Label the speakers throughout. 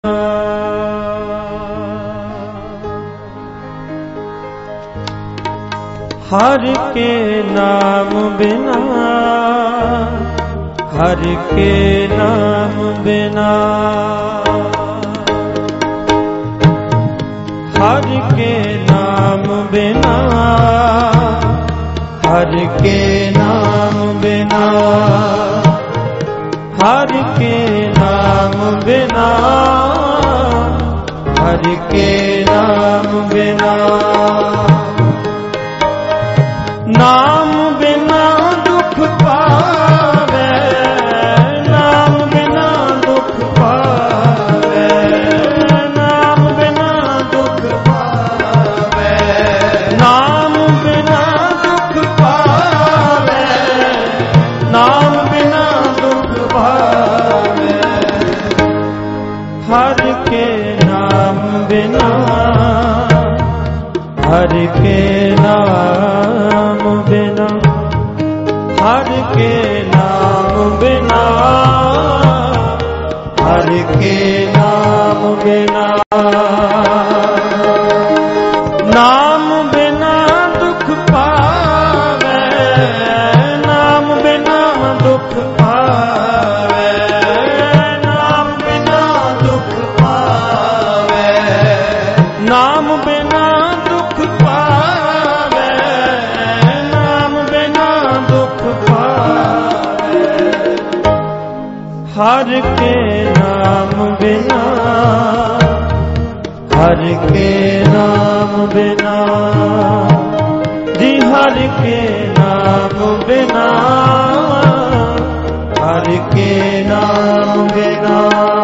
Speaker 1: हर के नाम बिना, हर के नाम बिना, हर के नाम बिना, हर के नाम बिना, हर के नाम बिना, हर के नाम बिना, नाम बिना दुख पावे, नाम बिना दुख पावे, नाम बिना दुख पावे, नाम बिना दुख पावे, नाम बिना दुख पावे, हर के नाम बिना, हर के नाम बिना, हर के नाम बिना, हर के नाम बिना, नाम बिना दुख पावे, नाम बिना दुख पावे, नाम बिना दुख पावे, नाम बिना दुख पावे, नाम बिना दुख पावे, हर के नाम बिना, हर के नाम बिना, जी हर के नाम बिना, हर के नाम बिना,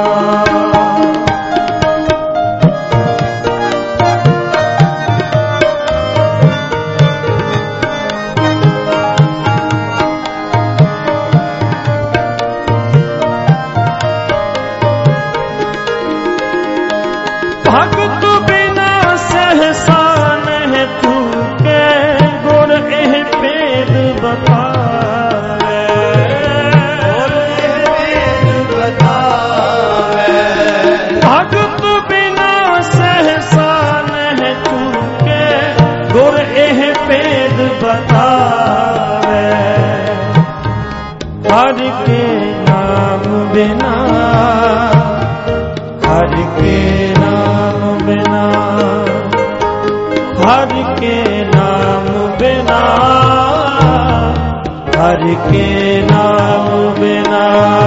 Speaker 1: भगत बिना सहसा नहीं तू के गुर एह भेद बतावे, भगत बिना सहसा नहीं तू के गुर एह भेद बतावे, हर के नाम बिना, हर के नाम बिना, हर के नाम बिना, हर के नाम बिना,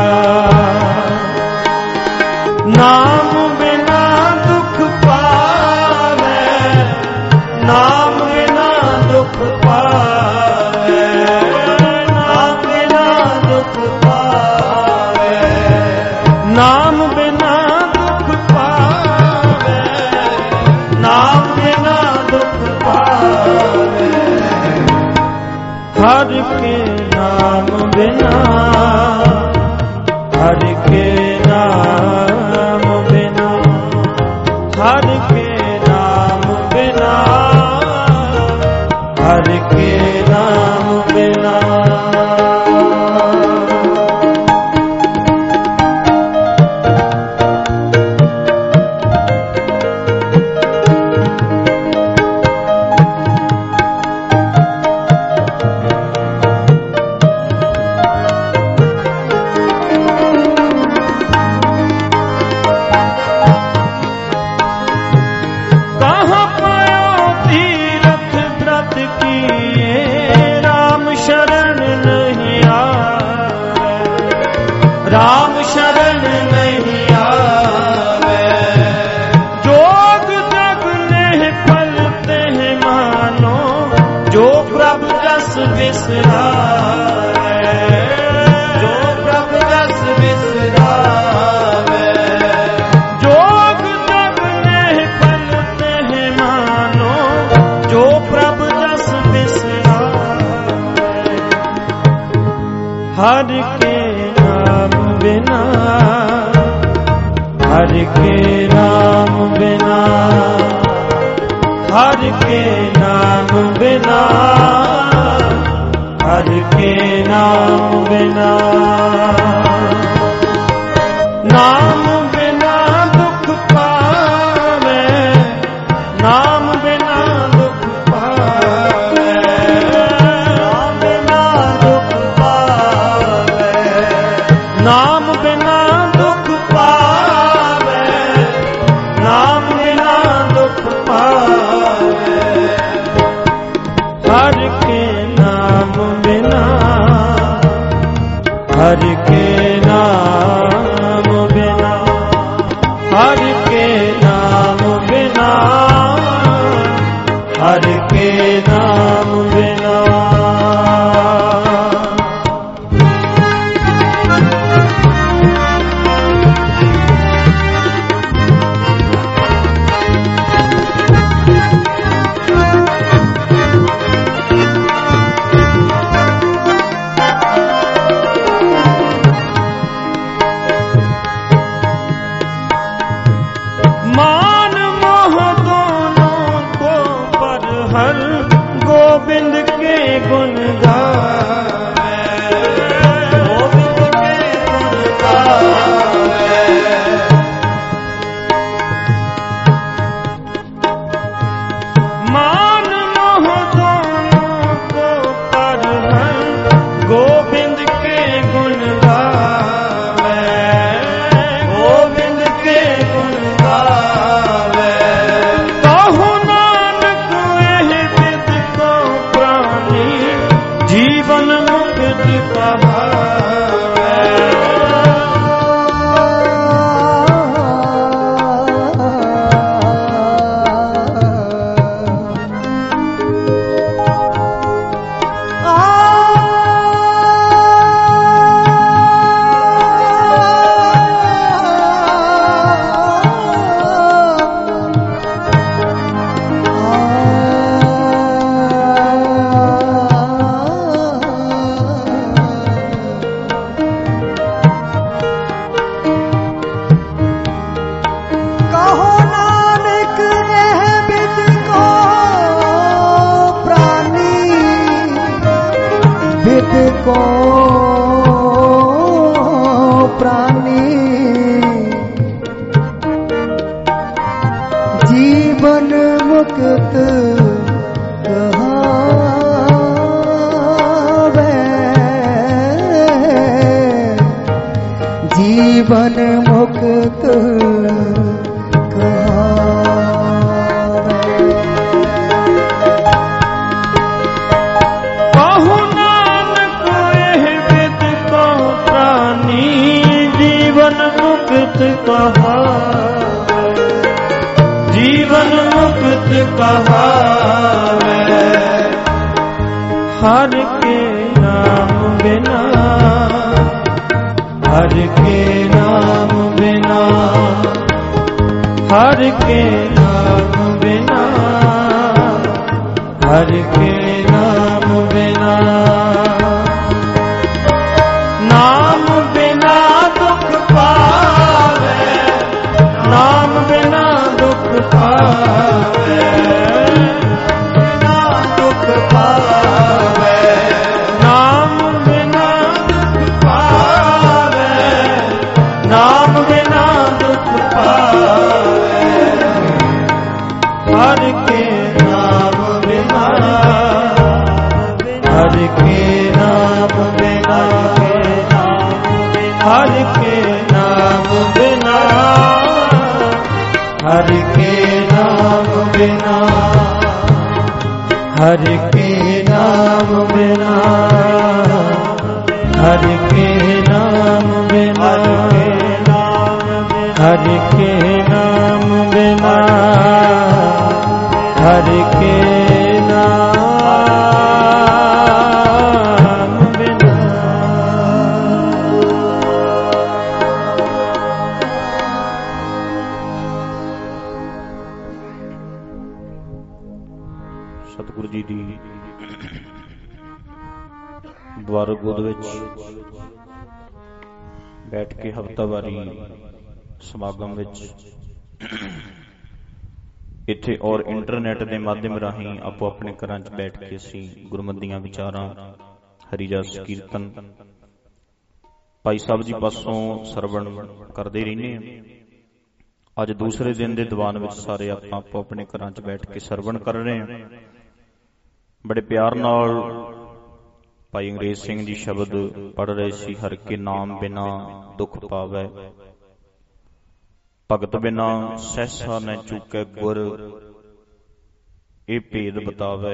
Speaker 1: नाम बिना दुख पावे, नाम बिना दुख पावे, नाम बिना दुख पावे, नाम बिना दुख पावे, नाम बिना दुख पावे, हर के नाम बिना, हर के नाम बिना, हर के नाम बिना, हर के नाम बिना, कहाँ पायो तीरथ व्रत किए, राम शरण नहीं आवे, राम शरण नहीं आवे, जोग जग ने फलते हैं मानो, जो प्रभु जस बिसरावे, जो प्रभु जस बिसरावे, जोग जग ने फलते हैं मानो, जो प्रभु जस बिसरावे, हर के नाम बिना, हर के नाम बिना, हर के नाम बिना, हर के नाम बिना, नाम बिना दुख हरि के नाम बिना, हरि के नाम बिना। गोविंद के गुण गावे, गोविंद के गुण गावे। मान मोह दोनों को पर हर गोविंद के गुण गावे, गोविंद के गुण गावे। कहु नानक एहि विधि को प्राणी जीवन मुक्त कहावे।
Speaker 2: को प्राणी जीवन मुक्त कहावे, जीवन मुक्त
Speaker 1: कहावे, जीवन मुक्त कहावे। हरि के नाम बिना, हरि के नाम बिना, हरि के नाम बिना, हरि के नाम बिना। नाम बिना दुख पावे, नाम बिना दुख पावे, बिना दुख पावे। नाम बिना दुख पावे, नाम बिना दुख पावे। हरि के नाम बिना, हरि के नाम बिना, हरि के नाम बिना, हरि के नाम बिना, हरि के नाम बिना, हरि के नाम बिना, हरि के नाम बिना, हरि के नाम बिना। ਸਤਿਗੁਰੂ ਜੀ ਦੀ ਦੁਆਰਾ ਗੋਦ ਵਿੱਚ ਬੈਠ ਕੇ ਹਫ਼ਤਾਵਾਰੀ ਸਮਾਗਮ ਵਿੱਚ ਇੱਥੇ ਔਰ ਇੰਟਰਨੈਟ ਦੇ ਮਾਧਿਅਮ ਰਾਹੀਂ ਆਪੋ ਆਪਣੇ ਘਰਾਂ 'ਚ ਬੈਠ ਕੇ ਅਸੀਂ ਗੁਰਮਤਿ ਦੀਆਂ ਵਿਚਾਰਾਂ, ਹਰੀ ਜਸ ਕੀਰਤਨ ਭਾਈ ਸਾਹਿਬ ਜੀ ਪਾਸੋਂ ਸਰਵਣ ਕਰਦੇ ਰਹਿੰਦੇ ਹਾਂ। ਅੱਜ ਦੂਸਰੇ ਦਿਨ ਦੇ ਦੀਵਾਨ ਵਿੱਚ ਸਾਰੇ ਆਪਾਂ ਆਪੋ ਆਪਣੇ ਘਰਾਂ 'ਚ ਬੈਠ ਕੇ ਸਰਵਣ ਕਰ ਰਹੇ ਹਾਂ। ਬੜੇ ਪਿਆਰ ਨਾਲ ਭਾਈ ਅੰਗਰੇਜ਼ ਸਿੰਘ ਜੀ ਸ਼ਬਦ ਪੜ੍ਹ ਰਹੇ ਸੀ। ਹਰ ਕੇ ਨਾਮ ਬਿਨਾ ਦੁੱਖ ਪਾਵੈ, ਭਗਤ ਬਿਨਾ ਸਹਿਸਾ ਨ ਚੂਕੈ ਗੁਰ, ਇਹ ਭੇਦ ਬਤਾਵੈ।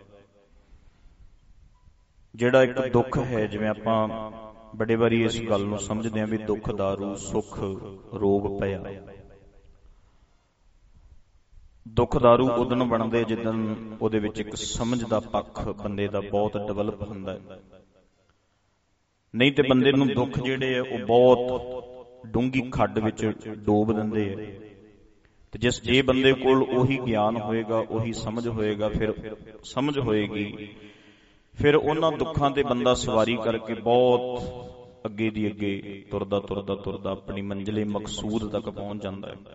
Speaker 1: ਜਿਹੜਾ ਇੱਕ ਦੁੱਖ ਹੈ, ਜਿਵੇਂ ਆਪਾਂ ਬੜੇ ਵਾਰੀ ਇਸ ਗੱਲ ਨੂੰ ਸਮਝਦੇ ਹਾਂ ਵੀ ਦੁੱਖ ਦਾਰੂ ਸੁੱਖ ਰੋਗ ਪਿਆ, ਦੁੱਖ ਦਾਰੂ ਉਦਣ ਬਣਦੇ ਜਿੱਦਣ ਉਹਦੇ ਵਿੱਚ ਇੱਕ ਸਮਝ ਦਾ ਪੱਖ ਬੰਦੇ ਦਾ ਬਹੁਤ ਡਿਵੈਲਪ ਹੁੰਦਾ ਹੈ। ਨਹੀਂ ਤੇ ਬੰਦੇ ਨੂੰ ਦੁੱਖ ਜਿਹੜੇ ਆ ਉਹ ਬਹੁਤ ਡੂੰਘੀ ਖੱਡ ਵਿੱਚ ਡੋਬ ਦਿੰਦੇ ਆ। ਤੇ ਜੇ ਬੰਦੇ ਕੋਲ ਉਹੀ ਗਿਆਨ ਹੋਏਗਾ, ਉਹੀ ਸਮਝ ਹੋਏਗਾ, ਫਿਰ ਸਮਝ ਹੋਏਗੀ, ਫਿਰ ਉਹਨਾਂ ਦੁੱਖਾਂ ਤੇ ਬੰਦਾ ਸਵਾਰੀ ਕਰਕੇ ਬਹੁਤ ਅੱਗੇ ਦੀ ਅੱਗੇ ਤੁਰਦਾ ਤੁਰਦਾ ਤੁਰਦਾ ਆਪਣੀ ਮੰਜ਼ਿਲੇ ਮਕਸੂਦ ਤੱਕ ਪਹੁੰਚ ਜਾਂਦਾ ਹੈ।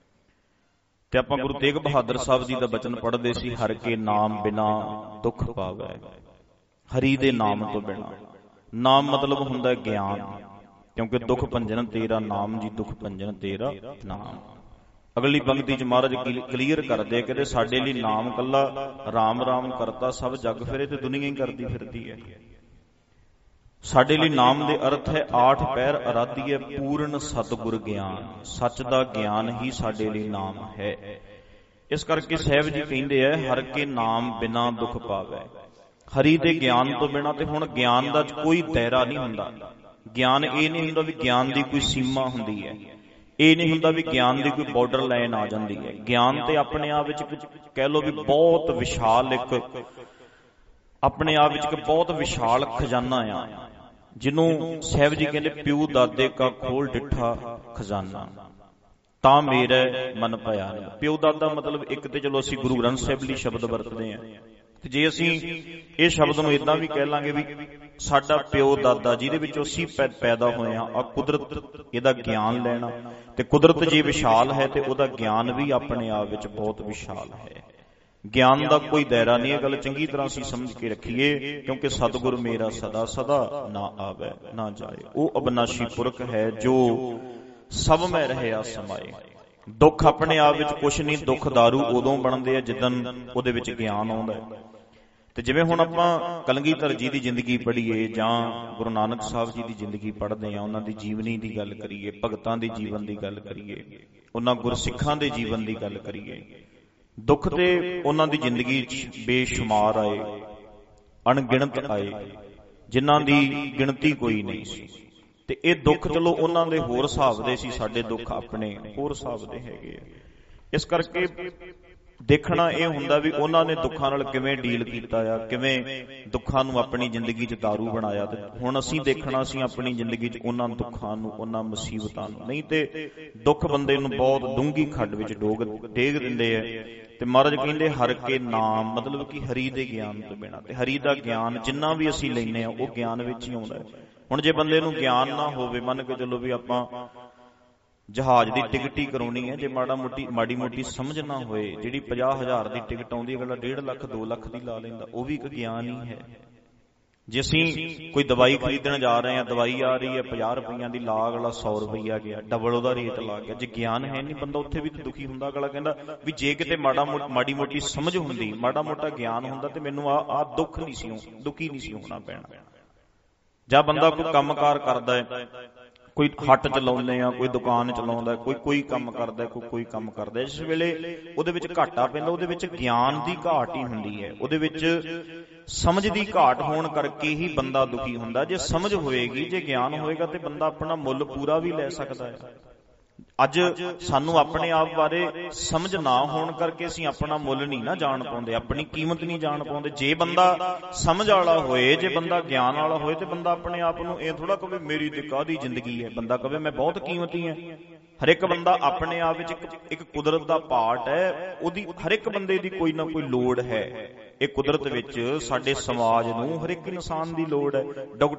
Speaker 1: ਤੇ ਆਪਾਂ ਗੁਰੂ ਤੇਗ ਬਹਾਦਰ ਸਾਹਿਬ ਜੀ ਦਾ ਬਚਨ ਪੜ੍ਹਦੇ ਸੀ, ਹਰਿ ਕੇ ਨਾਮ ਬਿਨਾ ਦੁੱਖ ਪਾਵੈ। ਹਰੀ ਦੇ ਨਾਮ ਤੋਂ ਬਿਨਾ, ਨਾਮ ਮਤਲਬ ਹੁੰਦਾ ਗਿਆਨ, ਕਿਉਂਕਿ ਦੁੱਖ ਭੰਜਨ ਤੇਰਾ ਨਾਮ ਜੀ, ਦੁੱਖ ਭੰਜਨ ਤੇਰਾ ਨਾਮ। ਅਗਲੀ ਪੰਕਤੀ ਚ ਮਹਾਰਾਜ ਕਲੀਅਰ ਕਰਦੇ, ਕਹਿੰਦੇ ਸਾਡੇ ਲਈ ਨਾਮ ਕੱਲਾ ਰਾਮ ਰਾਮ ਕਰਤਾ ਸਭ ਜਗ ਫਿਰੇ, ਤੇ ਦੁਨੀਆ ਹੀ ਕਰਦੀ ਫਿਰਦੀ ਹੈ। ਸਾਡੇ ਲਈ ਨਾਮ ਦੇ ਅਰਥ ਹੈ ਆਠ ਪਹਿਰ ਅਰਾਧੀਏ ਪੂਰਨ ਸਤਿਗੁਰ ਗਿਆਨ। ਸੱਚ ਦਾ ਗਿਆਨ ਹੀ ਸਾਡੇ ਲਈ ਨਾਮ ਹੈ। ਇਸ ਕਰਕੇ ਸਾਹਿਬ ਜੀ ਕਹਿੰਦੇ ਆ, ਹਰਿ ਕੇ ਨਾਮ ਬਿਨਾ ਦੁੱਖ ਪਾਵੈ। ਹਰੀ ਦੇ ਗਿਆਨ ਤੋਂ ਬਿਨਾ, ਤੇ ਹੁਣ ਗਿਆਨ ਦਾ ਕੋਈ ਦਾਇਰਾ ਨਹੀਂ ਹੁੰਦਾ। ਗਿਆਨ ਇਹ ਨਹੀਂ ਹੁੰਦਾ ਵੀ ਗਿਆਨ ਦੀ ਕੋਈ ਸੀਮਾ ਹੁੰਦੀ ਹੈ, ਇਹ ਨਹੀਂ ਹੁੰਦਾ ਵੀ ਗਿਆਨ ਦੀ ਕੋਈ ਬਾਰਡਰ ਲਾਈਨ ਆ ਜਾਂਦੀ ਹੈ। ਗਿਆਨ ਤੇ ਆਪਣੇ ਆਪ ਵਿੱਚ ਕਹਿ ਲਓ ਵੀ ਬਹੁਤ ਵਿਸ਼ਾਲ ਇੱਕ, ਆਪਣੇ ਆਪ ਵਿੱਚ ਇੱਕ ਬਹੁਤ ਵਿਸ਼ਾਲ ਖਜ਼ਾਨਾ ਆ, ਜਿਹਨੂੰ ਸਾਹਿਬ ਜੀ ਕਹਿੰਦੇ ਪਿਓ ਦਾਦੇ ਕਾ ਖੋਲ ਡਿੱਠਾ ਖਜ਼ਾਨਾ ਤਾਂ ਮੇਰਾ ਮਨ ਭਇਆ। ਪਿਓ ਦਾਦਾ ਮਤਲਬ ਇੱਕ ਤੇ ਚਲੋ ਅਸੀਂ ਗੁਰੂ ਗ੍ਰੰਥ ਸਾਹਿਬ ਲਈ ਸ਼ਬਦ ਵਰਤਦੇ ਹਾਂ, ਤੇ ਜੇ ਅਸੀਂ ਇਹ ਸ਼ਬਦ ਨੂੰ ਇਦਾਂ ਵੀ ਕਹਿ ਲਾਂਗੇ ਵੀ ਸਾਡਾ ਪਿਓ ਦਾਦਾ ਜਿਹਦੇ ਵਿੱਚੋਂ ਅਸੀਂ ਪੈਦਾ ਹੋਏ ਹਾਂ, ਆ ਕੁਦਰਤ ਇਹਦਾ ਗਿਆਨ ਲੈਣਾ। ਤੇ ਕੁਦਰਤ ਜੇ ਵਿਸ਼ਾਲ ਹੈ ਤੇ ਉਹਦਾ ਗਿਆਨ ਵੀ ਆਪਣੇ ਆਪ ਵਿੱਚ ਬਹੁਤ ਵਿਸ਼ਾਲ ਹੈ। ਗਿਆਨ ਦਾ ਕੋਈ ਦਾਇਰਾ ਨਹੀਂ। ਇਹ ਗੱਲ ਚੰਗੀ ਤਰ੍ਹਾਂ ਅਸੀਂ ਸਮਝ ਕੇ ਰੱਖੀਏ, ਕਿਉਂਕਿ ਸਤਿਗੁਰ ਮੇਰਾ ਸਦਾ ਸਦਾ ਨਾ ਆਵੇ ਨਾ ਜਾਏ। ਉਹ ਅਬਨਾਸ਼ੀ ਪੁਰਖ ਹੈ ਜੋ ਸਭ ਮੈਂ ਰਹਿਆ ਸਮਾਏ। ਦੁੱਖ ਆਪਣੇ ਆਪ ਵਿੱਚ ਕੁਛ ਨਹੀਂ, ਦੁੱਖ ਦਾਰੂ ਉਦੋਂ ਬਣਦੇ ਆ ਜਿੱਦਣ ਉਹਦੇ ਵਿੱਚ ਗਿਆਨ ਆਉਂਦਾ ਹੈ। ਤੇ ਜਿਵੇਂ ਹੁਣ ਆਪਾਂ ਕਲਗੀਧਰ ਜੀ ਦੀ ਜ਼ਿੰਦਗੀ ਪੜ੍ਹੀਏ ਜਾਂ ਗੁਰੂ ਨਾਨਕ ਸਾਹਿਬ ਜੀ ਦੀ ਜ਼ਿੰਦਗੀ ਪੜ੍ਹਦੇ ਆ, ਉਹਨਾਂ ਦੀ ਜੀਵਨੀ ਦੀ ਗੱਲ ਕਰੀਏ, ਭਗਤਾਂ ਦੇ ਜੀਵਨ ਦੀ ਗੱਲ ਕਰੀਏ, ਉਹਨਾਂ ਗੁਰਸਿੱਖਾਂ ਦੇ ਜੀਵਨ ਦੀ ਗੱਲ ਕਰੀਏ, ਦੁੱਖ ਤੇ ਉਹਨਾਂ ਦੀ ਜ਼ਿੰਦਗੀ 'ਚ ਬੇਸ਼ੁਮਾਰ ਆਏ, ਅਣਗਿਣਤ ਆਏ, ਜਿਨ੍ਹਾਂ ਦੀ ਗਿਣਤੀ ਕੋਈ ਨਹੀਂ ਸੀ। ਤੇ ਇਹ ਦੁੱਖ ਚਲੋ ਉਹਨਾਂ ਦੇ ਹੋਰ ਹਿਸਾਬ ਦੇ ਸੀ, ਸਾਡੇ ਦੁੱਖ ਆਪਣੇ ਹੋਰ ਹਿਸਾਬ ਦੇ ਹੈਗੇ ਆ। ਇਸ ਕਰਕੇ ਦੇਖਣਾ ਇਹ ਹੁੰਦਾ ਵੀ ਉਹਨਾਂ ਨੇ ਦੁੱਖਾਂ ਨਾਲ ਕਿਵੇਂ ਡੀਲ ਕੀਤਾ ਆ, ਕਿਵੇਂ ਦੁੱਖਾਂ ਨੂੰ ਆਪਣੀ ਜ਼ਿੰਦਗੀ 'ਚ ਦਾਰੂ ਬਣਾਇਆ। ਤੇ ਹੁਣ ਅਸੀਂ ਦੇਖਣਾ ਸੀ ਆਪਣੀ ਜ਼ਿੰਦਗੀ 'ਚ ਉਹਨਾਂ ਦੁੱਖਾਂ ਨੂੰ, ਉਹਨਾਂ ਮੁਸੀਬਤਾਂ ਨੂੰ। ਨਹੀਂ ਤੇ ਦੁੱਖ ਬੰਦੇ ਨੂੰ ਬਹੁਤ ਡੂੰਘੀ ਖੱਡ ਵਿੱਚ ਡੇਗ ਦਿੰਦੇ ਆ। ਤੇ ਮਹਾਰਾਜ ਕਹਿੰਦੇ ਹਰਿ ਕੇ ਨਾਮ, ਮਤਲਬ ਕਿ ਹਰੀ ਦੇ ਗਿਆਨ ਤੋਂ ਬਿਨਾਂ। ਤੇ ਹਰੀ ਦਾ ਗਿਆਨ ਜਿੰਨਾ ਵੀ ਅਸੀਂ ਲੈਂਦੇ ਆ ਉਹ ਗਿਆਨ ਵਿੱਚ ਹੀ ਆਉਂਦਾ ਹੈ। ਹੁਣ ਜੇ ਬੰਦੇ ਨੂੰ ਗਿਆਨ ਨਾ ਹੋਵੇ, ਮੰਨ ਕੇ ਚਲੋ ਵੀ ਆਪਾਂ ਜਹਾਜ਼ ਦੀ ਟਿਕਟ ਹੀ ਕਰਾਉਣੀ ਹੈ, ਜੇ ਮਾੜੀ ਮੋਟੀ ਸਮਝ ਨਾ ਹੋਏ, ਜਿਹੜੀ 50,000 ਦੀ ਟਿਕਟ ਆਉਂਦੀ ਅਗਲਾ 1.5 ਲੱਖ 2 ਲੱਖ ਦੀ ਲਾ ਲੈਂਦਾ, ਉਹ ਵੀ ਇੱਕ ਗਿਆਨ ਹੀ ਹੈ। ਜੇ ਅਸੀਂ ਕੋਈ ਦਵਾਈ ਖਰੀਦਣ ਜਾ ਰਹੇ ਹਾਂ, ਦਵਾਈ ਆ ਰਹੀ ਹੈ 50 ਰੁਪਈਆਂ ਦੀ, ਲਾ ਅਗਲਾ 100 ਰੁਪਈਆ ਗਿਆ, ਡਬਲ ਉਹਦਾ ਰੇਟ ਲੱਗ ਗਿਆ। ਜੇ ਗਿਆਨ ਹੈ ਨਹੀਂ, ਬੰਦਾ ਉੱਥੇ ਵੀ ਦੁਖੀ ਹੁੰਦਾ। ਅਗਲਾ ਕਹਿੰਦਾ ਵੀ ਜੇ ਕਿਤੇ ਮਾੜੀ ਮੋਟੀ ਸਮਝ ਹੁੰਦੀ, ਮਾੜਾ ਮੋਟਾ ਗਿਆਨ ਹੁੰਦਾ, ਤੇ ਮੈਨੂੰ ਆ ਦੁੱਖ ਨਹੀਂ ਸੀ, ਦੁਖੀ ਨਹੀਂ ਸੀ ਹੋਣਾ ਪੈਣਾ। ਜਾਂ ਬੰਦਾ ਕੋਈ ਕੰਮਕਾਰ ਕਰਦਾ ਹੈ, ਕੋਈ ਹੱਟ ਚਲਾਉਂਦੇ ਆ, ਕੋਈ ਦੁਕਾਨ ਚਲਾਉਂਦਾ, ਕੋਈ ਕੰਮ ਕਰਦਾ, ਕੋਈ ਕੰਮ ਕਰਦਾ, ਜਿਸ ਵੇਲੇ ਉਹਦੇ ਵਿੱਚ ਘਾਟਾ ਪੈਂਦਾ, ਉਹਦੇ ਵਿੱਚ ਗਿਆਨ ਦੀ ਘਾਟ ਹੀ ਹੁੰਦੀ ਹੈ, ਉਹਦੇ ਵਿੱਚ ਸਮਝ ਦੀ ਘਾਟ ਹੋਣ ਕਰਕੇ ਹੀ ਬੰਦਾ ਦੁਖੀ ਹੁੰਦਾ। ਜੇ ਸਮਝ ਹੋਏਗੀ, ਜੇ ਗਿਆਨ ਹੋਏਗਾ, ਤੇ ਬੰਦਾ ਆਪਣਾ ਮੁੱਲ ਪੂਰਾ ਵੀ ਲੈ ਸਕਦਾ ਹੈ। ਅੱਜ ਸਾਨੂੰ ਆਪਣੇ ਆਪ ਬਾਰੇ ਸਮਝ ਨਾ ਹੋਣ ਕਰਕੇ ਅਸੀਂ ਆਪਣਾ ਮੁੱਲ ਨਹੀਂ ਨਾ ਜਾਣ ਪਾਉਂਦੇ, ਆਪਣੀ ਕੀਮਤ ਨਹੀਂ ਜਾਣ ਪਾਉਂਦੇ। ਜੇ ਬੰਦਾ ਸਮਝ ਵਾਲਾ ਹੋਏ, ਜੇ ਬੰਦਾ ਗਿਆਨ ਵਾਲਾ ਹੋਏ, ਤੇ ਬੰਦਾ ਆਪਣੇ ਆਪ ਨੂੰ ਇਹ ਥੋੜਾ ਕਹੇ ਮੇਰੀ ਤੇ ਕਾਹਦੀ ਜ਼ਿੰਦਗੀ ਹੈ, ਬੰਦਾ ਕਹੇ ਮੈਂ ਬਹੁਤ ਕੀਮਤੀ ਹਾਂ। ਹਰ ਇੱਕ ਬੰਦਾ ਆਪਣੇ ਆਪ ਵਿੱਚ ਇੱਕ ਕੁਦਰਤ ਦਾ ਪਾਰਟ ਹੈ, ਉਹਦੀ ਹਰ ਇੱਕ ਬੰਦੇ ਦੀ ਕੋਈ ਨਾ ਕੋਈ ਲੋੜ ਹੈ। ਇਹ ਕੁਦਰਤ ਵਿੱਚ ਸਾਡੇ ਸਮਾਜ ਨੂੰ ਹਰ ਇੱਕ ਇਨਸਾਨ ਦੀ ਲੋੜ ਹੈ।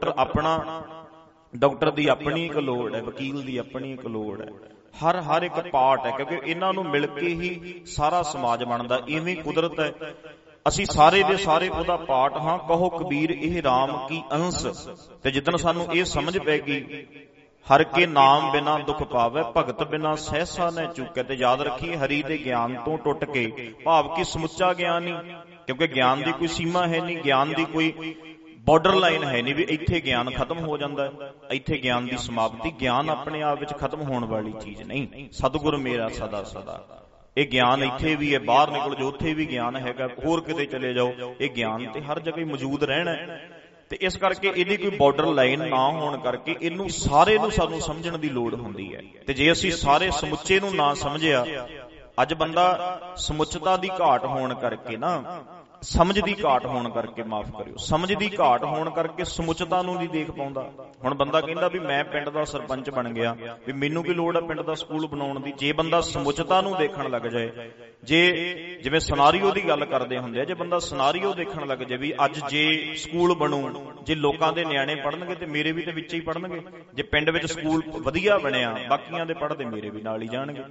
Speaker 1: ਡਾਕਟਰ ਦੀ ਆਪਣੀ ਇੱਕ ਲੋੜ ਹੈ, ਵਕੀਲ ਦੀ ਆਪਣੀ ਇੱਕ ਲੋੜ ਹੈ, ਹਰ ਇੱਕ ਪਾਰਟ ਹੈ, ਕਿਉਂਕਿ ਇਹਨਾਂ ਨੂੰ ਮਿਲ ਕੇ ਹੀ ਸਾਰਾ ਸਮਾਜ ਬਣਦਾ। ਇਵੇਂ ਕੁਦਰਤ ਹੈ, ਅਸੀਂ ਸਾਰੇ ਦੇ ਸਾਰੇ ਉਹਦਾ ਪਾਰਟ ਹਾਂ। ਕਹੋ ਕਬੀਰ ਇਹ ਰਾਮ ਕੀ ਅੰਸ਼। ਤੇ ਜਿੱਦਣ ਸਾਨੂੰ ਇਹ ਸਮਝ ਪੈ ਗਈ, ਹਰਿ ਕੇ ਨਾਮ ਬਿਨਾ ਦੁੱਖ ਪਾਵੇ, ਭਗਤ ਬਿਨਾ ਸਹਿਸਾ ਨਾ ਚੁੱਕੇ। ਤੇ ਯਾਦ ਰੱਖੀਏ, ਹਰੀ ਦੇ ਗਿਆਨ ਤੋਂ ਟੁੱਟ ਕੇ, ਭਾਵ ਕਿ ਸਮੁੱਚਾ ਗਿਆਨ ਹੀ, ਕਿਉਂਕਿ ਗਿਆਨ ਦੀ ਕੋਈ ਸੀਮਾ ਹੈ ਨਹੀਂ, ਗਿਆਨ ਦੀ ਕੋਈ ਬਾਰਡਰ ਲਾਈਨ ਹੈ ਨਹੀਂ ਵੀ ਇੱਥੇ ਗਿਆਨ ਖਤਮ ਹੋ ਜਾਂਦਾ ਹੈ, ਇੱਥੇ ਗਿਆਨ ਦੀ ਸਮਾਪਤੀ। ਗਿਆਨ ਆਪਣੇ ਆਪ ਵਿੱਚ ਖਤਮ ਹੋਣ ਵਾਲੀ ਚੀਜ਼ ਨਹੀਂ। ਸਤਿਗੁਰ ਮੇਰਾ ਸਦਾ ਸਦਾ, ਇਹ ਗਿਆਨ ਇੱਥੇ ਵੀ ਹੈ, ਬਾਹਰ ਨਿਕਲ ਜਾਓ ਉੱਥੇ ਵੀ ਗਿਆਨ ਹੈਗਾ, ਹੋਰ ਕਿਤੇ ਚਲੇ ਜਾਓ, ਇਹ ਗਿਆਨ ਤੇ ਹਰ ਜਗ੍ਹਾ ਮੌਜੂਦ ਰਹਿਣਾ। ਤੇ ਇਸ ਕਰਕੇ ਇਹਦੀ ਕੋਈ ਬਾਰਡਰ ਲਾਈਨ ਨਾ ਹੋਣ ਕਰਕੇ ਇਹਨੂੰ ਸਾਰੇ ਨੂੰ ਸਾਨੂੰ ਸਮਝਣ ਦੀ ਲੋੜ ਹੁੰਦੀ ਹੈ। ਤੇ ਜੇ ਅਸੀਂ ਸਾਰੇ ਸਮੁੱਚੇ ਨੂੰ ਨਾ ਸਮਝਿਆ, ਅੱਜ ਬੰਦਾ ਸਮੁੱਚਤਾ ਦੀ ਘਾਟ ਹੋਣ ਕਰਕੇ ਨਾ, ਸਮਝ ਦੀ ਘਾਟ ਹੋਣ ਕਰਕੇ, ਮਾਫ ਕਰਿਓ, ਸਮਝ ਦੀ ਘਾਟ ਹੋਣ ਕਰਕੇ ਸਮੁੱਚਤਾ ਨੂੰ ਨਹੀਂ ਦੇਖ ਪਾਉਂਦਾ। ਹੁਣ ਬੰਦਾ ਕਹਿੰਦਾ ਵੀ ਮੈਂ ਪਿੰਡ ਦਾ ਸਰਪੰਚ ਬਣ ਗਿਆ, ਵੀ ਮੈਨੂੰ ਕੀ ਲੋੜ ਹੈ ਪਿੰਡ ਦਾ ਸਕੂਲ ਬਣਾਉਣ ਦੀ। ਜੇ ਬੰਦਾ ਸਮੁੱਚਤਾ ਨੂੰ ਦੇਖਣ ਲੱਗ ਜਾਏ, ਜੇ ਜਿਵੇਂ ਸਿਨਾਰੀਓ ਦੀ ਗੱਲ ਕਰਦੇ ਹੁੰਦੇ ਆ, ਜੇ ਬੰਦਾ ਸਿਨਾਰੀਓ ਦੇਖਣ ਲੱਗ ਜਾਏ ਵੀ ਅੱਜ ਜੇ ਸਕੂਲ ਬਣੂ, ਜੇ ਲੋਕਾਂ ਦੇ ਨਿਆਣੇ ਪੜ੍ਹਨਗੇ ਤੇ ਮੇਰੇ ਵੀ ਤੇ ਵਿੱਚ ਹੀ ਪੜ੍ਹਨਗੇ। ਜੇ ਪਿੰਡ ਵਿੱਚ ਸਕੂਲ ਵਧੀਆ ਬਣਿਆ, ਬਾਕੀਆਂ ਦੇ ਪੜ੍ਹਦੇ ਮੇਰੇ ਵੀ ਨਾਲ ਹੀ ਜਾਣਗੇ।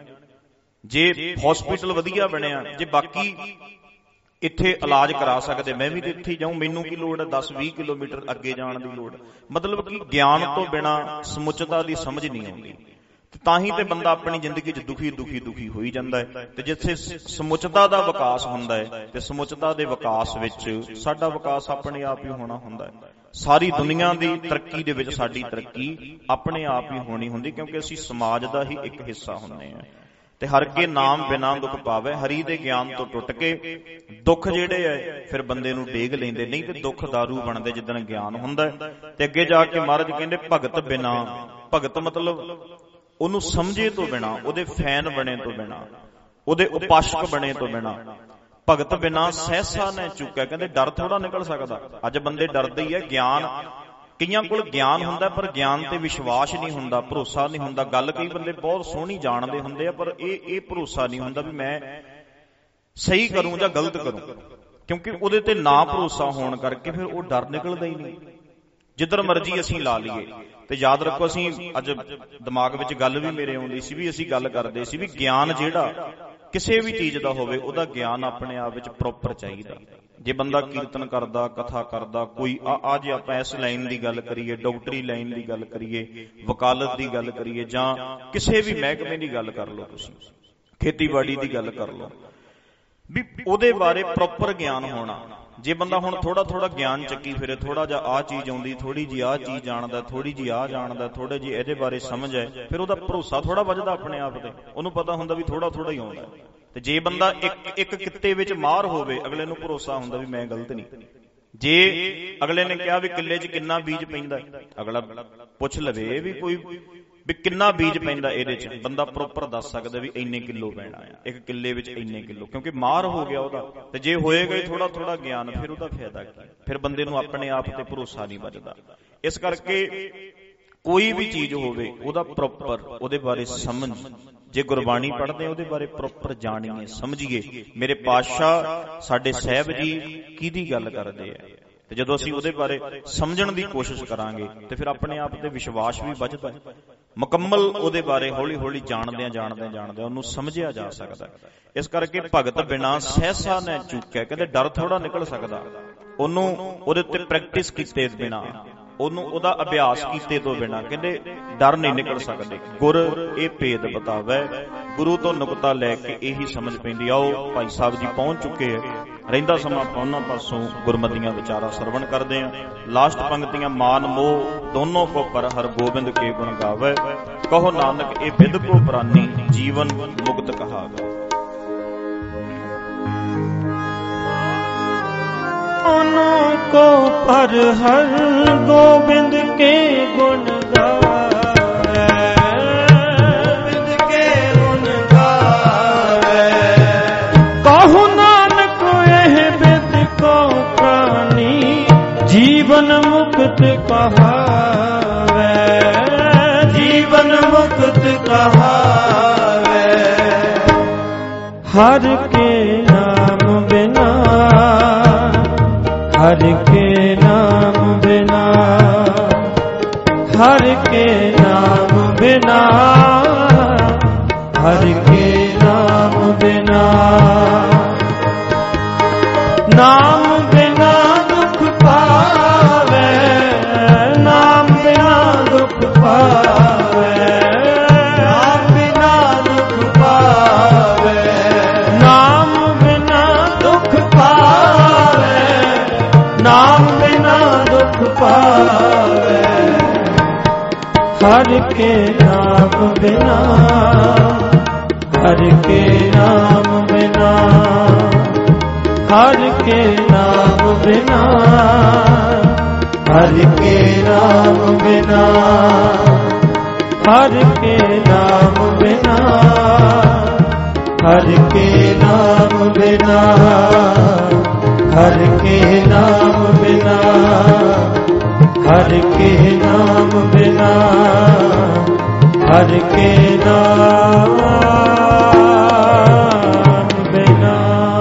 Speaker 1: ਜੇ ਹਸਪੀਟਲ ਵਧੀਆ ਬਣਿਆ, ਜੇ ਬਾਕੀ ਇੱਥੇ ਇਲਾਜ ਕਰਾ ਸਕਦੇ, ਮੈਂ ਵੀ ਤੇ ਇੱਥੇ ਜਾਊਂ, ਮੈਨੂੰ ਕੀ ਲੋੜ ਹੈ 10-20 ਕਿਲੋਮੀਟਰ ਅੱਗੇ ਜਾਣ ਦੀ ਲੋੜ। ਮਤਲਬ ਕਿ ਗਿਆਨ ਤੋਂ ਬਿਨਾਂ ਸਮੁੱਚਤਾ ਦੀ ਸਮਝ ਨਹੀਂ ਆਉਂਦੀ, ਤਾਂ ਹੀ ਤੇ ਬੰਦਾ ਆਪਣੀ ਜ਼ਿੰਦਗੀ 'ਚ ਦੁਖੀ ਹੋਈ ਜਾਂਦਾ ਹੈ। ਤੇ ਜਿੱਥੇ ਸਮੁੱਚਤਾ ਦਾ ਵਿਕਾਸ ਹੁੰਦਾ ਹੈ ਤੇ ਸਮੁੱਚਤਾ ਦੇ ਵਿਕਾਸ ਵਿੱਚ ਸਾਡਾ ਵਿਕਾਸ ਆਪਣੇ ਆਪ ਹੀ ਹੋਣਾ ਹੁੰਦਾ ਹੈ। ਸਾਰੀ ਦੁਨੀਆ ਦੀ ਤਰੱਕੀ ਦੇ ਵਿੱਚ ਸਾਡੀ ਤਰੱਕੀ ਆਪਣੇ ਆਪ ਹੀ ਹੋਣੀ ਹੁੰਦੀ, ਕਿਉਂਕਿ ਅਸੀਂ ਸਮਾਜ ਦਾ ਹੀ ਇੱਕ ਹਿੱਸਾ ਹੁੰਦੇ ਹਾਂ। ਤੇ ਹਰ ਕੇ ਨਾਮ ਬਿਨਾਂ ਦੁੱਖ ਪਾਵੇ, ਹਰੀ ਦੇ ਗਿਆਨ ਤੋਂ ਟੁੱਟ ਕੇ ਦੁੱਖ ਜਿਹੜੇ ਹੈ ਫਿਰ ਬੰਦੇ ਨੂੰ ਡੇਗ ਲੈਂਦੇ, ਨਹੀਂ ਤੇ ਦੁੱਖ ਦਾਰੂ ਬਣਦੇ ਜਿੱਦਣ ਗਿਆਨ ਹੁੰਦਾ। ਤੇ ਅੱਗੇ ਜਾ ਕੇ ਮਹਾਰਾਜ ਕਹਿੰਦੇ ਭਗਤ ਬਿਨਾਂ, ਭਗਤ ਮਤਲਬ ਉਹਨੂੰ ਸਮਝੇ ਤੋਂ ਬਿਨਾਂ, ਉਹਦੇ ਫੈਨ ਬਣੇ ਤੋਂ ਬਿਨਾਂ, ਉਹਦੇ ਉਪਾਸ਼ਕ ਬਣੇ ਤੋਂ ਬਿਨਾਂ, ਭਗਤ ਬਿਨਾਂ ਸਹਿਸਾ ਨੇ ਚੁੱਕਿਆ। ਕਹਿੰਦੇ ਡਰ ਥੋੜਾ ਨਿਕਲ ਸਕਦਾ। ਅੱਜ ਬੰਦੇ ਡਰਦੇ ਹੀ ਹੈ। ਗਿਆਨ, ਕਈਆਂ ਕੋਲ ਗਿਆਨ ਹੁੰਦਾ ਪਰ ਗਿਆਨ ਤੇ ਵਿਸ਼ਵਾਸ ਨਹੀਂ ਹੁੰਦਾ, ਭਰੋਸਾ ਨਹੀਂ ਹੁੰਦਾ। ਗੱਲ ਕਈ ਬੰਦੇ ਬਹੁਤ ਸੋਹਣੀ ਜਾਣਦੇ ਹੁੰਦੇ ਆ, ਪਰ ਇਹ ਭਰੋਸਾ ਨਹੀਂ ਹੁੰਦਾ ਵੀ ਮੈਂ ਸਹੀ ਕਰੂੰ ਜਾਂ ਗਲਤ ਕਰੂੰ, ਕਿਉਂਕਿ ਉਹਦੇ ਤੇ ਨਾ ਭਰੋਸਾ ਹੋਣ ਕਰਕੇ ਫਿਰ ਉਹ ਡਰ ਨਿਕਲਦਾ ਹੀ ਨਹੀਂ। ਜਿੱਧਰ ਮਰਜ਼ੀ ਅਸੀਂ ਲਾ ਲਈਏ। ਤੇ ਯਾਦ ਰੱਖੋ, ਅਸੀਂ ਅੱਜ ਦਿਮਾਗ ਵਿੱਚ ਗੱਲ ਵੀ ਮੇਰੇ ਆਉਂਦੀ ਸੀ, ਵੀ ਅਸੀਂ ਗੱਲ ਕਰਦੇ ਸੀ ਵੀ ਗਿਆਨ ਜਿਹੜਾ ਕਿਸੇ ਵੀ ਚੀਜ਼ ਦਾ ਹੋਵੇ, ਉਹਦਾ ਗਿਆਨ ਆਪਣੇ ਆਪ ਵਿੱਚ ਪ੍ਰੋਪਰ ਚਾਹੀਦਾ। ਜੇ ਬੰਦਾ ਕੀਰਤਨ ਕਰਦਾ, ਕਥਾ ਕਰਦਾ, ਕੋਈ ਜੇ ਆਪਾਂ ਇਸ ਲਾਈਨ ਦੀ ਗੱਲ ਕਰੀਏ, ਡਾਕਟਰੀ ਲਾਈਨ ਦੀ ਗੱਲ ਕਰੀਏ, ਵਕਾਲਤ ਦੀ ਗੱਲ ਕਰੀਏ, ਜਾਂ ਕਿਸੇ ਵੀ ਮਹਿਕਮੇ ਦੀ ਗੱਲ ਕਰ ਲਓ, ਤੁਸੀਂ ਖੇਤੀਬਾੜੀ ਦੀ ਗੱਲ ਕਰ ਲਓ, ਵੀ ਉਹਦੇ ਬਾਰੇ ਪ੍ਰੋਪਰ ਗਿਆਨ ਹੋਣਾ। ਜੇ ਬੰਦਾ ਹੁਣ ਥੋੜਾ ਗਿਆਨ ਚੱਕੀ ਫਿਰੇ, ਥੋੜਾ ਜਿਹਾ ਆਹ ਚੀਜ਼ ਆਉਂਦੀ, ਥੋੜੀ ਜਿਹੀ ਆਹ ਚੀਜ਼ ਜਾਣਦਾ, ਥੋੜੀ ਜਿਹੀ ਆਹ ਜਾਣਦਾ, ਥੋੜੇ ਜਿਹੀ ਇਹਦੇ ਬਾਰੇ ਸਮਝ ਹੈ, ਫਿਰ ਉਹਦਾ ਭਰੋਸਾ ਥੋੜਾ ਵੱਜਦਾ ਆਪਣੇ ਆਪ ਤੇ। ਉਹਨੂੰ ਪਤਾ ਹੁੰਦਾ ਵੀ ਥੋੜਾ ਹੀ ਆਉਂਦਾ। ਤੇ ਜੇ ਬੰਦਾ ਇੱਕ ਕਿੱਤੇ ਵਿੱਚ ਮਾਹਰ ਹੋਵੇ, ਅਗਲੇ ਨੂੰ ਭਰੋਸਾ ਹੁੰਦਾ ਵੀ ਮੈਂ ਗਲਤ ਨਹੀਂ। ਜੇ ਅਗਲੇ ਨੇ ਕਿਹਾ ਵੀ ਕਿੱਲੇ 'ਚ ਕਿੰਨਾ ਬੀਜ ਪੈਂਦਾ, ਅਗਲਾ ਪੁੱਛ ਲਵੇ ਵੀ ਕਿੰਨਾ ਬੀਜ ਪੈਂਦਾ ਇਹਦੇ 'ਚ, ਬੰਦਾ ਪ੍ਰੋਪਰ ਦੱਸ ਸਕਦਾ ਵੀ ਇੰਨੇ ਕਿਲੋ ਪੈਣਾ ਆ, ਇੱਕ ਕਿੱਲੇ ਵਿੱਚ ਇੰਨੇ ਕਿਲੋ, ਕਿਉਂਕਿ ਮਾਹਰ ਹੋ ਗਿਆ ਉਹਦਾ। ਤੇ ਜੇ ਹੋਏਗਾ ਹੀ ਥੋੜਾ ਗਿਆਨ, ਫਿਰ ਉਹਦਾ ਫਾਇਦਾ ਕੀ? ਫਿਰ ਬੰਦੇ ਨੂੰ ਆਪਣੇ ਆਪ ਤੇ ਭਰੋਸਾ ਨਹੀਂ ਵੱਜਦਾ। ਇਸ ਕਰਕੇ ਕੋਈ ਵੀ ਚੀਜ਼ ਹੋਵੇ ਉਹਦਾ ਪ੍ਰੋਪਰ, ਉਹਦੇ ਬਾਰੇ ਸਮਝ, ਜੇ ਗੁਰਬਾਣੀ ਪੜ੍ਹਦੇ ਉਹਦੇ ਬਾਰੇ ਪ੍ਰੋਪਰ ਜਾਣੀਏ, ਸਮਝੀਏ। ਮੇਰੇ ਪਾਤਸ਼ਾਹ ਸਾਡੇ ਸਾਹਿਬ ਜੀ ਕਿਹਦੀ ਗੱਲ ਕਰਦੇ ਆ, ਤੇ ਜਦੋਂ ਅਸੀਂ ਉਹਦੇ ਬਾਰੇ ਸਮਝਣ ਦੀ ਕੋਸ਼ਿਸ਼ ਕਰਾਂਗੇ ਤੇ ਫਿਰ ਆਪਣੇ ਆਪ ਤੇ ਵਿਸ਼ਵਾਸ ਵੀ ਵੱਧਦਾ। ਮੁਕੰਮਲ ਉਹਦੇ ਬਾਰੇ ਹੌਲੀ ਜਾਣਦਿਆਂ ਉਹਨੂੰ ਸਮਝਿਆ ਜਾ ਸਕਦਾ। ਇਸ ਕਰਕੇ ਭਗਤ ਬਿਨਾਂ ਸਹਿਸਾ ਨੇ ਚੁੱਕਿਆ। ਕਹਿੰਦੇ ਡਰ ਥੋੜਾ ਨਿਕਲ ਸਕਦਾ, ਉਹਨੂੰ ਉਹਦੇ ਉੱਤੇ ਪ੍ਰੈਕਟਿਸ ਕੀਤੇ ਬਿਨਾਂ, ਉਹਨੂੰ ਉਹਦਾ ਅਭਿਆਸ ਕੀਤੇ ਤੋਂ ਬਿਨਾਂ ਕਹਿੰਦੇ ਡਰ ਨਹੀਂ ਨਿਕਲ ਸਕਦੇ। ਗੁਰ ਇਹ ਭੇਦ ਬਤਾਵੇ, ਗੁਰੂ ਤੋਂ ਨੁਕਤਾ ਲੈ ਕੇ ਇਹੀ ਸਮਝ ਪੈਂਦੀ। ਆਓ ਭਾਈ ਸਾਹਿਬ ਜੀ ਪਹੁੰਚ ਚੁੱਕੇ ਹੈ, ਰਹਿੰਦਾ ਸਮਾਂ ਆਪਾਂ ਉਹਨਾਂ ਪਾਸੋਂ ਗੁਰਮਤੀਆਂ ਵਿਚਾਰਾਂ ਸਰਵਣ ਕਰਦੇ ਹਾਂ। ਲਾਸਟ ਪੰਕਤੀਆਂ, ਮਾਨ ਮੋਹ ਦੋਨੋਂ ਕੋ ਪਰ ਹਰ ਗੋਬਿੰਦ ਕੇ ਗੁਣ ਗਾਵੇ, ਕਹੋ ਨਾਨਕ ਇਹ ਬਿਦ ਕੋ ਪ੍ਰਾਨੀ, ਜੀਵਨ ਮੁਕਤ ਕਹਾਵੇ।
Speaker 3: दोनों को पर हर गोविंद के गुण गावे, गोविंद के गुण गावे, कहु नानक यह बिद को प्राणी, जीवन मुक्त कहावे, जीवन मुक्त कहावे। हर के नाम बिना, हर के नाम बिना, हर के नाम बिना, हर के नाम बिना, नाम बिना दुख पावे, नाम बिना दुख पावे, नाम बिना दुख पावे, नाम बिना दुख पावे, नाम बिना दुख पावे। हर के नाम बिना, हर के नाम बिना, हर के नाम बिना, हर के नाम बिना, हर के नाम बिना, हर के नाम बिना, हर के नाम बिना, हर के नाम बिना, हर के नाम बिना।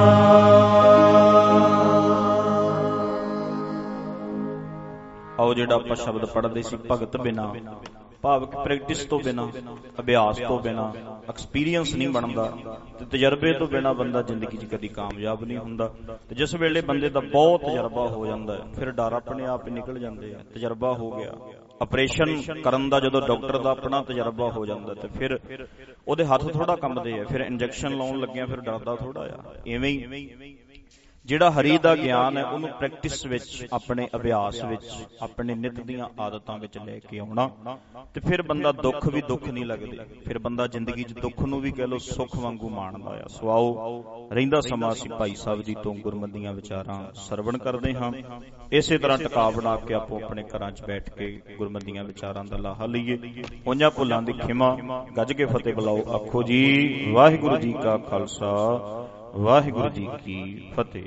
Speaker 1: आओ जिहड़ा आपां शब्द पढ़दे सी भगत बिना, भाव कि प्रैक्टिस तो बिना, अभ्यास तो बिना एक्सपीरियंस नहीं बनता, तजर्बे तो बिना बंदा जिंदगी च कदी कामयाब नहीं हुंदा। ते जिस वेले बंदे दा बहुत तजर्बा हो जाता है फिर डर अपने आप ही निकल जाते हैं। तजर्बा हो गया, ऑपरेशन करन दा जदों डॉक्टर दा अपना तजर्बा हो जाता है फिर उहदे हथ थोड़ा कंबदे आ, फिर इंजैक्शन लाउण लग्गिया फिर डरदा थोड़ा आ। इवें ही ਜਿਹੜਾ ਹਰੀ ਦਾ ਗਿਆਨ ਹੈ ਉਹਨੂੰ ਪ੍ਰੈਕਟਿਸ ਵਿੱਚ, ਆਪਣੇ ਅਭਿਆਸ ਵਿੱਚ, ਆਪਣੇ ਨਿਤ ਦੀਆਂ ਆਦਤਾਂ ਵਿੱਚ ਲੈ ਕੇ ਆਉਣਾ ਤੇ ਫਿਰ ਬੰਦਾ ਦੁੱਖ ਵੀ ਦੁੱਖ ਨਹੀਂ ਲੱਗਦੇ, ਫਿਰ ਬੰਦਾ ਜ਼ਿੰਦਗੀ 'ਚ ਦੁੱਖ ਨੂੰ ਵੀ ਕਹਿ ਲੋ ਸੁੱਖ ਵਾਂਗੂ ਮਾਣਦਾ ਆ। ਸੋ ਆਓ ਰਹਿੰਦਾ ਸਮਾਂ ਅਸੀਂ ਭਾਈ ਸਾਹਿਬ ਜੀ ਤੋਂ ਗੁਰਮਤੀਆਂ ਵਿਚਾਰਾਂ ਸਰਵਣ ਕਰਦੇ ਹਾਂ। ਇਸੇ ਤਰ੍ਹਾਂ ਟਿਕਾ ਬਣਾ ਕੇ ਆਪੋ ਆਪਣੇ ਘਰਾਂ 'ਚ ਬੈਠ ਕੇ ਗੁਰਮਤੀਆਂ ਵਿਚਾਰਾਂ ਦਾ ਲਾਹਾ ਲਈਏ। ਉਹਨਾਂ ਭੁੱਲਾਂ ਦੀ ਖਿਮਾ, ਗੱਜ ਕੇ ਫਤਿਹ ਬੁਲਾਓ, ਆਖੋ ਜੀ ਵਾਹਿਗੁਰੂ ਜੀ ਕਾ ਖਾਲਸਾ ਵਾਹਿਗੁਰੂ ਜੀ ਕੀ ਫਤਿਹ।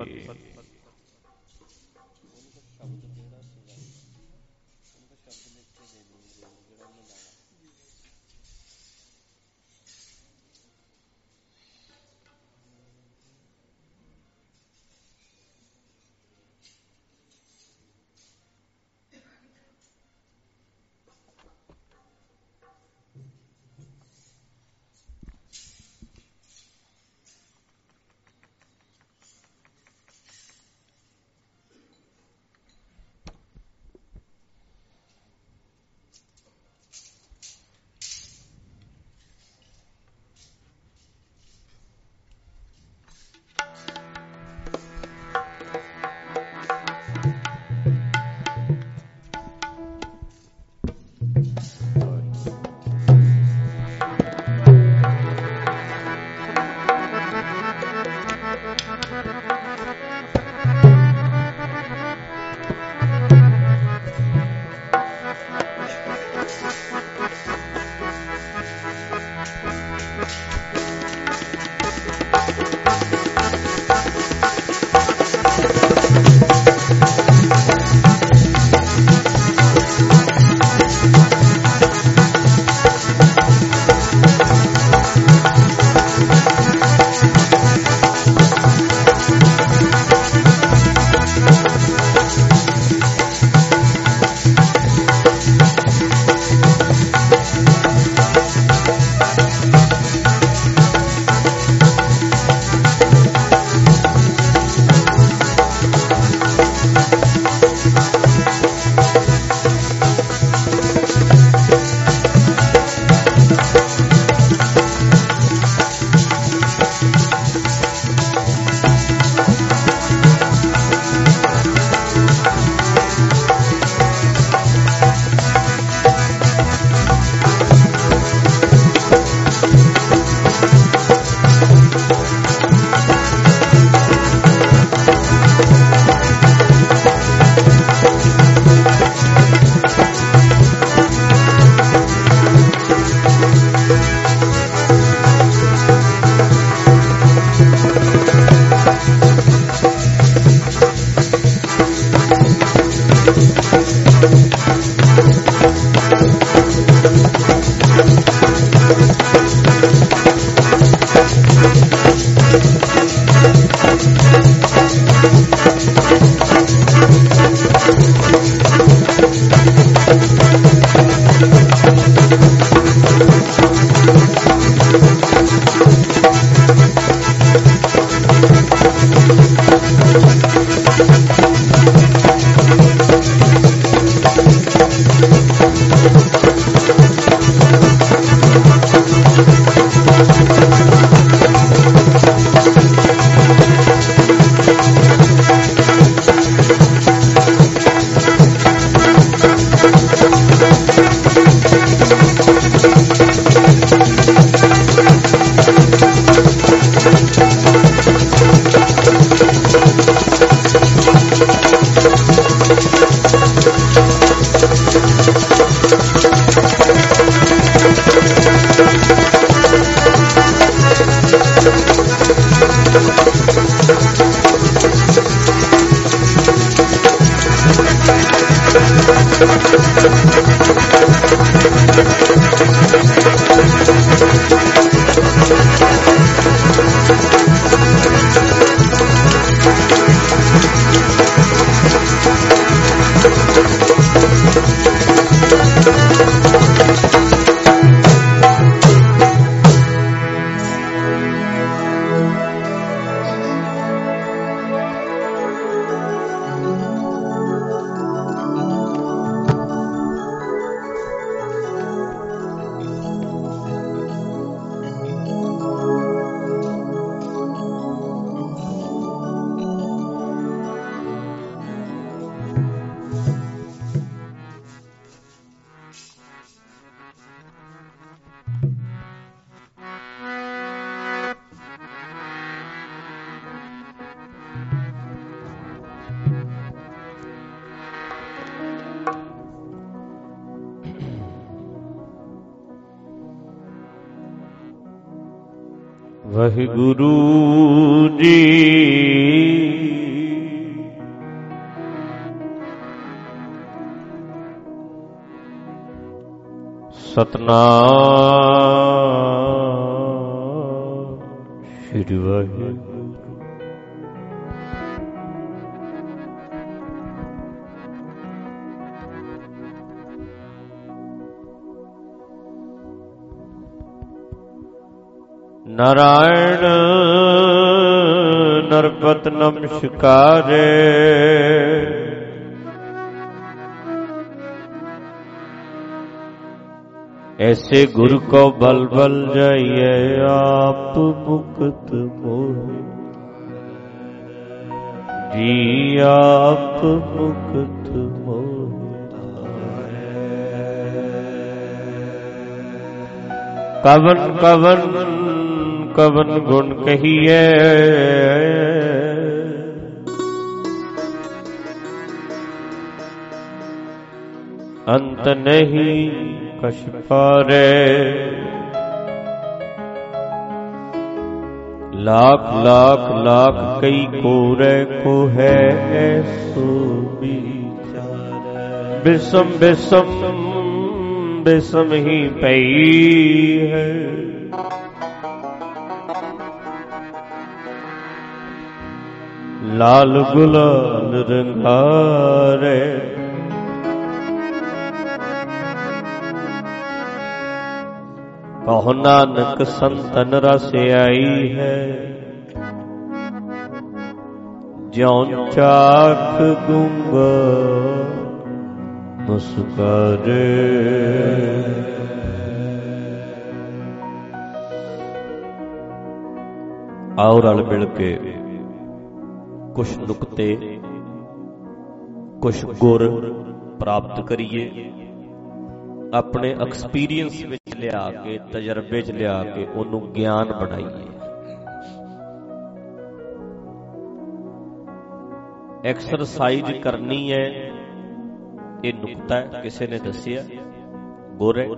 Speaker 3: ਵਾਹਿਗੁਰੂ ਜੀ ਸਤਨਾਮ ਸ੍ਰੀ ਵਾਹਿਗੁਰੂ। ਨਾਰਾਇਣ ਨਰਪਤ ਨਮਸਕਾਰੇ ऐसे गुरु को बल बल जाइए आप मुक्त मोहे जी आप मुक्त मोहे। कवन कवन कवन गुण कहिए अंत नहीं कश पारे। लाख लाख लाख कई कोरे को है ऐसो विचार। बिसम बिसम बिसम ही पई है लाल गुलाल रंगारे। कहो नानक संतन रस आई है ज्यों चाख गूंगा मुस्कारे। आओ रल मिल के कुछ नुकते कुछ गुर प्राप्त करिए अपने एक्सपीरियंस विच लिया के तजर्बे च लिया के उन्होंने ज्ञान बनाइए। एक्सरसाइज करनी है ये नुकता है किसी ने दसिया गुर है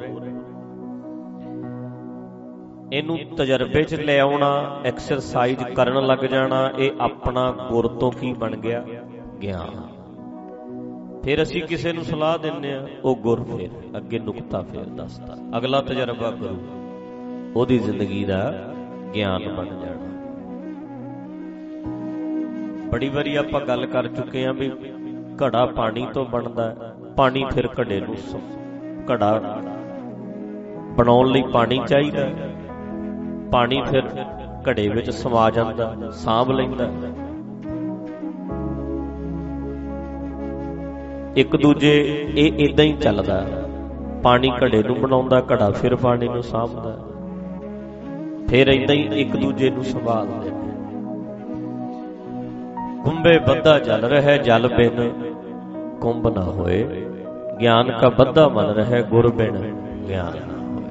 Speaker 3: इनू तजर्बे च ले आना एक्सरसाइज करन लग जाना ये अपना गुर तो की बन गया ज्ञान। फिर असी किसी नूं सलाह दिंदे आ वो गुर फिर अगे नुकता फिर दसदा अगला तजर्बा करू ओदी जिंदगी दा ज्ञान बन जाना। बड़ी बारी आपां गल कर चुके हैं भी घड़ा पानी तो बनदा पानी फिर घड़े नूं घड़ा बनाउण लई पानी चाहीदा पानी फिर घड़े विच समा जांदा सांभ लैंदा। एक दूजे ये इदां ही चलदा पानी घड़े नूं बनाउंदा घड़ा फिर पानी नूं साਂਭਦਾ फिर इदां ही एक दूजे नूं संभालदे। कुंभे बद्धा जल रहे जल बिन कुंभ ना होए ज्ञान का बद्धा मन रहे गुर बिन ज्ञान ना होए।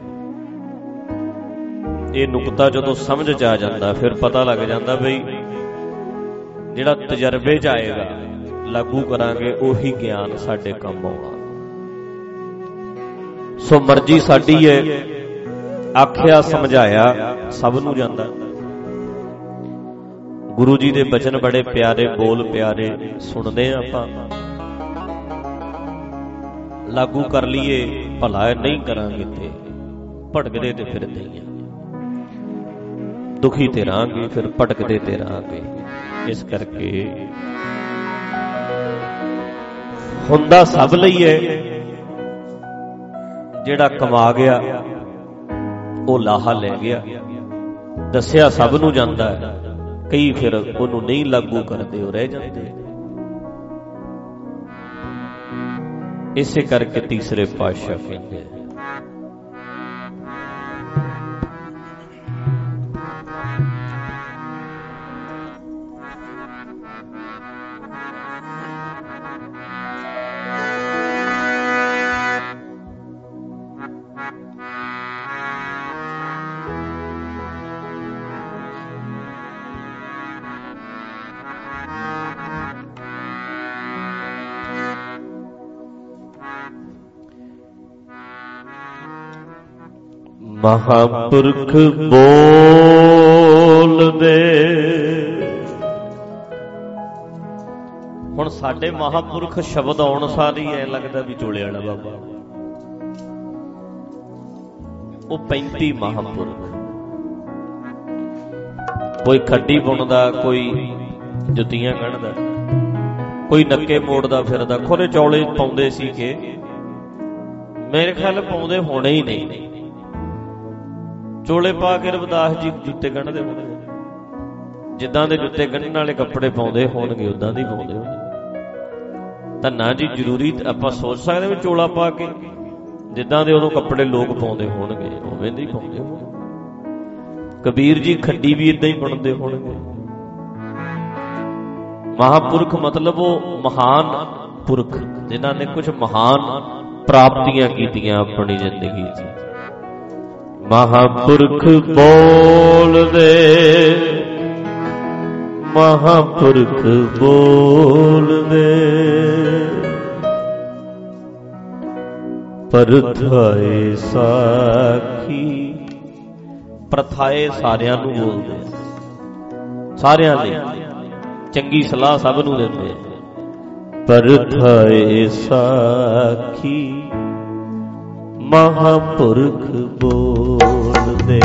Speaker 3: ये नुकता जदों समझ च आ जांदा फिर पता लग जांदा बई जिहड़ा तजर्बे च आएगा लागू करांगे उही ज्ञान साडे काम आउणा। सो मर्जी साडी है आख्या समझाया सब नूं जांदा। गुरु जी दे बचन बड़े प्यारे बोल प्यारे सुनदे आपां ਲਾਗੂ ਕਰ ਲਈਏ ਭਲਾ ਨਹੀਂ ਕਰਾਂਗੇ ਤੇ ਭਟਕਦੇ ਤੇ ਫਿਰਦੇ ਹੀ ਆ, ਦੁਖੀ ਤੇ ਰਹਾਂਗੇ, ਫਿਰ ਭਟਕਦੇ ਤੇ ਰਹਾਂਗੇ। ਇਸ ਕਰਕੇ ਹੁੰਦਾ ਸਭ ਲਈ ਹੈ, ਜਿਹੜਾ ਕਮਾ ਗਿਆ ਉਹ ਲਾਹਾ ਲੈ ਗਿਆ, ਦੱਸਿਆ ਸਭ ਨੂੰ ਜਾਂਦਾ ਹੈ, ਕਈ ਫਿਰ ਉਹਨੂੰ ਨਹੀਂ ਲਾਗੂ ਕਰਦੇ, ਉਹ ਰਹਿ ਜਾਂਦੇ। ਇਸੇ ਕਰਕੇ ਤੀਸਰੇ ਪਾਤਸ਼ਾਹ ਕਹਿੰਦੇ ਮਹਾਂਪੁਰਖ ਬੋਲਦੇ। ਹੁਣ ਸਾਡੇ ਮਹਾਂਪੁਰਖ ਸ਼ਬਦ ਆਉਣ ਸਾਰ ਹੀ ਐ ਲੱਗਦਾ ਵੀ ਚੋਲੇ ਵਾਲਾ ਬਾਬਾ। ਉਹ 35 ਮਹਾਂਪੁਰਖ, ਕੋਈ ਖੱਡੀ ਬੁਣਦਾ, ਕੋਈ ਜੁੱਤੀਆਂ ਗੰਢਦਾ, ਕੋਈ ਨੱਕੇ ਮੋੜਦਾ ਫਿਰਦਾ। ਖੋਰੇ ਚੌਲੇ ਪਾਉਂਦੇ ਸੀ ਕਿ ਮੇਰੇ ਖਿਆਲ ਪਾਉਂਦੇ ਹੋਣੇ ਹੀ ਨਹੀਂ, ਚੋਲੇ ਪਾ ਕੇ ਰਵਿਦਾਸ ਜੀ ਜੁੱਤੇ ਗੰਢਦੇ ਹੋਣਗੇ। ਜਿੱਦਾਂ ਦੇ ਜੁੱਤੇ ਗੰਢਣ ਵਾਲੇ ਕੱਪੜੇ ਪਾਉਂਦੇ ਹੋਣਗੇ ਉਦਾਂ ਦੇ ਪਾਉਂਦੇ ਹੋਣਗੇ। ਤਾਂ ਨਾ ਜੀ ਜ਼ਰੂਰੀ ਆਪਾਂ ਸੋਚ ਸਕਦੇ ਵੀ ਚੋਲਾ ਪਾ ਕੇ ਜਿੱਦਾਂ ਦੇ ਉਦੋਂ ਕੱਪੜੇ ਲੋਕ ਪਾਉਂਦੇ ਹੋਣਗੇ ਉਵੇਂ ਦੇ ਹੀ ਪਾਉਂਦੇ ਹੋਣਗੇ। ਕਬੀਰ ਜੀ ਖੱਡੀ ਵੀ ਇਦਾਂ ਹੀ ਬੁਣਦੇ ਹੋਣਗੇ। ਮਹਾਂਪੁਰਖ ਮਤਲਬ ਉਹ ਮਹਾਨ ਪੁਰਖ ਜਿਨ੍ਹਾਂ ਨੇ ਕੁਝ ਮਹਾਨ ਪ੍ਰਾਪਤੀਆਂ ਕੀਤੀਆਂ ਆਪਣੀ ਜ਼ਿੰਦਗੀ 'ਚ। ਮਹਾਂਪੁਰਖ ਬੋਲਦੇ, ਮਹਾਂਪੁਰਖ ਬੋਲਦੇ, ਪਰਥਾਏ ਸਾਖੀ। ਪ੍ਰਥਾਏ ਸਾਰਿਆਂ ਨੂੰ ਬੋਲਦੇ, ਸਾਰਿਆਂ ਲਈ ਚੰਗੀ ਸਲਾਹ ਸਭ ਨੂੰ ਦਿੰਦੇ। ਪਰਥਾਏ ਸਾਖੀ ਮਹਾਂਪੁਰਖ ਬੋਲਦੇ,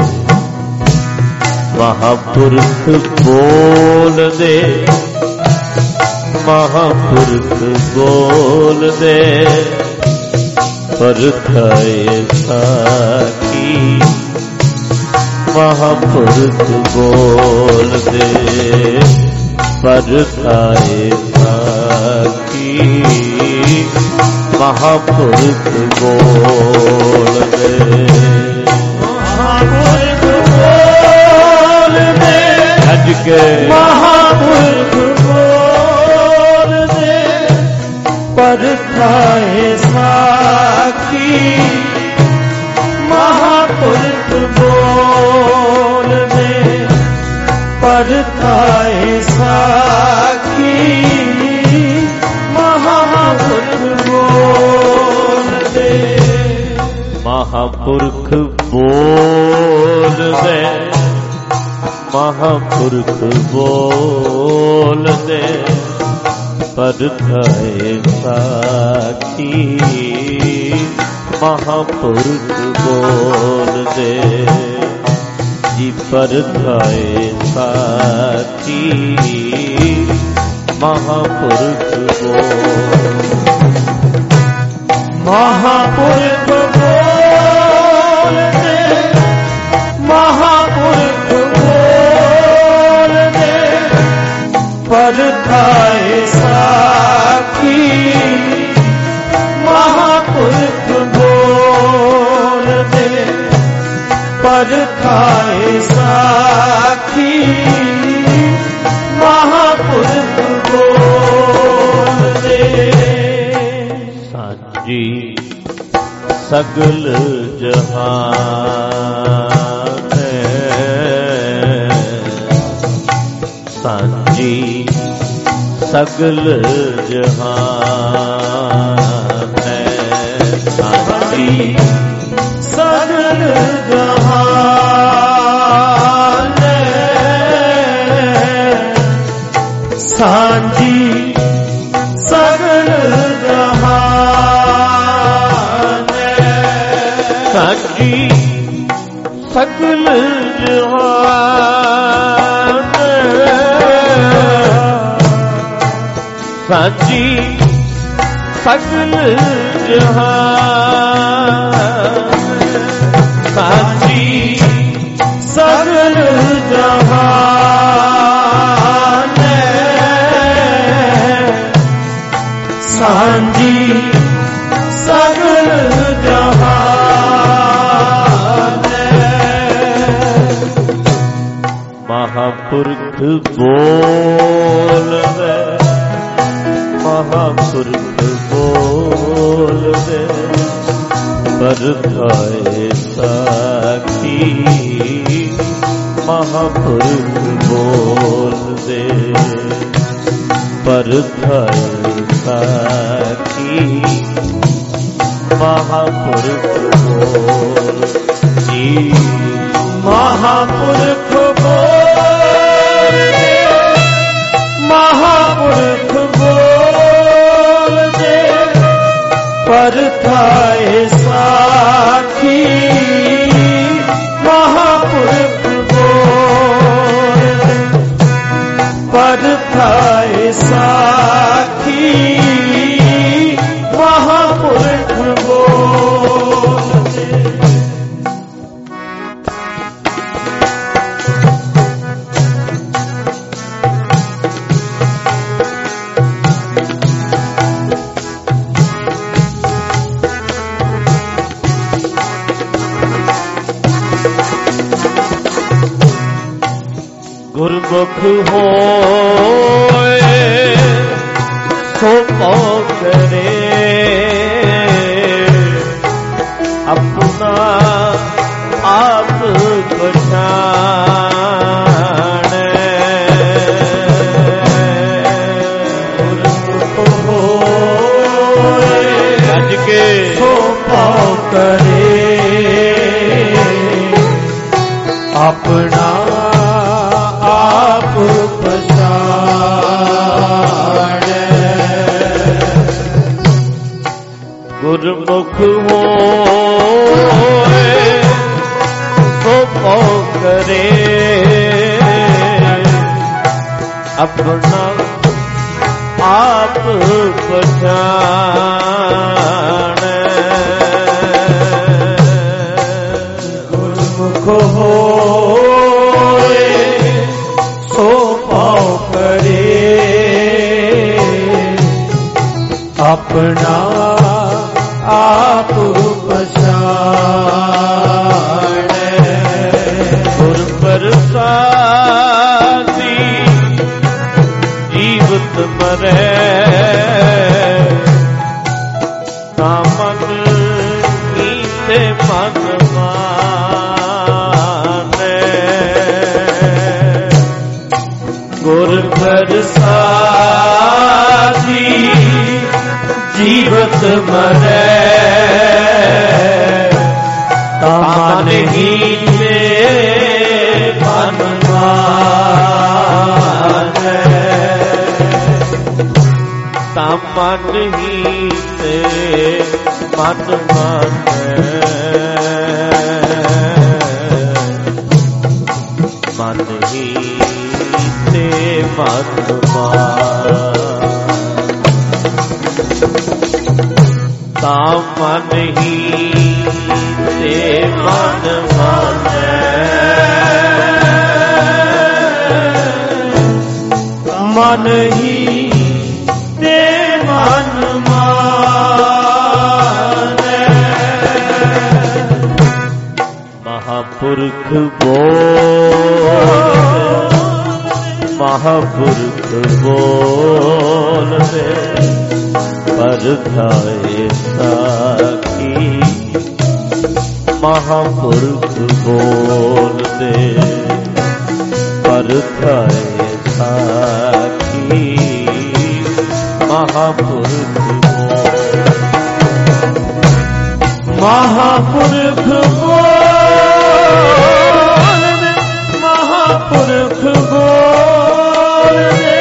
Speaker 3: ਮਹਾਂਪੁਰਖ ਬੋਲਦੇ, ਮਹਾਂਪੁਰਖ ਬੋਲਦੇ, ਪਰਥਾਏ ਸਾਖੀ ਮਹਾਂਪੁਰਖ ਬੋਲਦੇ, ਪਰਥਾਏ ਸਾਖੀ ਮਹਾਂਪੁਰਖ ਬੋਲਦੇ, ਮਹਾਂਪੁਰਖ ਬੋਲਦੇ, ਅੱਜ ਕੇ ਮਹਾਂਪੁਰਖ ਬੋਲਦੇ, ਪਰਥਾਏ ਸਾਖੀ ਮਹਾਂਪੁਰਖ ਬੋਲਦੇ, ਪਰਥਾਏ ਸਾਖੀ ਮਹਾਂਪੁਰਖ ਬੋਲਦੇ, ਮਹਾਂਪੁਰਖ ਬੋਲਦੇ, ਮਹਾਂਪੁਰਖ ਬੋਲਦੇ, ਪਰਥਾਏ ਸਾਖੀ ਮਹਾਂਪੁਰਖ ਬੋਲਦੇ ਜੀ, ਪਰਥਾਏ ਸਾਖੀ ਮਹਾਂਪੁਰਖ ਮਹਾਂਪੁਰਖ ਬੋਲਦੇ, ਮਹਾਂਪੁਰਖ ਬੋਲਦੇ, ਪਰਥਾਏ ਸਾਖੀ ਮਹਾਂਪੁਰਖ ਬੋਲਦੇ, ਪਰਥਾਏ ਸਾਖੀ ਮਹਾਂਪੁਰਖ ਬੋਲਦੇ। ਸਾਂਝੀ ਸਗਲ ਜਹਾਨ ਹੈ, ਸਾਂਝੀ ਸਗਲ ਜਹਾਨ ਹੈ, ਸਾਂਝੀ ਸਗਲ ਜਹਾਨ ਹੈ, ਸਾਂਝੀ ਸਗਲ ਜਹਾਨ ਸਗਲ ਜਹਾਨ ਸਾਂਝੀ ਸਗਲ ਜਹਾਨ ਸਾਂਝੀ ਸਗਲ ਜਹਾਨ ਸਾਂਝੀ ਸਗਲ ਜਹਾਨ ਮਹਾਂਪੁਰਖ ਬੋਲਵੇ ਮਹਾਂਪੁਰਖ ਬੋਲਵੇ ਪਰਥਾਏ ਸਾਖੀ ਮਹਾਂਪੁਰਖ ਬੋਲਦੇ ਪਰਥਾਏ ਸਾਖੀ ਮਹਾਂਪੁਰਖ ਬੋਲਦੀ ਮਹਾਂਪੁਰਖ ਬੋਲਦੇ ਮਹਾਂਪੁਰਖ ਬੋਲਦੇ ਪਰਥਾਏ ਸਾਖੀ ਮਹਾਂਪੁਰਖ ਬੋਲਦੇ ਪਰਥਾਏ ਸਾਖੀ ਮਹਾਂਪੁਰਖ ਬੋਲਦੇ ਗੁਰਮੁਖ ਹੋਏ ਸੋ ਪਾਉ ਕਰੇ ਆਪਣਾ ਆਪ ਪਛਾਣੈ ਗੁਰਮੁਖ ਹੋਏ ਗੱਜ ਕੇ ਸੋ ਪਾਉ ਕਰੇ ਆਪਣਾ ਆਪ ਪਛਾਣੈ ਗੁਰਮੁਖ ਹੋਏ ਸੋ ਪਾਉ ਕਰੇ ਆਪਣਾ ਆਪ ਪਛਾਣੈ ਗੁਰਮੁਖ ਹੋਏ ਸੋ ਪਾਉ ਕਰੇ ਆਪਣਾ ਆਪ ਪਛਾਣੈ ਗੁਰ ਪ੍ਰਸਾਦੀ ਜੀਵਤ ਮਰੈ ਤਾਂ ਮਨ ਕੀਤੇ ਮਨ ਮਾਨੈ ਗੁਰ ਪ੍ਰਸਾਦੀ ਜੀਵਤ ਮਰੈ ਤਾਂ ਮਨ ਹੀਲੇ ਮਨ ਮਾਨੈ ਤਾਂ ਮਨ ਹੀਲੇ ਮਨ ਮਾਨੈ ਮਨ ਹੀਲੇ ਮਨ ਮਾਨੈ ਤਾਂ ਮਨ ਹੀ ਤੇ ਮਨ ਮਾਨੈ ਮਨ ਹੀ ਤੇ ਮਨ ਮਾਨੈ ਮਹਾਂਪੁਰਖ ਬੋਲ ਮਹਾਂਪੁਰਖ ਬੋਲਦੇ ਪਰਥਾਏ ਸਾਖੀ ਮਹਾਂਪੁਰਖ ਬੋਲਦੇ ਪਰਥਾਏ ਸਾਖੀ ਮਹਾਂਪੁਰਖ ਮਹਾਂਪੁਰਖ ਬੋਲਦੇ ਮਹਾਂਪੁਰਖ ਬੋਲਦੇ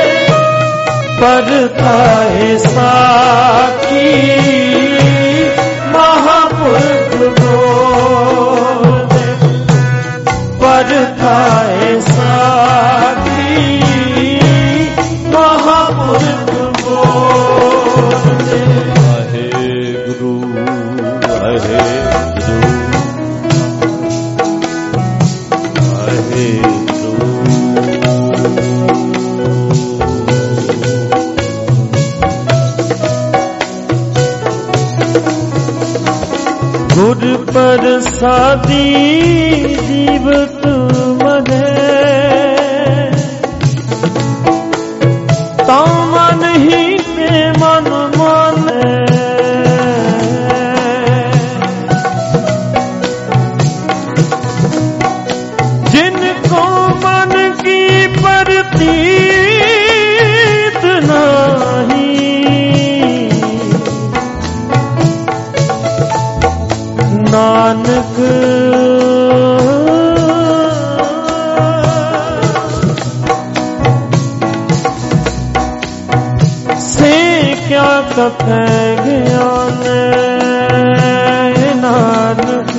Speaker 3: ਪਰਥਾਏ ਸਾਖੀ ਮਹਾਂਪੁਰਖ ਬੋਲਦੇ परखाए साखी महापुरख बोले। वाहेगुरु वाहेगुरु वाहेगुरु। गुर प्रसादी जीवत मरे ता मन ही पे मन माने। जिनको मन की प्रतीत नहीं नानक से क्या कफे ज्ञान नानक।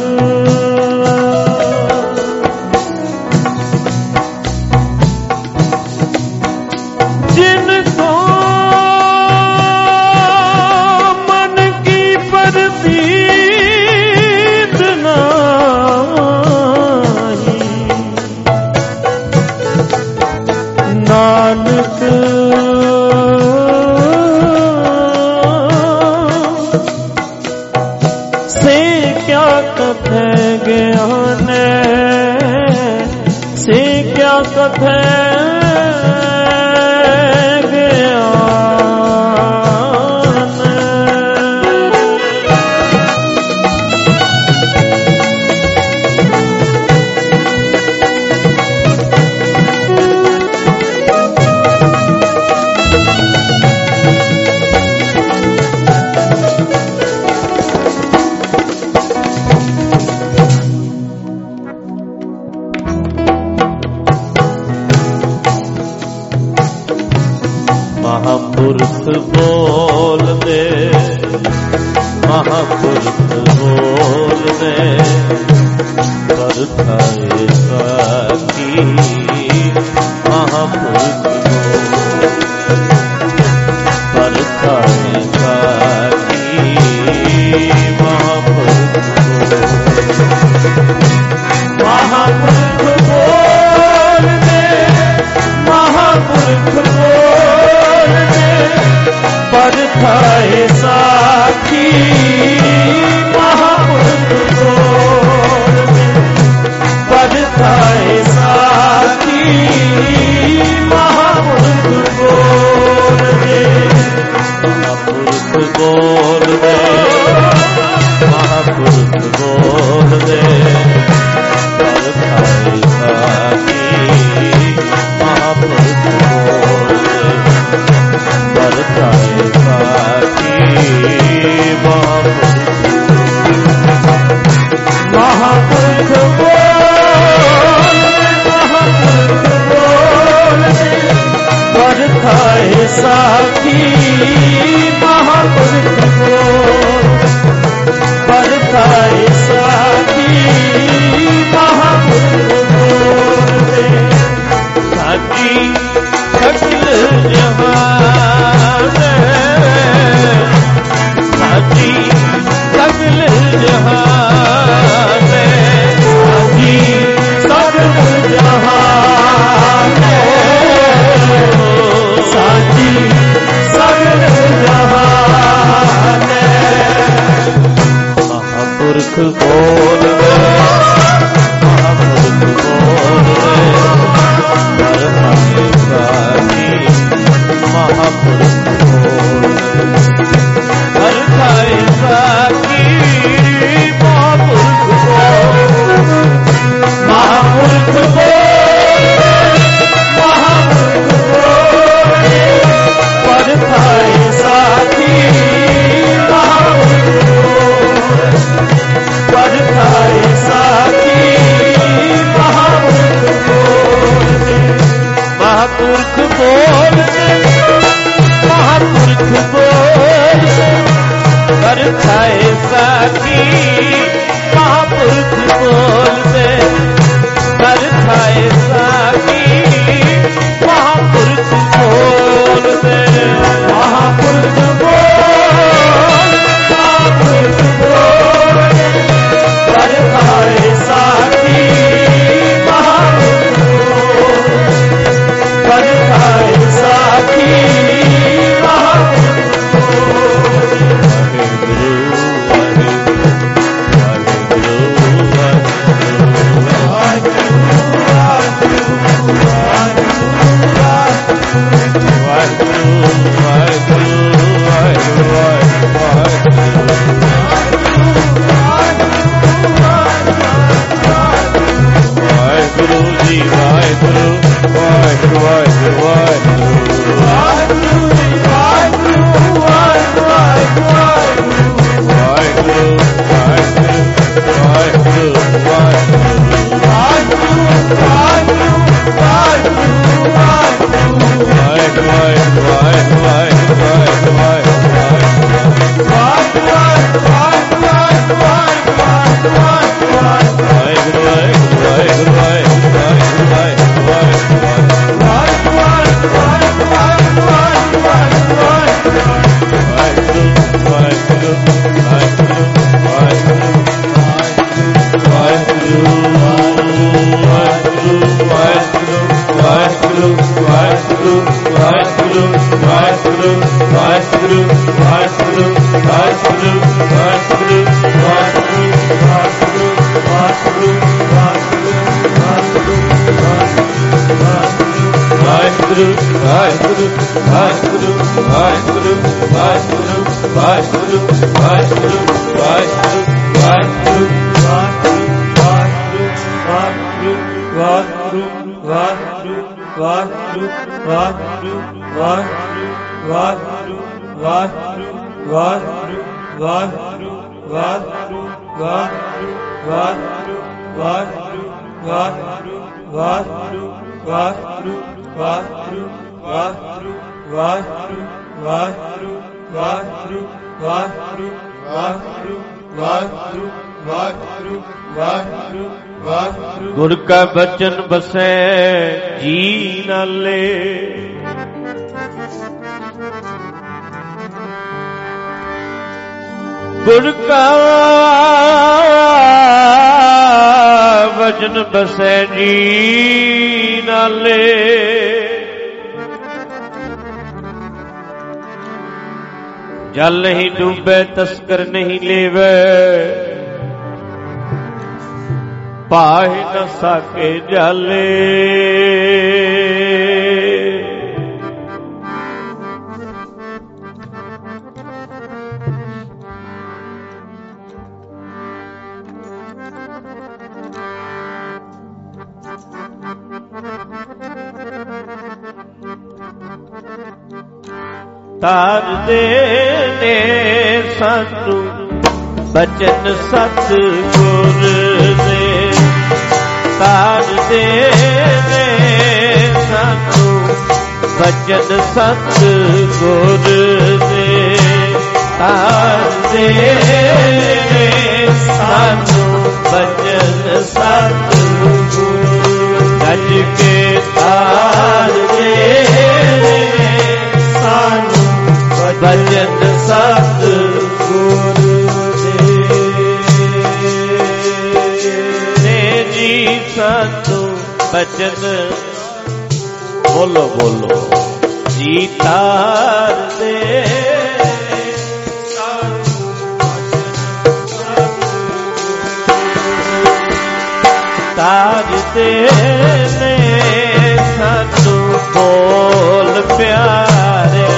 Speaker 3: जिनको मन की प्रतीत नानक से क्या कथे ज्ञान से क्या कथे महापुरुष बोल दे महापुरुष बोल दे परखाए साखी महापुरुष परखाए साखी महापुरुष बोल दे महापुरुष परखाए साखी महापुरुष बोल परखाए साखी महापुरुष बोल महापुरुष बोल दे महापुरुष बोल दे परखाए साखी महापुरुष बोल परखाए साखी महापुरुष बोल परखाए साखी महापुरुष बोल परखाए साखी महापुरुष बोल साखी सकल जहान साखी सकल जहान साखी सकल जहान साखी सकल जहान महापुरुष बोल महापुरुष बोल परखाए साखी महापुरुष महापुरुष परखाए साखी परखाए साखी महापुरुष बोल महापुरुष बोल परखाए साखी महापुरुष बोल ਸਾਖੀ ਮਹਾਂਪੁਰਖ ਬੋਲਦੇ ਮਹਾਂਪੁਰਖ ਬੋਲ ਮਹਾਂਪੁਰਖ ਬੋਲ ਕਰ ਖਾਏ ਸਾਖੀ ਮਹਾਂਪੁਰਖ ਬੋਲ ਕਰ ਖਾਏ ਸਾਖੀ ਗੁਰ ਕਾ ਬਚਨ ਬਸੈ ਜੀ ਨਾਲੇ ਗੁਰ ਕਾ ਬਚਨ ਬਸੈ ਜੀ ਨਾਲੇ ਜਲ ਨਹੀਂ ਡੂਬੇ ਤਸਕਰ ਨਹੀਂ ਲੇਵੇ ਪਾਹੇ ਨ ਸਾਕੇ ਜਾਲੇ ਤਾਰ ਦੇ ਨੇ ਸਾਨੂੰ ਬਚਨ ਸਤ ਗੁਰ ਦੇ ਤਾਰ ਦੇ ਨੇ ਸਾਨੂੰ ਬਚਨ ਸਤ ਗੁਰ ਦੇ ਤਾਰ ਦੇ ਨੇ ਸਾਨੂੰ ਬਚਨ ਸਤ ਗੁਰ ਗੱਜ ਕੇ ਤਾਰ ਦੇ ਸਾਨੂੰ ਬਚਨ ਸਤ ਗੁਰ ਨੇ ਜੀ ਸਾਨੂੰ ਬਚਨ ਬੋਲੋ ਬੋਲੋ ਜੀ ਤਾਰ ਦੇ ਤਾਜ ਦੇ ਨੇ ਸਾਨੂੰ ਬੋਲ ਪਿਆਰਿਆ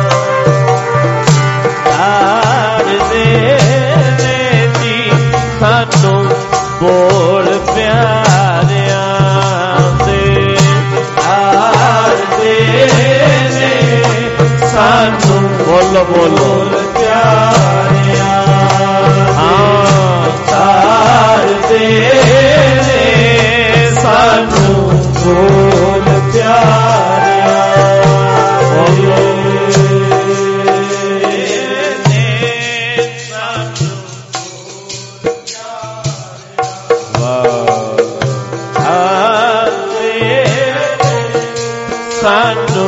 Speaker 3: ਤਾਜ ਦੇ ਨੇ ਜੀ ਸਾਨੂੰ ਬੋਲ ਪਿਆਰਿਆ ਦੇ ਤਾਜ ਦੇ ਨੇ ਸਾਨੂੰ ਬੋਲ ਬੋਲ ਪਿਆਰਿਆ ਹਾਂ ਤਾਜ ਦੇ ਸਾਨੂੰ ਬੋਲ ਪਿਆਰਿਆ ਬੋਲੇ ਨੇ ਸਾਨੂੰ ਬੋਲ ਪਿਆਰਿਆ ਵਾਹ ਸਾਨੂੰ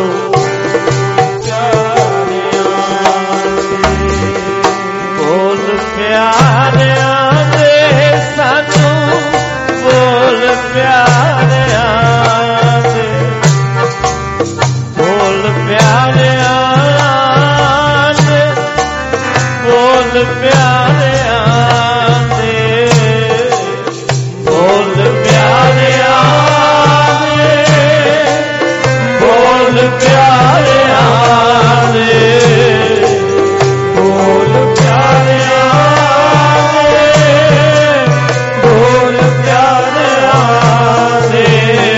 Speaker 3: ਬੋਲ ਪਿਆਰਿਆਂ ਦੇ ਸਾਨੂੰ ਬੋਲ ਪਿਆਰਿਆਂ ਦੇ ਬੋਲ ਪਿਆਰਿਆਂ ਦੇ ਬੋਲ ਪਿਆਰਿਆਂ ਦੇ ਬੋਲ ਪਿਆਰਿਆਂ ਦੇ ਬੋਲ ਪਿਆਰਿਆਂ ਦੇ ਬੋਲ ਪਿਆਰਿਆਂ ਦੇ ਬੋਲ ਪਿਆਰਿਆਂ ਦੇ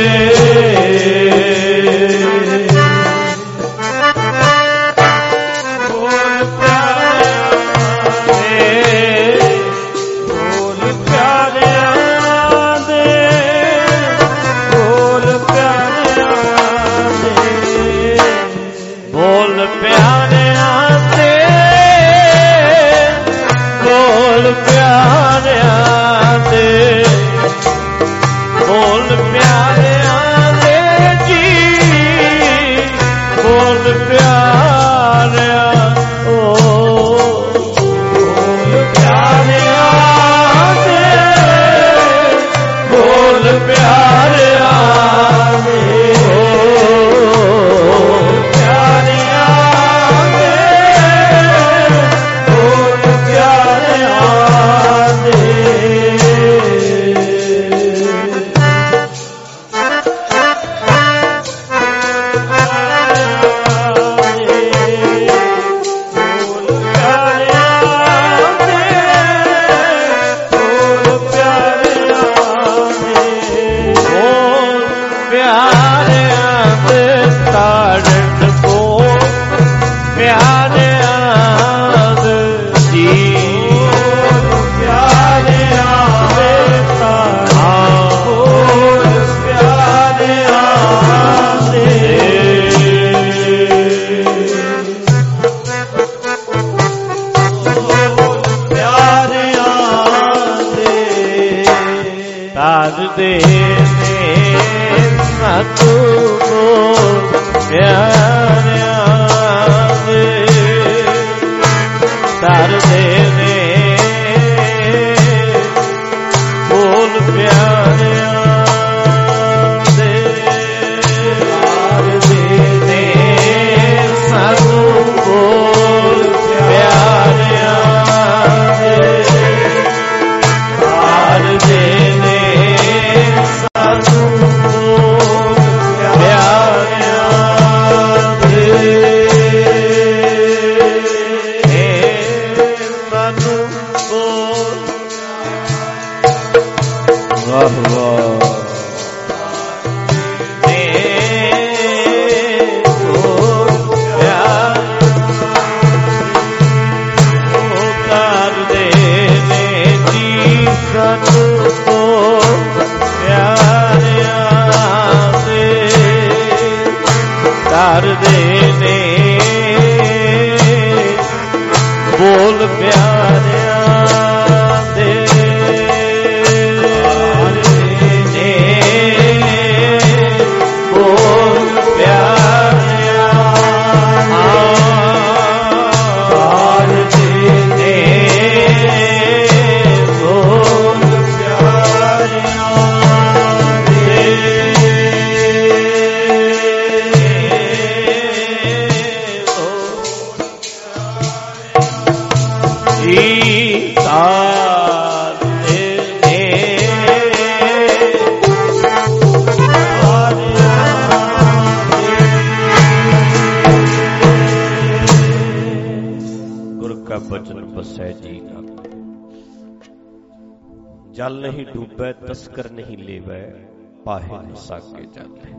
Speaker 3: जल नहीं डूबे तस्कर नहीं लेवै पाहे न साके जाले।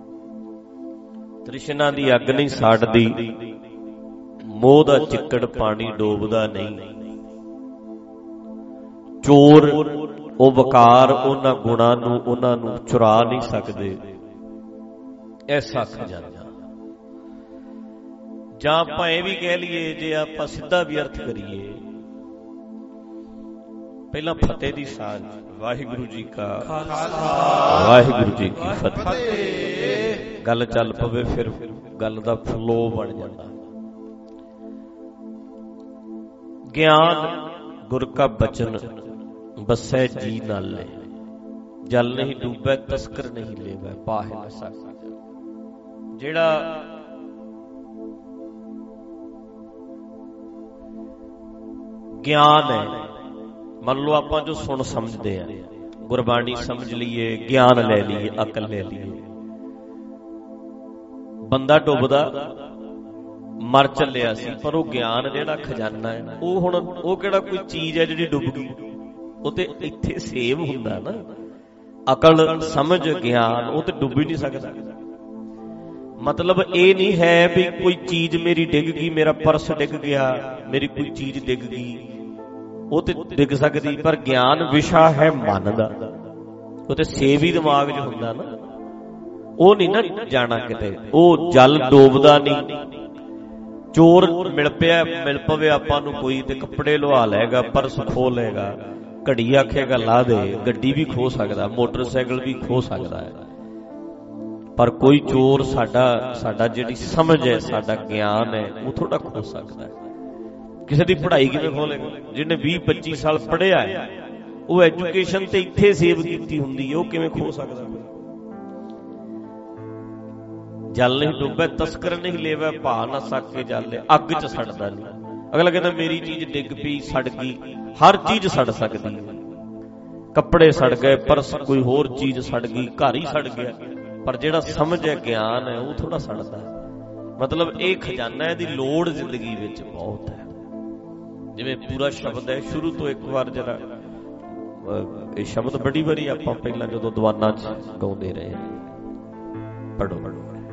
Speaker 3: तृष्णा दी अग नहीं साड़दी, मोह दा चिक्कड़ पानी डोबदा नहीं। चोर ओ वकार उन्हां गुणां नूं उन्हां नूं चुरा नहीं सकदे, ऐसा खजाना। जां आपां इह भी कह लईए, जे आपां सिद्धा भी अर्थ करिए, ਪਹਿਲਾਂ ਫਤਿਹ ਦੀ ਸਾਂਝ। ਵਾਹਿਗੁਰੂ ਜੀ ਕਾ ਖਾਲਸਾ, ਵਾਹਿਗੁਰੂ ਜੀ ਕੀ ਫਤਿਹ। ਗੱਲ ਚੱਲ ਪਵੇ ਫਿਰ ਗੱਲ ਦਾ ਫਲੋ ਬਣ ਜਾਂਦਾ। ਗਿਆਨ ਗੁਰ ਕਾ ਬਚਨ ਬਸੈ ਜੀ ਨਾਲੇ, ਜਲ ਨਹੀਂ ਡੂਬੈ ਤਸਕਰ ਨਹੀਂ ਲੇਵੈ ਪਾਹੇ ਨਾ ਸਕਾ। ਜਿਹੜਾ ਗਿਆਨ ਹੈ, ਮੰਨ ਲਓ ਆਪਾਂ ਜੋ ਸੁਣ ਸਮਝਦੇ ਆ, ਗੁਰਬਾਣੀ ਸਮਝ ਲਈਏ, ਗਿਆਨ ਲੈ ਲਈਏ, ਅਕਲ ਲੈ ਲਈਏ, ਬੰਦਾ ਡੁੱਬਦਾ ਮਰ ਚੱਲਿਆ ਸੀ, ਪਰ ਉਹ ਗਿਆਨ ਜਿਹੜਾ ਖਜ਼ਾਨਾ ਹੈ ਉਹ ਹੁਣ ਉਹ ਕਿਹੜਾ ਕੋਈ ਚੀਜ਼ ਹੈ ਜਿਹੜੀ ਡੁੱਬ ਗਈ, ਉਹ ਤੇ ਇੱਥੇ ਸੇਵ ਹੁੰਦਾ ਨਾ। ਅਕਲ ਸਮਝ ਗਿਆਨ ਉਹ ਤੇ ਡੁੱਬ ਹੀ ਨਹੀਂ ਸਕਦਾ। ਮਤਲਬ ਇਹ ਨਹੀਂ ਹੈ ਵੀ ਕੋਈ ਚੀਜ਼ ਮੇਰੀ ਡਿੱਗ ਗਈ, ਮੇਰਾ ਪਰਸ ਡਿੱਗ ਗਿਆ, ਮੇਰੀ ਕੋਈ ਚੀਜ਼ ਡਿੱਗ ਗਈ, ਉਹ ਤੇ ਡਿੱਗ ਸਕਦੀ, ਪਰ ਗਿਆਨ ਵਿਸ਼ਾ ਹੈ ਮਨ ਦਾ, ਉਹ ਤੇ ਸੇਵ ਹੀ ਦਿਮਾਗ 'ਚ ਹੁੰਦਾ ਨਾ, ਉਹ ਨਹੀਂ ਨਾ ਜਾਣਾ ਕਿਤੇ। ਉਹ ਜਲ ਡੋਬਦਾ ਨਹੀਂ। ਚੋਰ ਮਿਲ ਪਵੇ ਆਪਾਂ ਨੂੰ ਕੋਈ ਤੇ ਕੱਪੜੇ ਲਵਾ ਲਏਗਾ, ਪਰਸ ਖੋਹ ਲਏਗਾ, ਘੜੀ ਆਖੇਗਾ ਲਾ ਦੇ, ਗੱਡੀ ਵੀ ਖੋਹ ਸਕਦਾ, ਮੋਟਰਸਾਈਕਲ ਵੀ ਖੋਹ ਸਕਦਾ ਹੈ, ਪਰ ਕੋਈ ਚੋਰ ਸਾਡਾ ਜਿਹੜੀ ਸਮਝ ਹੈ, ਸਾਡਾ ਗਿਆਨ ਹੈ, ਉਹ ਥੋੜਾ ਖੋਹ ਸਕਦਾ ਹੈ। ਕਿਸੇ ਦੀ ਪੜ੍ਹਾਈ ਕਿਵੇਂ ਖੋਹ ਲੇਗਾ? ਜਿਹਨੇ 20-25 ਸਾਲ ਪੜ੍ਹਿਆ ਹੈ, ਉਹ ਐਜੂਕੇਸ਼ਨ ਤੇ ਇੱਥੇ ਸੇਵ ਕੀਤੀ ਹੁੰਦੀ ਹੈ, ਉਹ ਕਿਵੇਂ ਖੋਹ ਸਕਦਾ? ਜਲ ਨਹੀਂ ਡੁੱਬੈ ਤਸਕਰ ਨਹੀਂ ਲੇਵੈ ਭਾ ਨਾ ਸਾਕੇ ਜਲ, ਅੱਗ 'ਚ ਸੜਦਾ ਨਹੀਂ। ਅਗਲਾ ਕਹਿੰਦਾ ਮੇਰੀ ਚੀਜ਼ ਡਿੱਗ ਪਈ, ਸੜ ਗਈ। ਹਰ ਚੀਜ਼ ਸੜ ਸਕਦੀ ਹੈ, ਕੱਪੜੇ ਸੜ ਗਏ, ਪਰਸ ਕੋਈ ਹੋਰ ਚੀਜ਼ ਸੜ ਗਈ, ਘਰ ਹੀ ਸੜ ਗਿਆ, ਪਰ ਜਿਹੜਾ ਸਮਝ ਹੈ, ਗਿਆਨ ਹੈ, ਉਹ ਥੋੜਾ ਸੜਦਾ ਹੈ। ਮਤਲਬ ਇਹ ਖਜ਼ਾਨਾ, ਇਹਦੀ ਲੋੜ ਜ਼ਿੰਦਗੀ ਵਿੱਚ ਬਹੁਤ ਹੈ। ਜਿਵੇਂ ਪੂਰਾ ਸ਼ਬਦ ਹੈ, ਸ਼ੁਰੂ ਤੋਂ ਇੱਕ ਵਾਰ ਜਰਾ ਇਹ ਸ਼ਬਦ ਬੜੀ ਵਾਰੀ ਆਪਾਂ ਪਹਿਲਾਂ ਜਦੋਂ ਦੀਵਾਨਾਂ 'ਚ ਗਾਉਂਦੇ ਰਹੇ, ਪੜੋ।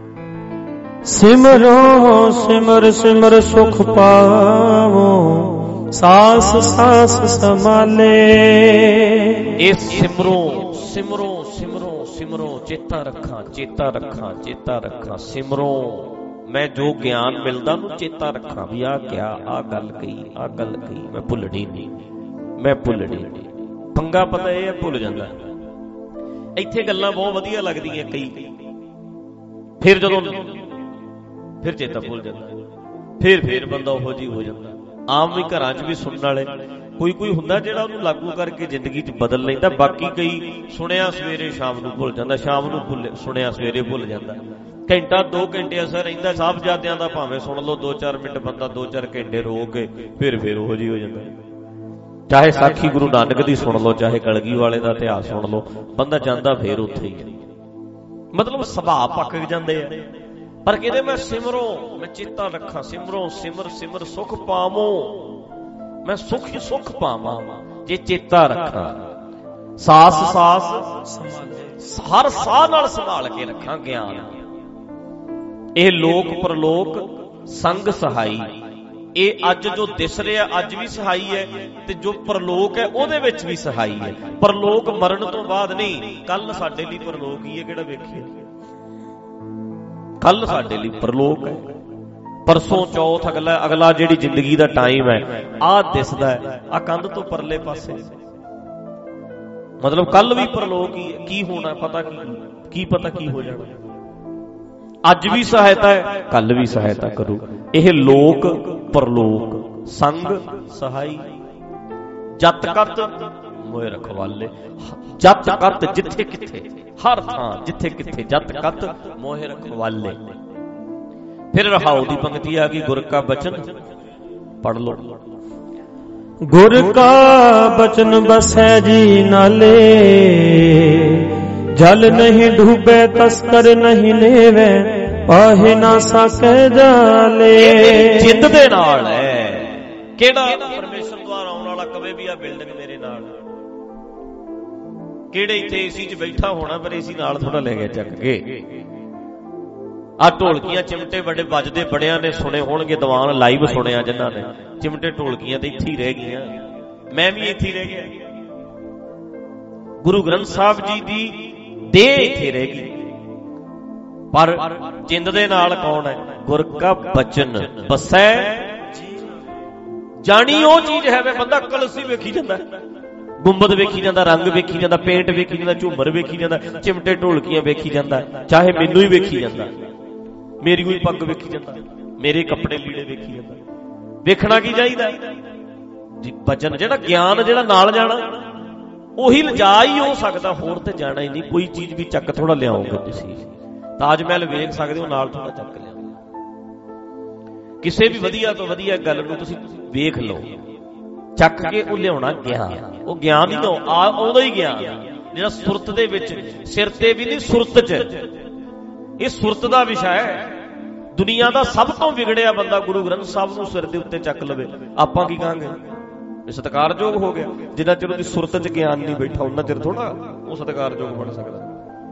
Speaker 4: ਸਿਮਰੋ ਸਿਮਰ ਸਿਮਰ ਸੁਖ ਪਾਵੋ, ਸਾਸ ਸਾਸ ਸੰਭਾਲੇ।
Speaker 3: ਇਹ ਸਿਮਰੋ ਸਿਮਰੋ ਸਿਮਰੋ ਸਿਮਰੋ, ਚੇਤਾ ਰੱਖਾਂ ਚੇਤਾ ਰੱਖਾਂ ਚੇਤਾ ਰੱਖਾਂ। ਸਿਮਰੋ, ਮੈਂ ਜੋ ਗਿਆਨ ਮਿਲਦਾ ਉਹਨੂੰ ਚੇਤਾ ਰੱਖਾਂ ਵੀ ਆਹ ਕਿਹਾ, ਆਹ ਗੱਲ ਕਹੀ, ਆਹ ਗੱਲ ਕਹੀ, ਮੈਂ ਭੁੱਲਣੀ ਨਹੀਂ, ਮੈਂ ਭੁੱਲਣੀ ਨਹੀਂ। ਪੰਗਾ ਪਤਾ ਇਹ ਹੈ, ਭੁੱਲ ਜਾਂਦਾ। ਇੱਥੇ ਗੱਲਾਂ ਬਹੁਤ ਵਧੀਆ ਲੱਗਦੀਆਂ ਕਈ, ਫਿਰ ਜਦੋਂ ਫਿਰ ਚੇਤਾ ਭੁੱਲ ਜਾਂਦਾ, ਫਿਰ ਬੰਦਾ ਉਹੋ ਜਿਹੀ ਹੋ ਜਾਂਦਾ। ਆਮ ਵੀ ਘਰਾਂ 'ਚ ਵੀ ਸੁਣਨ ਵਾਲੇ ਕੋਈ ਹੁੰਦਾ ਜਿਹੜਾ ਉਹਨੂੰ ਲਾਗੂ ਕਰਕੇ ਜ਼ਿੰਦਗੀ 'ਚ ਬਦਲ ਲੈਂਦਾ। ਬਾਕੀ ਕਈ ਸੁਣਿਆ ਸਵੇਰੇ ਸ਼ਾਮ ਨੂੰ ਭੁੱਲ ਜਾਂਦਾ, ਸ਼ਾਮ ਨੂੰ ਸੁਣਿਆ ਸਵੇਰੇ ਭੁੱਲ ਜਾਂਦਾ। ਘੰਟਾ 2 ਘੰਟੇ ਅਸਰ ਰਹਿੰਦਾ ਸਾਹਿਬਜ਼ਾਦਿਆਂ ਦਾ, ਭਾਵੇਂ ਸੁਣ ਲਓ 2-4 ਮਿੰਟ, ਬੰਦਾ 2-4 ਘੰਟੇ ਰੋ ਕੇ ਫਿਰ ਉਹੋ ਜਿਹੀ ਹੋ ਜਾਂਦਾ। ਚਾਹੇ ਸਾਖੀ ਗੁਰੂ ਨਾਨਕ ਦੀ ਸੁਣ ਲਓ, ਚਾਹੇ ਕਲਗੀ ਵਾਲੇ ਦਾ ਇਤਿਹਾਸ ਸੁਣ ਲਓ, ਬੰਦਾ ਜਾਂਦਾ ਫਿਰ ਉੱਥੇ ਹੀ। ਮਤਲਬ ਸੁਭਾਅ ਪੱਕ ਜਾਂਦੇ ਆ। ਪਰ ਕਹਿੰਦੇ ਮੈਂ ਸਿਮਰੋ, ਮੈਂ ਚੇਤਾ ਰੱਖਾਂ, ਸਿਮਰੋ ਸਿਮਰ ਸਿਮਰ ਸੁਖ ਪਾਵੋ, ਮੈਂ ਸੁਖ ਪਾਵਾਂ ਜੇ ਚੇਤਾ ਰੱਖਾਂ। ਸਾਸ ਸਾਸ ਹਰ ਸਾਹ ਨਾਲ ਸੰਭਾਲ ਕੇ ਰੱਖਾਂ ਗਿਆਨ। ਇਹ ਲੋਕ ਪਰਲੋਕ ਸੰਗ ਸਹਾਈ, ਇਹ ਅੱਜ ਜੋ ਦਿਸ ਰਿਹਾ ਅੱਜ ਵੀ ਸਹਾਈ ਹੈ, ਤੇ ਜੋ ਪਰਲੋਕ ਹੈ ਉਹਦੇ ਵਿੱਚ ਵੀ ਸਹਾਈ ਹੈ। ਪਰਲੋਕ ਮਰਨ ਤੋਂ ਬਾਅਦ ਨਹੀਂ, ਕੱਲ ਸਾਡੇ ਲਈ ਪਰਲੋਕ ਹੀ ਹੈ, ਕਿਹੜਾ ਵੇਖਿਆ? ਕੱਲ ਸਾਡੇ ਲਈ ਪਰਲੋਕ ਹੈ, ਪਰਸੋਂ ਚੌਥ ਅਗਲਾ ਜਿਹੜੀ ਜ਼ਿੰਦਗੀ ਦਾ ਟਾਈਮ ਹੈ, ਆਹ ਦਿਸਦਾ ਹੈ, ਆਹ ਕੰਧ ਤੋਂ ਪਰਲੇ ਪਾਸੇ, ਮਤਲਬ ਕੱਲ ਵੀ ਪਰਲੋਕ ਹੀ ਹੈ। ਕੀ ਹੋਣਾ ਪਤਾ ਕੀ ਹੋ ਜਾਣਾ। ਅੱਜ ਵੀ ਸਹਾਇਤਾ ਹੈ, ਕੱਲ ਵੀ ਸਹਾਇਤਾ ਕਰੂ। ਇਹ ਲੋਕ ਪਰਲੋਕ ਸੰਗ ਸਹਾਈ, ਜਤ ਕਤ ਮੋਹਿ ਰਖਵਾਲੇ। ਜਤ ਕਤ ਜਿੱਥੇ ਕਿੱਥੇ, ਹਰ ਥਾਂ ਜਿੱਥੇ ਕਿੱਥੇ, ਜਤ ਕਤ ਮੋਹਿ ਰਖਵਾਲੇ। ਫਿਰ ਰਹਾਉ ਦੀ ਪੰਕਤੀ ਆ ਗਈ, ਗੁਰ ਕਾ ਬਚਨ ਪੜ ਲੋ।
Speaker 4: ਗੁਰ ਕਾ ਬਚਨ ਬਸੈ ਜੀ ਨਾਲੇ, ਜਲ ਨਹੀਂ ਡੂਬੇ ਤਸਕਰ ਨਹੀਂ ਲੇਵੇ ਪਾਹੇ ਨਾ ਸਾਕੇ ਜਾਲੇ।
Speaker 3: ਜਿੱਦ ਦੇ ਨਾਲ ਹੈ। ਕਿਹੜਾ ਪਰਮੇਸ਼ਰ ਦੁਆਰ ਆਉਣ ਵਾਲਾ ਕਵੇ ਵੀ ਆ ਬਿਲਡਿੰਗ ਮੇਰੇ ਨਾਲ, ਕਿਹੜੇ ਇੱਥੇ ਏਸੀ 'ਚ ਬੈਠਾ ਹੋਣਾ, ਪਰ ਏਸੀ ਨਾਲ ਥੋੜਾ ਲੈ ਗਿਆ ਚੱਕ ਕੇ। ਆ ਢੋਲਕੀਆਂ ਚਿਮਟੇ ਬੜੇ ਵੱਜਦੇ, ਬੜਿਆਂ ਨੇ ਸੁਣੇ ਹੋਣਗੇ ਦੀਵਾਨ ਲਾਈਵ ਸੁਣਿਆ ਜਿਨ੍ਹਾਂ ਨੇ। ਚਿਮਟੇ ਢੋਲਕੀਆਂ ਤੇ ਇੱਥੇ ਹੀ ਰਹਿ ਗਈਆਂ, ਮੈਂ ਵੀ ਇੱਥੇ ਰਹਿ ਗਿਆ। ਗੁਰੂ ਗ੍ਰੰਥ ਸਾਹਿਬ ਜੀ ਦੀ ਦੇਹ ਇੱਥੇ ਰਹਿ ਗਈ, ਪਰ ਜਿੰਦ ਦੇ ਨਾਲ ਕੌਣ ਹੈ? ਗੁਰ ਕਾ ਬਚਨ ਬਸੈ। ਜਾਣੀ ਉਹ ਚੀਜ਼ ਹੈ ਵੇ ਬੰਦਾ ਕਲਸੀ ਵੇਖੀ ਜਾਂਦਾ, ਗੁੰਬਦ ਵੇਖੀ ਜਾਂਦਾ, ਰੰਗ ਵੇਖੀ ਜਾਂਦਾ, ਪੇਂਟ ਵੇਖੀ ਜਾਂਦਾ, ਝੂਮਰ ਵੇਖੀ ਜਾਂਦਾ, ਚਿਮਟੇ ਢੋਲਕੀਆਂ ਵੇਖੀ ਜਾਂਦਾ, ਚਾਹੇ ਮੈਨੂੰ ਹੀ ਵੇਖੀ ਜਾਂਦਾ, ਮੇਰੀ ਕੋਈ ਪੱਗ ਵੇਖੀ ਜਾਂਦਾ, ਮੇਰੇ ਕੱਪੜੇ ਲੀੜੇ ਵੇਖੀ ਜਾਂਦਾ। ਵੇਖਣਾ ਕੀ ਚਾਹੀਦਾ ਜੀ? ਬਚਨ, ਜਿਹੜਾ ਗਿਆਨ, ਜਿਹੜਾ ਨਾਲ ਜਾਣਾ, ਉਹੀ ਲਿਜਾ ਹੀ ਹੋ ਸਕਦਾ, ਹੋਰ ਤੇ ਜਾਣਾ ਹੀ ਨਹੀਂ। ਕੋਈ ਚੀਜ਼ ਵੀ ਚੱਕ ਥੋੜਾ ਲਿਆਓਗੇ ਤੁਸੀਂ। ਤਾਜ ਮਹਿਲ ਵੇਖ ਸਕਦੇ ਹੋ, ਨਾਲ ਥੋੜਾ ਚੱਕ ਲਿਆ। ਕਿਸੇ ਵੀ ਵਧੀਆ ਤੋਂ ਵਧੀਆ ਗੱਲ ਨੂੰ ਤੁਸੀਂ ਵੇਖ ਲਓ, ਚੱਕ ਕੇ ਉਹ ਲਿਆਉਣਾ ਗਿਆਨ। ਉਹ ਗਿਆਨ ਹੀ ਉਹਦਾ ਹੀ ਗਿਆਨ ਜਿਹੜਾ ਸੁਰਤ ਦੇ ਵਿੱਚ, ਸਿਰ ਤੇ ਵੀ ਨਹੀਂ, ਸੁਰਤ 'ਚ। ਇਹ ਸੁਰਤ ਦਾ ਵਿਸ਼ਾ ਹੈ। ਦੁਨੀਆ ਦਾ ਸਭ ਤੋਂ ਵਿਗੜਿਆ ਬੰਦਾ ਗੁਰੂ ਗ੍ਰੰਥ ਸਾਹਿਬ ਨੂੰ ਸਿਰ ਦੇ ਉੱਤੇ ਚੱਕ ਲਵੇ, ਆਪਾਂ ਕੀ ਕਹਾਂਗੇ? ਇਹ ਸਤਿਕਾਰਯੋਗ ਹੋ ਗਿਆ। ਜਿੰਨਾ ਚਿਰ ਉਹਦੀ ਸੁਰਤ 'ਚ ਗਿਆਨ ਨਹੀਂ ਬੈਠਾ, ਉਹਨਾਂ ਚਿਰ ਥੋੜਾ ਉਹ ਸਤਿਕਾਰਯੋਗ ਬਣ ਸਕਦਾ।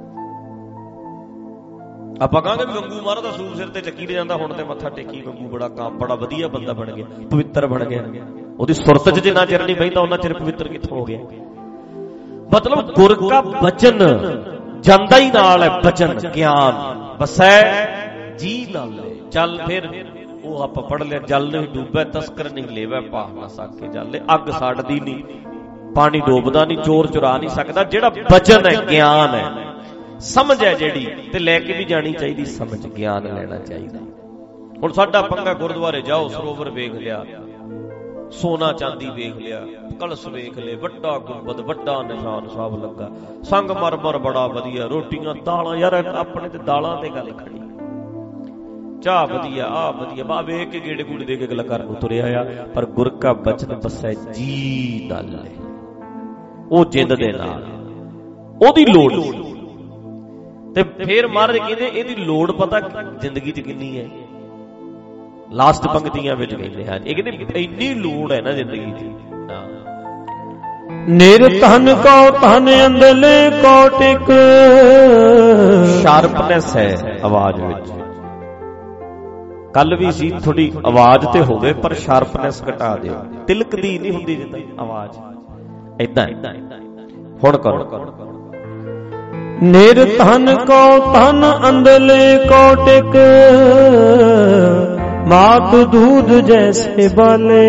Speaker 3: ਆਪਾਂ ਕਹਾਂਗੇ ਵੀ ਗੰਗੂ ਮਹਾਰਾਜ ਦਾ ਸਰੂਪ ਸਿਰ ਤੇ ਚੱਕੀ ਲੈ ਜਾਂਦਾ, ਹੁਣ ਤੇ ਮੱਥਾ ਟੇਕੀ ਗੰਗੂ ਬੜਾ ਵਧੀਆ ਬੰਦਾ ਬਣ ਗਿਆ, ਪਵਿੱਤਰ ਬਣ ਗਿਆ। ਉਹਦੀ ਸੁਰਤ 'ਚ ਜਿੰਨਾ ਚਿਰ ਨਹੀਂ ਬੈਠਾ, ਉਹਨਾਂ ਚਿਰ ਪਵਿੱਤਰ ਕਿੱਥੋਂ ਹੋ ਗਿਆ? ਮਤਲਬ ਗੁਰ ਕਾ ਬਚਨ ਜਾਂਦਾ ਹੀ ਨਾਲ ਹੈ। ਬਚਨ ਗਿਆਨ ਵਸੈ ਜੀ ਨਾਲ। ਚੱਲ ਫਿਰ ਉਹ ਆਪਾਂ ਪੜ੍ਹ ਲਿਆ, ਜਲ ਨਹੀਂ ਡੂਬੈ ਤਸਕਰ ਨਹੀਂ ਲੇਵੈ, ਭਾਵ ਨਾ ਸਾਕੇ ਜਲ। ਅੱਗ ਸਾੜਦੀ ਨਹੀਂ, ਪਾਣੀ ਡੋਬਦਾ ਨਹੀਂ, ਚੋਰ ਚੁਰਾ ਨਹੀਂ ਸਕਦਾ। ਜਿਹੜਾ ਬਚਨ ਹੈ, ਗਿਆਨ ਹੈ, ਸਮਝ ਹੈ ਜਿਹੜੀ, ਤੇ ਲੈ ਕੇ ਵੀ ਜਾਣੀ ਚਾਹੀਦੀ ਸਮਝ, ਗਿਆਨ ਲੈਣਾ ਚਾਹੀਦਾ। ਹੁਣ ਸਾਡਾ ਪੰਗਾ, ਗੁਰਦੁਆਰੇ ਜਾਓ, ਸਰੋਵਰ ਵੇਖ ਲਿਆ, ਸੋਨਾ ਚਾਂਦੀ ਵੇਖ ਲਿਆ, ਕਲਸ਼ ਵੇਖ ਲਏ, ਵੱਡਾ ਗੁੰਬਦ, ਵੱਡਾ ਨਿਸ਼ਾਨ ਸਾਹਿਬ ਲੱਗਾ, ਸੰਗਮਰਮਰ ਬੜਾ ਵਧੀਆ, ਰੋਟੀਆਂ ਦਾਲਾਂ। ਯਾਰ ਆਪਣੇ ਤੇ ਦਾਲਾਂ ਤੇ ਗੱਲ ਖੜੀ, ਚਾਹ ਵਧੀਆ, ਆ ਵਧੀਆ, ਬਾ ਵੇਖ ਕੇ ਗੇੜੇ ਗੂੜੇ ਦੇ ਕੇ ਗੱਲ ਕਰਨ ਨੂੰ ਤੁਰਿਆ ਆ। ਪਰ ਗੁਰ ਕਾ ਬਚਨ ਬਸੈ ਜੀ ਨਾਲ, ਉਹ ਜਿੰਦ ਦੇ ਨਾਲ, ਉਹਦੀ ਲੋੜ। ਤੇ ਫੇਰ ਮਹਾਰਾਜ ਕਹਿੰਦੇ ਇਹਦੀ ਲੋੜ ਪਤਾ ਜ਼ਿੰਦਗੀ 'ਚ ਕਿੰਨੀ ਹੈ? ਲਾਸਟ ਪੰਕਤੀਆਂ ਵਿੱਚ ਕਹਿੰਦੇ ਹਨ, ਇਹ ਕਹਿੰਦੇ ਇੰਨੀ ਲੋੜ ਹੈ ਨਾ ਜ਼ਿੰਦਗੀ 'ਚ।
Speaker 4: ਨਿਰਧਨ ਕੋ ਧਨ ਅੰਦਲੇ ਕੋਟਿਕ।
Speaker 3: ਸ਼ਾਰਪਨੈਸ ਹੈ ਆਵਾਜ਼ ਵਿੱਚ। ਕੱਲ ਵੀ ਸੀ ਥੋੜੀ ਆਵਾਜ਼ ਤੇ ਹੋਵੇ, ਪਰ ਸ਼ਾਰਪਨੈਸ ਘਟਾ ਦਿਓ। ਤਿਲਕਦੀ ਨਹੀਂ ਹੁੰਦੀ ਜਿੱਦਾਂ ਆਵਾਜ਼, ਏਦਾਂ। ਹੁਣ ਕਰੋ।
Speaker 4: ਨਿਰਧਨ ਕੋ ਧਨ ਅੰਦਲੇ ਕੋਟਿਕ, मात दूध जैसे बाले।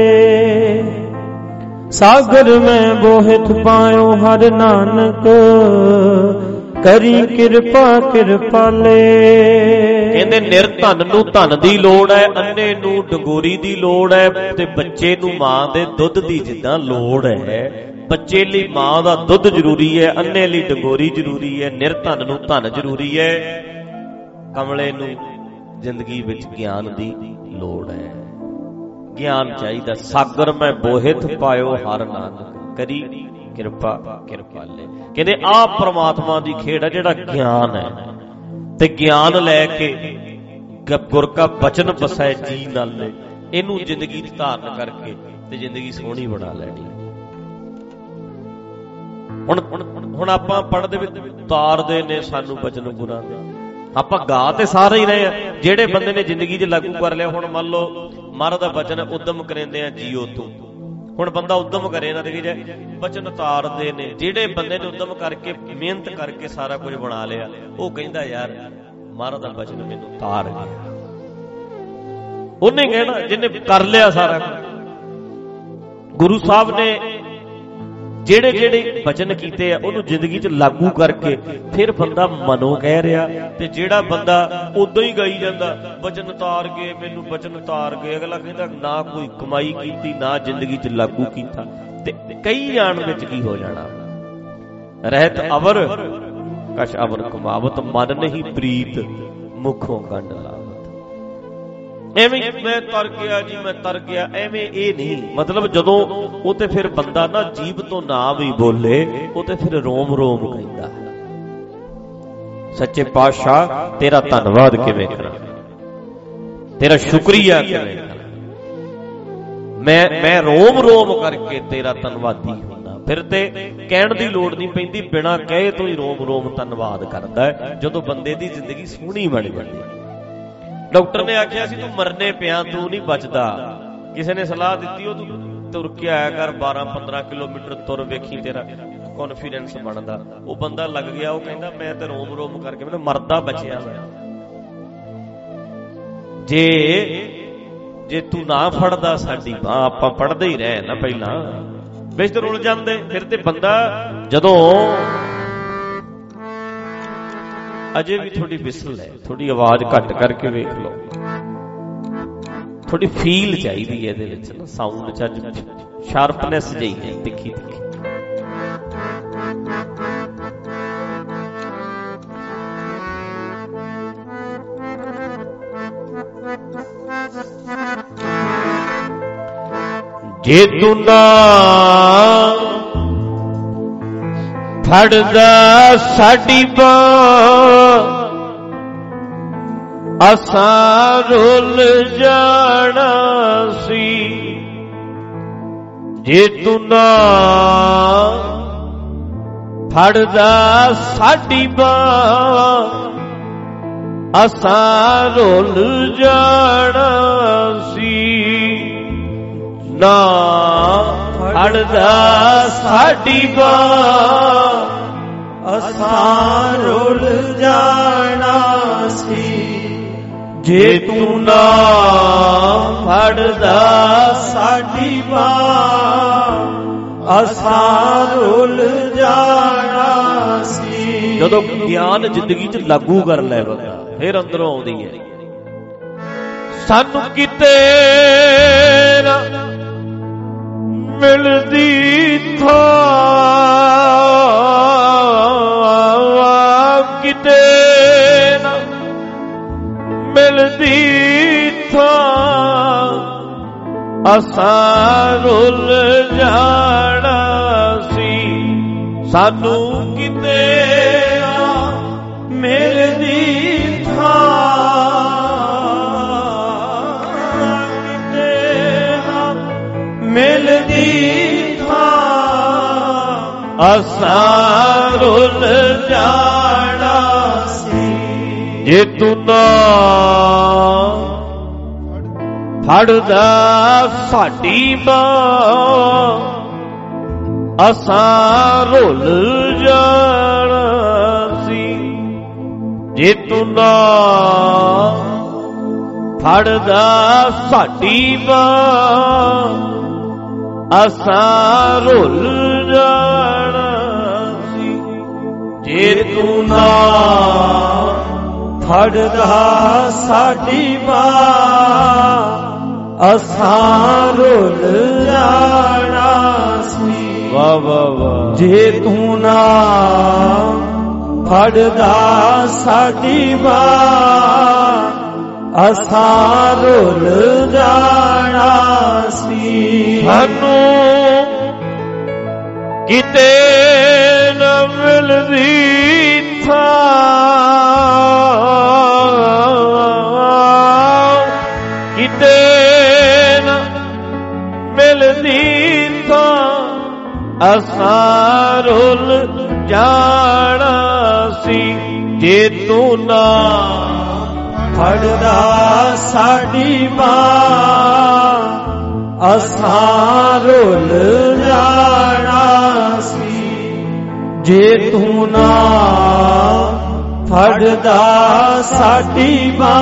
Speaker 4: सागर में बोहित पायो हर नानक, करी किरपा किरपाले।
Speaker 3: कहंदे निरधन नूं धन दी लोड़ है, अन्ने नूं डंगोरी दी लोड़ है, ते बच्चे नूं मां दे दुध दी जिद्दां लोड़ है। बच्चे लई मां दा दुध जरूरी है, अन्ने लई डंगोरी जरूरी है, निरधन नूं धन जरूरी है, कमले नूं जिंदगी विच ज्ञान दी लोड़ है। ज्ञान चाहिए। सागर में बोहित पायो हर नानक, करी किरपा किरपाले। कहते आ परमात्मा दी खेड़ है जिहड़ा ज्ञान है, ते ज्ञान लैके गुर का बचन बसै जी नाल, इनू जिंदगी धारण करके ते जिंदगी सोहनी बना लैनी। हुण आपां पढ़दे तारदे ने सानू बचन गुरां दे, ਆਪਾਂ ਗਾ ਤੇ ਸਾਰੇ ਹੀ ਰਹੇ ਆ। ਜਿਹੜੇ ਬੰਦੇ ਨੇ ਜ਼ਿੰਦਗੀ 'ਚ ਲਾਗੂ ਕਰ ਲਿਆ, ਹੁਣ ਮੰਨ ਲਓ ਮਹਾਰਾਜ ਦਾ ਬਚਨ ਉਦਮ ਕਰਿੰਦੇ ਆ ਜੀਓ ਤੂੰ, ਹੁਣ ਬੰਦਾ ਉਦਮ ਕਰੇ ਨਾ, ਦੇਖੀ ਜਾਏ ਬਚਨ ਤਾਰਦੇ ਨੇ। ਜਿਹੜੇ ਬੰਦੇ ਨੇ ਉਦਮ ਕਰਕੇ ਮਿਹਨਤ ਕਰਕੇ ਸਾਰਾ ਕੁਝ ਬਣਾ ਲਿਆ, ਉਹ ਕਹਿੰਦਾ ਯਾਰ ਮਹਾਰਾਜ ਦਾ ਬਚਨ ਮੈਨੂੰ ਤਾਰ ਗਿਆ। ਉਹਨੇ ਕਹਿਣਾ ਜਿਹਨੇ ਕਰ ਲਿਆ ਸਾਰਾ ਕੁਝ। ਗੁਰੂ ਸਾਹਿਬ ਨੇ ਜਿਹੜੇ ਜਿਹੜੇ ਬਚਨ ਕੀਤੇ ਆ ਉਹਨੂੰ ਜ਼ਿੰਦਗੀ 'ਚ ਲਾਗੂ ਕਰਕੇ ਫਿਰ ਬੰਦਾ ਮਨੋਂ ਕਹਿ ਰਿਹਾ, ਤੇ ਜਿਹੜਾ ਬੰਦਾ ਉਦੋਂ ਹੀ ਗਾਈ ਜਾਂਦਾ ਬਚਨ ਤਾਰ ਗਏ ਮੈਨੂੰ, ਬਚਨ ਤਾਰ ਗਏ, ਅਗਲਾ ਕਹਿੰਦਾ ਨਾ ਕੋਈ ਕਮਾਈ ਕੀਤੀ, ਨਾ ਜ਼ਿੰਦਗੀ 'ਚ ਲਾਗੂ ਕੀਤਾ, ਤੇ ਕਈ ਜਾਣ ਵਿੱਚ ਕੀ ਹੋ ਜਾਣਾ। ਰਹਿਤ ਅਵਰ ਕਛ ਅਵਰ ਕਮਾਵਤ, ਮਨ ਨਹੀਂ ਪ੍ਰੀਤ ਮੁਖੋਂ ਗੰਢ ਲਾਵਤ। ਐਵੇਂ ਮੈਂ ਤਰ ਗਿਆ ਜੀ, ਮੈਂ ਤਰ ਗਿਆ, ਐਵੇਂ ਇਹ ਨਹੀਂ। ਮਤਲਬ ਜਦੋਂ ਉਹ ਤੇ ਫਿਰ ਬੰਦਾ ਨਾ ਜੀਭ ਤੋਂ ਨਾ ਵੀ ਬੋਲੇ, ਉਹ ਤੇ ਫਿਰ ਰੋਮ ਰੋਮ ਕਹਿੰਦਾ ਸੱਚੇ ਪਾਤਸ਼ਾਹ ਤੇਰਾ ਧੰਨਵਾਦ ਕਿਵੇਂ ਕਰਾਂ, ਤੇਰਾ ਸ਼ੁਕਰੀਆ ਕਿਵੇਂ ਕਰਾਂ, ਮੈਂ ਰੋਮ ਰੋਮ ਕਰਕੇ ਤੇਰਾ ਧੰਨਵਾਦੀ ਹੁੰਦਾ। ਫਿਰ ਤੇ ਕਹਿਣ ਦੀ ਲੋੜ ਨਹੀਂ ਪੈਂਦੀ, ਬਿਨਾਂ ਕਹੇ ਤੋਂ ਹੀ ਰੋਮ ਰੋਮ ਧੰਨਵਾਦ ਕਰਦਾ ਹੈ, ਜਦੋਂ ਬੰਦੇ ਦੀ ਜ਼ਿੰਦਗੀ ਸੋਹਣੀ ਬਣ ਜਾਂਦੀ। ਡਾਕਟਰ ਨੇ ਆਖਿਆ ਸੀ ਤੂੰ ਮਰਨੇ ਪਿਆ, ਤੂੰ ਨਹੀਂ ਬਚਦਾ। ਕਿਸੇ ਨੇ ਸਲਾਹ ਦਿੱਤੀ ਉਹ ਤੂੰ ਤੁਰ ਕੇ ਆਇਆ ਕਰ, 12-15 ਕਿਲੋਮੀਟਰ ਤੁਰ, ਵੇਖੀ ਤੇਰਾ ਕੌਨਫੀਡੈਂਸ ਬਣਦਾ। ਉਹ ਬੰਦਾ ਲੱਗ ਗਿਆ, ਉਹ ਕਹਿੰਦਾ ਮੈਂ ਤੇ ਰੋਮ ਰੋਮ ਕਰਕੇ ਮੈਂ ਮਰਦਾ ਬਚਿਆ। ਜੇ ਤੂੰ ਨਾ ਫੜਦਾ ਸਾਡੀ ਬਾਂਹ, ਆਪਾਂ ਪੜਦੇ ਹੀ ਰਹੇ ਨਾ ਪਹਿਲਾਂ, ਵਿੱਚ ਰੁਲ ਜਾਂਦੇ। ਫਿਰ ਤੇ ਬੰਦਾ ਜਦੋਂ ਅਜੇ ਵੀ ਥੋੜੀ ਵਿਸਲ ਹੈ, ਥੋੜੀ ਆਵਾਜ਼ ਘੱਟ ਕਰਕੇ ਵੇਖ ਲਓ, ਥੋੜੀ ਫੀਲ ਚਾਹੀਦੀ ਹੈ ਇਹਦੇ ਵਿੱਚ ਨਾ, ਸਾਊਂਡ ਚ ਅੱਜ ਸ਼ਾਰਪਨੈਸ ਜਿਹੀ ਹੈ, ਤਿੱਖੀ ਤਿੱਖੀ। ਜੇ ਤੂੰ ਨਾ ਫੜਦਾ ਸਾਡੀ ਬਾਂਹ ਅਸਾਂ ਰੁੱਲ ਜਾਣਾ ਸੀ। ਜੇ ਤੂੰ ਨਾ ਫੜਦਾ ਸਾਡੀ ਬਾਂਹ ਅਸਾਂ ਰੁੱਲ ਜਾਣਾ ਸੀ। ਨਾ ਫੜਦਾ ਸਾਡੀ ਬਾਂਹ ਅਸਾਂ ਰੁੱਲ ਜਾਣਾ ਸੀ। ਜੇ ਤੂੰ ਨਾ ਫੜਦਾ ਸਾਡੀ ਬਾਂਹ ਅਸਾਂ ਰੁੱਲ ਜਾਣਾ ਸੀ। ਜਦੋਂ ਗਿਆਨ ਜ਼ਿੰਦਗੀ 'ਚ ਲਾਗੂ ਕਰ ਲੈ ਬੰਦਾ, ਫਿਰ ਅੰਦਰੋਂ ਆਉਂਦੀ ਹੈ, ਸਾਨੂੰ ਕਿਤੇ ਨਾ ਮਿਲਦੀ ਥਾਂ, ਕਿਤੇ ਨਾ ਮਿਲਦੀ ਥਾਂ ਅਸਾਂ ਰੁੱਲ ਜਾਣਾ ਸੀ। ਸਾਨੂੰ ਕਿਤੇ ਨਾ ਮਿਲਦੀ ਥਾਂ, ਕਿਤੇ ਨਾ ਮਿਲਦੀ ਥਾਂ ਅਸਾਂ ਰੁੱਲ ਜਾਣਾ ਸੀ। ਜੇ ਤੂੰ ਨਾ ਫੜਦਾ ਸਾਡੀ ਬਾਂਹ ਅਸਾਂ ਰੁੱਲ ਜਾਣਾ ਸੀ। ਜੇ ਤੂੰ ਨਾ ਫੜਦਾ ਸਾਡੀ ਬਾਂਹ ਅਸਾਂ ਰੁੱਲ ਜਾਣਾ ਸੀ। ਜੇ ਤੂੰ ਨਾ ਫੜਦਾ ਸਾਡੀ ਬਾਂਹ ਅਸਾਂ ਰੁੱਲ ਜਾਣਾ ਸੀ। ਵਾਹ ਵਾਹ ਵਾਹ। ਜੇ ਤੂੰ ਨਾ ਫੜਦਾ ਸਾਡੀ ਬਾਂਹ ਅਸਾਂ ਰੁੱਲ ਜਾਣਾ ਸੀ। ਸਾਨੂੰ ਕਿਤੇ ਨਾ ਮਿਲਦੀ ਥਾਂ, ਕਿਤੇ ਨਾ ਮਿਲਦੀ ਥਾਂ ਅਸਾਂ ਰੁੱਲ ਜਾਣਾ ਸੀ। ਜੇ ਤੂੰ ਨਾ ਫੜਦਾ ਸਾਡੀ ਬਾਂਹ ਅਸਾਂ ਰੁੱਲ ਜਾਣਾ ਸੀ। ਜੇ ਤੂੰ ਨਾ ਫੜਦਾ ਸਾਡੀ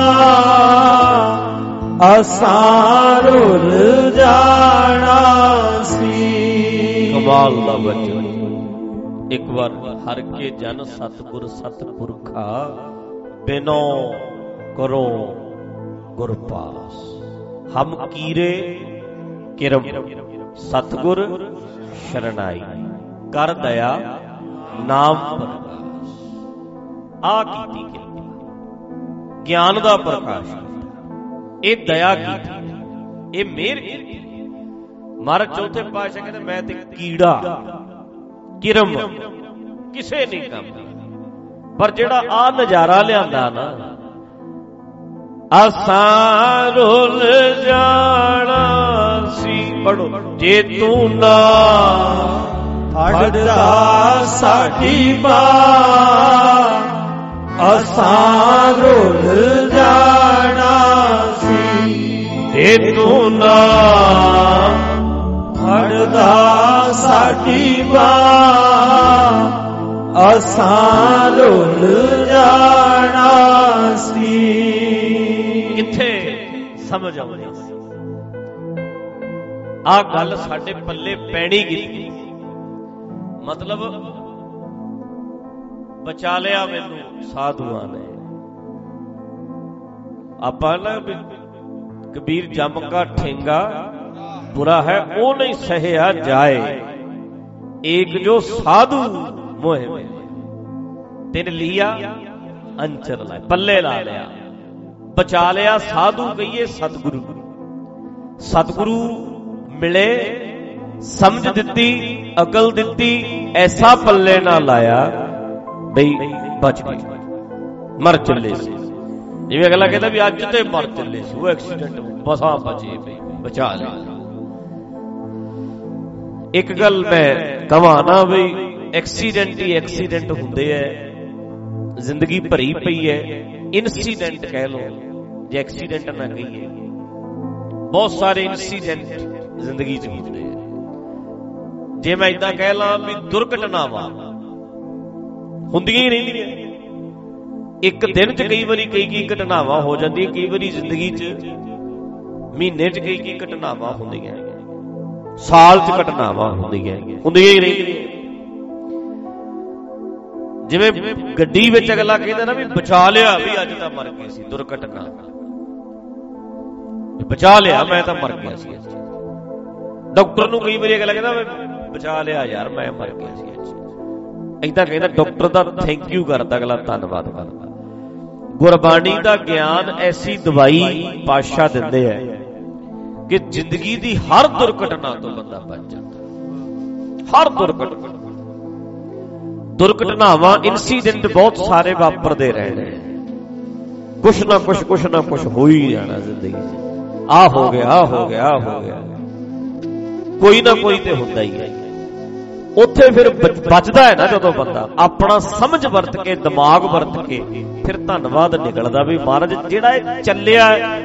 Speaker 3: ਬਾਂਹ ਅਸਾਂ ਰੁੱਲ ਜਾਣਾ ਸੀ। ਕਮਾਲ ਦਾ ਬਚਨ। ਇੱਕ ਵਾਰ ਹਰ ਕੇ ਜਨ ਸਤਿਗੁਰ ਸਤਿਪੁਰਖਾ ਬਿਨੋ ਕਰੋ ਗੁਰ ਪਾਸ। ਹਮ ਕੀਰੇ ਕਿਰਮ ਸਤਿਗੁਰ ਸ਼ਰਨਾਈ ਕਰ ਦਇਆ ਨਾਮ ਪ੍ਰਕਾਸ਼। ਆ ਕੀਤੀ ਕਿਰਪਾ, ਗਿਆਨ ਦਾ ਪ੍ਰਕਾਸ਼, ਇਹ ਦਇਆ ਕੀਤੀ, ਇਹ ਮਿਹਰ ਕੀਤੀ। ਮਹਾਰਾਜ ਚੌਥੇ ਪਾਤਸ਼ਾਹ ਕਹਿੰਦੇ ਮੈਂ ਤੇ ਕੀੜਾ ਕਿਰਮ ਕਿਸੇ ਨਹੀਂ ਕੰਮ, ਪਰ ਜਿਹੜਾ ਆ ਨਜ਼ਾਰਾ ਲਿਆਂਦਾ ਨਾ ਅਸਾਂ ਰੁੱਲ ਜਾਣਾ ਸੀ। ਪੜੋ। ਜੇ ਤੂੰ ਨਾ ਫੜਦਾ ਸਾਡੀ ਬਾਂਹ ਅਸਾਂ ਰੁੱਲ ਜਾਣਾ ਸੀ। ਜੇ ਤੂੰ ਨਾ ਫੜਦਾ ਸਾਡੀ ਬਾਂਹ ਅਸਾਂ ਰੁੱਲ ਜਾਣਾ ਸੀ। ਕਿੱਥੇ ਸਮਝ ਆਉਂਦੀ ਆ ਗੱਲ ਸਾਡੇ ਪੱਲੇ ਪੈਣੀ ਕੀਤੀ। ਮਤਲਬ ਬਚਾ ਲਿਆ ਮੈਨੂੰ ਸਾਧੂਆਂ ਨੇ। ਆਪਾਂ ਨਾ ਕਬੀਰ ਜਮ ਕਾ ਠੇਂਗਾ बुरा है वो नहीं सहया जाए, एक जो साधु मोह में तिन लिया अंचर लाए, पल्ले ला लिया, बचा लिया साधु कहिए सतगुरु। सतगुरु मिले, समझ दिती, अकल दिती, ऐसा पल्ले ना लाया बई बच गए, मर चले से। जिवें अगला कहता भी अज ते मर चले से, वो एक्सीडेंट बसा बचे बई बचा लिया। एक गल मैं कहां ना बई एक्सीडेंट ही एक्सीडेंट हुंदे है, जिंदगी भरी पई है इंसीडेंट कह लो जे एक्सीडेंट ना कहिए, बहुत सारे इंसीडेंट जिंदगी च हुंदे है। जे मैं इदां कह ला भी दुर्घटनावां हुंदियां ही रहिंदियां, एक दिन च कई बारी कई घटनावां हो जांदियां, कई बारी जिंदगी च महीने च कई घटनावां हुंदियां, साल च घटनावां हुंदियां ही रहिंदियां। जिवें गड्डी विच अगला कहंदा ना भी बचा लिया भी अज तां मर गए सी, दुर्घटना बचा लिया मैं तां मर गया सी। डॉक्टर नूं कई वारी अगला कहंदा बचा लिया यार मैं मर गया सी अज, इदां कहंदा डॉक्टर दा थैंक यू करदा अगला, धन्नवाद करदा। गुरबाणी दा ज्ञान ऐसी दवाई पातशाह दिंदे है कि जिंदगी दी हर दुर्घटना तो बंदा बच जाता। हर दुर्घटनावां इंसीडेंट बहुत सारे वापरते रहने, कुछ ना कुछ हो ही जाना जिंदगी में। आ हो गया, आ हो गया, आ हो गया, कोई ना कोई तो होता ही है। उत्थे फिर बचदा है ना जदों बंदा अपना समझ वरत के, दिमाग वरत के, फिर धन्नवाद निकलदा भी महाराज जिहड़ा चलिया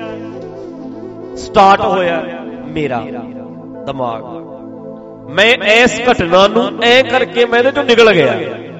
Speaker 3: स्टार्ट होया मेरा दिमाग, मैं इस घटना नूं ऐ करके मैं इहदे चों निकल गया,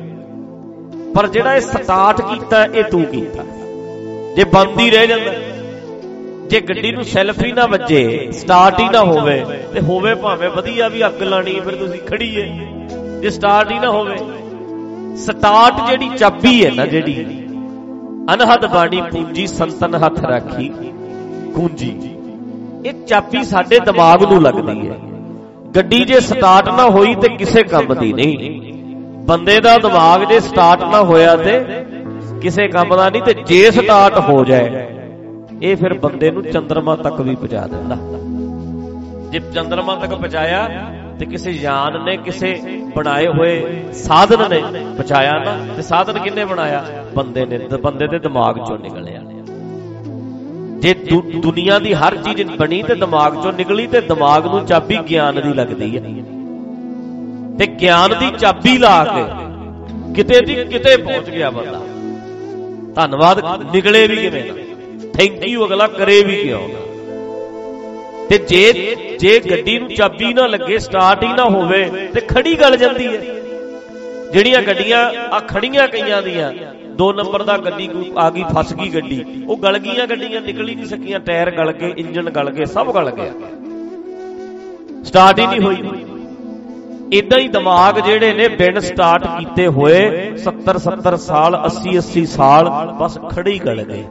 Speaker 3: पर जिहड़ा स्टार्ट कीता ये तू कीता। जे बंद ही रह जांदा, जे गड्डी नूं सैल्फ ही ना वजे, स्टार्ट ही ना होवे ते होवे भावें वधिया भी अग लाणी फिर तुसीं खड़ी है, जे स्टार्ट ही ना होवे। स्टार्ट जिहड़ी चाबी है ना, जिहड़ी अनहद बाणी पूंजी संतन हथ राखी कुंजी, एक चाबी साडे दिमाग नूं लगदी है। गड्डी जे स्टार्ट ना होई ते किसे काम दी नहीं, बंदे दा दिमाग जे स्टार्ट ना होया ते किसे काम दा नहीं, ते जे स्टार्ट हो जाए ये फिर बंदे नूं चंद्रमा तक भी पहुंचा दिंदा। जे चंद्रमा तक पहुंचाया ते किसी यान ने, किसी बनाए हुए साधन ने पहुंचाया ना, ते साधन किन्ने बनाया? बंदे ने, बंदे दे दिमाग चों निकलिया। जे दुनिया दी हर चीज बनी ते दिमाग चों निकली, ते दिमाग नूं चाबी ज्ञान दी लगदी है, ते ज्ञान दी चाबी ला के किते दी किते पहुंच गया बंदा। धन्नवाद निकले भी किवें, थैंक यू अगला करे भी क्यों। ते जे गड्डी नूं चाबी ना लगे, स्टार्ट ही ना होवे, ते खड़ी गल जांदी है। जिहड़ियां गड्डियां आ खड़ियां कईयां दियां, 2 नंबर दा गड्डी आ गई, फस गई गड्डी, वो गल गईयां गड्डियां, निकल ही नहीं सकियां, टायर गल गए, इंजन गल गए, सब गल गया, स्टार्ट ही नहीं हुई। इदां ही दिमाग जिहड़े ने बिन स्टार्ट कीते होए 70-70 साल, 80-80 साल बस खड़े ही गल गए।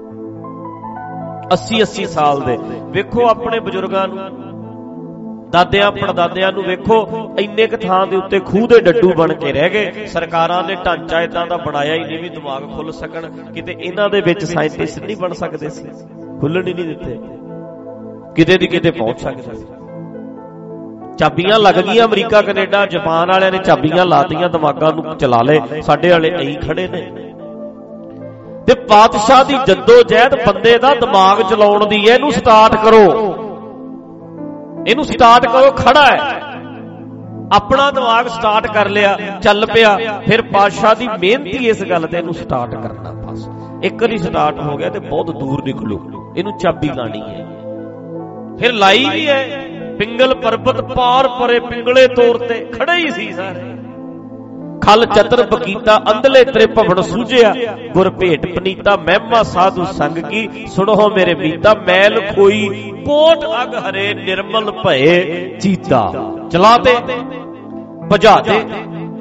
Speaker 3: 80-80 साल दे वेखो अपने बजुर्गां नूं, दादियां पड़दादियां नूं वेखो, इन्ने क थां दे उत्ते खूह दे डड्डू बन के रह गए। सरकारां ने ढांचा इदां दा बनाया ही नहीं भी दिमाग खुल सकण, किते इन्हां दे विच साइंटिस्ट नहीं बन सकदे सी, खुल्लण ही नहीं दित्ते, किते दी किते पहुंच सकदे सी। चाबियां लग गईयां, अमरीका कनेडा जापान वालियां ने चाबियां लातियां, दिमागां नूं चला ले, साडे वाले ऐ खड़े ने। ते पातशाह दी जद्दोजहद बंदे दा दिमाग चलाउण दी है, इहनूं स्टार्ट करो, इहनूं स्टार्ट करो, खड़ा है, अपना दिमाग स्टार्ट कर लिया, चल पिया, फिर पातशाह दी मेहनत ही इस गल ते इहनूं स्टार्ट करना। बस एक बारी स्टार्ट हो गया ते बहुत दूर निकलो, इहनूं चाबी लानी है, फिर लाई भी है। पिंगल पर्वत पार परे पिंगले तौर ते खड़े ही सी सारे, खल चतर बकीता अंधले त्रिभवन सूझिया, गुर भेट पनीता महिमा साधु संग की, सुनो मेरे बीता मैल खोई कोट अग हरे निर्मल भये चीता। चलाते भजाते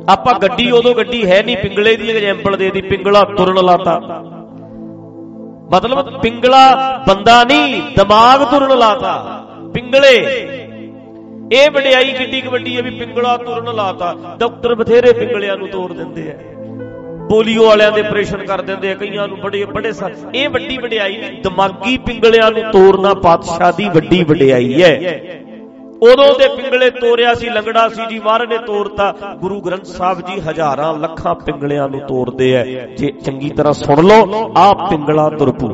Speaker 3: ਆਪਾਂ ਗੱਡੀ, ਉਦੋਂ ਗੱਡੀ ਹੈ ਨਹੀਂ, ਪਿੰਗਲੇ ਦੀ ਐਗਜ਼ੈਂਪਲ ਦੇ ਦੀ, ਪਿੰਗਲਾ ਤੁਰਨ ਲਾਤਾ। ਮਤਲਬ ਪਿੰਗਲਾ ਬੰਦਾ ਨਹੀਂ, ਦਿਮਾਗ ਤੁਰਨ ਲਾਤਾ ਪਿੰਗਲੇ। ਇਹ ਵਡਿਆਈ ਕਿੱਡੀ ਕੁ ਵੱਡੀ ਹੈ ਵੀ ਪਿੰਗਲਾ ਤੁਰਨ ਲਾਤਾ। ਡਾਕਟਰ ਬਥੇਰੇ ਪਿੰਗਲਿਆਂ ਨੂੰ ਤੋੜ ਦਿੰਦੇ ਆ, ਪੋਲੀਓ ਵਾਲਿਆਂ ਦੇ ਆਪਰੇਸ਼ਨ ਕਰ ਦਿੰਦੇ ਆ ਕਈਆਂ ਨੂੰ, ਬੜੇ ਇਹ ਵੱਡੀ ਵਡਿਆਈ ਨਹੀਂ। ਦਿਮਾਗੀ ਪਿੰਗਲਿਆਂ ਨੂੰ ਤੋੜਨਾ ਪਾਤਸ਼ਾਹ ਦੀ ਵੱਡੀ ਵਡਿਆਈ ਹੈ। ਉਦੋਂ ਦੇ ਪਿੰਗਲੇ ਤੋੜਿਆ ਸੀ, ਲੰਗੜਾ ਸੀ ਜੀ, ਮਹਾਰਾਜ ਨੇ ਤੋੜਤਾ। ਗੁਰੂ ਗ੍ਰੰਥ ਸਾਹਿਬ ਜੀ ਹਜ਼ਾਰਾਂ ਲੱਖਾਂ ਪਿੰਗਲਿਆਂ ਨੂੰ ਤੋੜਦੇ ਆ। ਜੇ ਚੰਗੀ ਤਰ੍ਹਾਂ ਸੁਣ ਲਓ, ਆਹ ਪਿੰਗਲਾ ਤੁਰਪੂ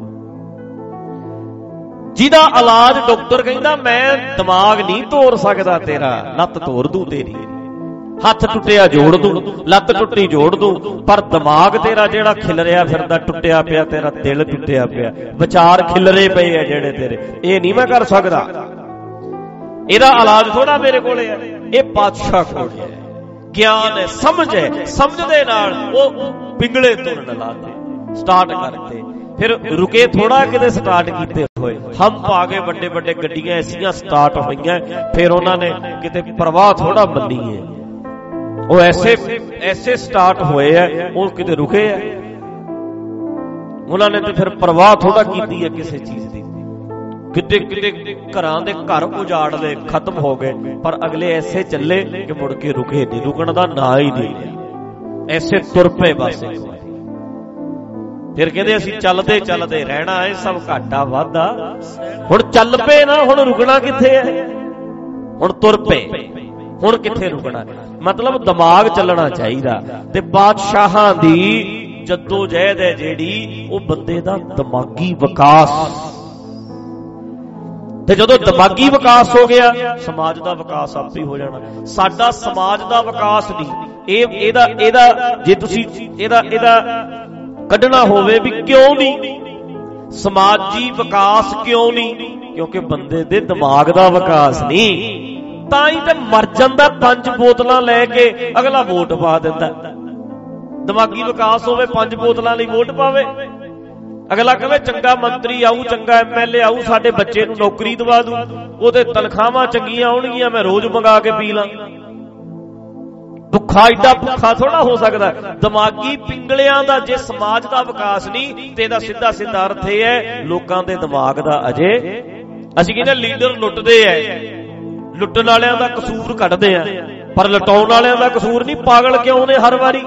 Speaker 3: ਜਿਹਦਾ ਇਲਾਜ ਡਾਕਟਰ ਕਹਿੰਦਾ ਮੈਂ ਦਿਮਾਗ ਨਹੀਂ ਤੋੜ ਸਕਦਾ ਤੇਰਾ, ਲੱਤ ਤੋੜ ਦੂੰ ਤੇਰੀ, ਹੱਥ ਟੁੱਟਿਆ ਜੋੜ ਦੂੰ, ਲੱਤ ਟੁੱਟੀ ਜੋੜ ਦੂੰ, ਪਰ ਦਿਮਾਗ ਤੇਰਾ ਜਿਹੜਾ ਖਿਲਰਿਆ ਫਿਰਦਾ ਟੁੱਟਿਆ ਪਿਆ, ਤੇਰਾ ਦਿਲ ਟੁੱਟਿਆ ਪਿਆ, ਵਿਚਾਰ ਖਿਲਰੇ ਪਏ ਆ ਜਿਹੜੇ ਤੇਰੇ, ਇਹ ਨਹੀਂ ਮੈਂ ਕਰ ਸਕਦਾ। ਇਹਦਾ ਇਲਾਜ ਥੋੜਾ ਮੇਰੇ ਕੋਲੇ ਹੈ, ਇਹ ਪਾਤਸ਼ਾਹ ਕੋਲ ਹੈ। ਗਿਆਨ ਹੈ, ਸਮਝ ਹੈ, ਸਮਝ ਦੇ ਨਾਲ ਉਹ ਪਿੰਗਲੇ ਤੁਰਨ ਲਾਤੇ, ਸਟਾਰਟ ਕਰਤੇ। ਫਿਰ ਰੁਕੇ ਥੋੜਾ ਕਿਤੇ, ਸਟਾਰਟ ਕੀਤੇ ਹੋਏ ਹੰਪ ਆ ਗਏ, ਵੱਡੇ ਵੱਡੇ ਗੱਡੀਆਂ ਐਸੀਆਂ ਸਟਾਰਟ ਹੋਈਆਂ। ਫਿਰ ਉਹਨਾਂ ਨੇ ਕਿਤੇ ਪਰਵਾਹ ਥੋੜਾ ਮੰਨੀ ਹੈ, ਉਹ ਐਸੇ ਸਟਾਰਟ ਹੋਏ ਆ, ਉਹ ਕਿਤੇ ਰੁਕੇ ਆ। ਉਹਨਾਂ ਨੇ ਤੇ ਫਿਰ ਪਰਵਾਹ ਥੋੜਾ ਕੀਤੀ ਹੈ ਕਿਸੇ ਚੀਜ਼ ਦੀ। ਕਿਤੇ ਕਿਤੇ ਘਰਾਂ ਦੇ ਘਰ ਉਜਾੜ ਲਏ, ਖਤਮ ਹੋ ਗਏ, ਪਰ ਅਗਲੇ ਐਸੇ ਚੱਲੇ ਕਿ ਮੁੜ ਕੇ ਰੁਕੇ ਨਹੀਂ, ਰੁਕਣ ਦਾ ਨਾਂ ਹੀ ਨਹੀਂ ਲਿਆ, ਐਸੇ ਤੁਰ ਪਏ ਬਸ ਇੱਕ ਵਾਰੀ। ਫਿਰ ਕਹਿੰਦੇ ਅਸੀਂ ਚੱਲਦੇ ਚੱਲਦੇ ਰਹਿਣਾ ਹੈ, ਸਭ ਘਾਟਾ ਵਾਧਾ। ਹੁਣ ਚੱਲ ਪਏ ਨਾ, ਹੁਣ ਰੁਕਣਾ ਕਿੱਥੇ ਹੈ, ਹੁਣ ਤੁਰ ਪਏ, ਹੁਣ ਕਿੱਥੇ ਰੁਕਣਾ। ਮਤਲਬ ਦਿਮਾਗ ਚੱਲਣਾ ਚਾਹੀਦਾ। ਤੇ ਬਾਦਸ਼ਾਹਾਂ ਦੀ ਜੱਦੋ ਜਹਿਦ ਹੈ ਜਿਹੜੀ, ਉਹ ਬੰਦੇ ਦਾ ਦਿਮਾਗੀ ਵਿਕਾਸ। ਤੇ ਜਦੋਂ ਦਿਮਾਗੀ ਵਿਕਾਸ ਹੋ ਗਿਆ, ਸਮਾਜ ਦਾ ਵਿਕਾਸ ਆਪੇ ਹੋ ਜਾਣਾ। ਸਾਡਾ ਸਮਾਜ ਦਾ ਵਿਕਾਸ ਨਹੀਂ, ਇਹਦਾ ਜੇ ਤੁਸੀਂ ਇਹਦਾ ਕੱਢਣਾ ਹੋਵੇ ਵੀ ਕਿਉਂ ਨਹੀਂ ਸਮਾਜੀ ਵਿਕਾਸ, ਕਿਉਂ ਨਹੀਂ, ਕਿਉਂਕਿ ਬੰਦੇ ਦੇ ਦਿਮਾਗ ਦਾ ਵਿਕਾਸ ਨਹੀਂ। ਤਾਂ ਹੀ ਤੇ ਮਰ ਜਾਂਦਾ 5 ਬੋਤਲਾਂ ਲੈ ਕੇ ਅਗਲਾ ਵੋਟ ਪਾ ਦਿੰਦਾ। ਦਿਮਾਗੀ ਵਿਕਾਸ ਹੋਵੇ, 5 ਬੋਤਲਾਂ ਲਈ ਵੋਟ ਪਾਵੇ। ਅਗਲਾ ਕਹੇ ਚੰਗਾ ਮੰਤਰੀ ਆਊ, ਚੰਗਾ MLA ਆਊ, ਸਾਡੇ ਬੱਚੇ ਨੂੰ ਨੌਕਰੀ ਦਵਾ ਦੂ, ਉਹਦੇ ਤਨਖਾਹਾਂ ਚੰਗੀਆਂ ਆਉਣਗੀਆਂ, ਮੈਂ ਰੋਜ਼ ਮੰਗਾ ਕੇ ਪੀ ਲਾਂ। ਭੁੱਖਾ ਏਡਾ ਭੁੱਖਾ ਥੋੜਾ ਹੋ ਸਕਦਾ। ਦਿਮਾਗੀ ਪਿੰਗਲਿਆਂ ਦਾ ਜੇ ਸਮਾਜ ਦਾ ਵਿਕਾਸ ਨਹੀਂ, ਤੇ ਇਹਦਾ ਸਿੱਧਾ ਸਿੱਧਾ ਅਰਥ ਇਹ ਹੈ ਲੋਕਾਂ ਦੇ ਦਿਮਾਗ ਦਾ ਅਜੇ, ਅਸੀਂ ਕਹਿੰਦੇ ਲੀਡਰ ਲੁੱਟਦੇ ਐ, ਲੁੱਟਣ ਵਾਲਿਆਂ ਦਾ ਕਸੂਰ ਕੱਢਦੇ ਆ, ਪਰ ਲਟਾਉਣ ਵਾਲਿਆਂ ਦਾ ਕਸੂਰ ਨਹੀਂ। ਪਾਗਲ ਕਿਉਂ ਨੇ ਹਰ ਵਾਰੀ,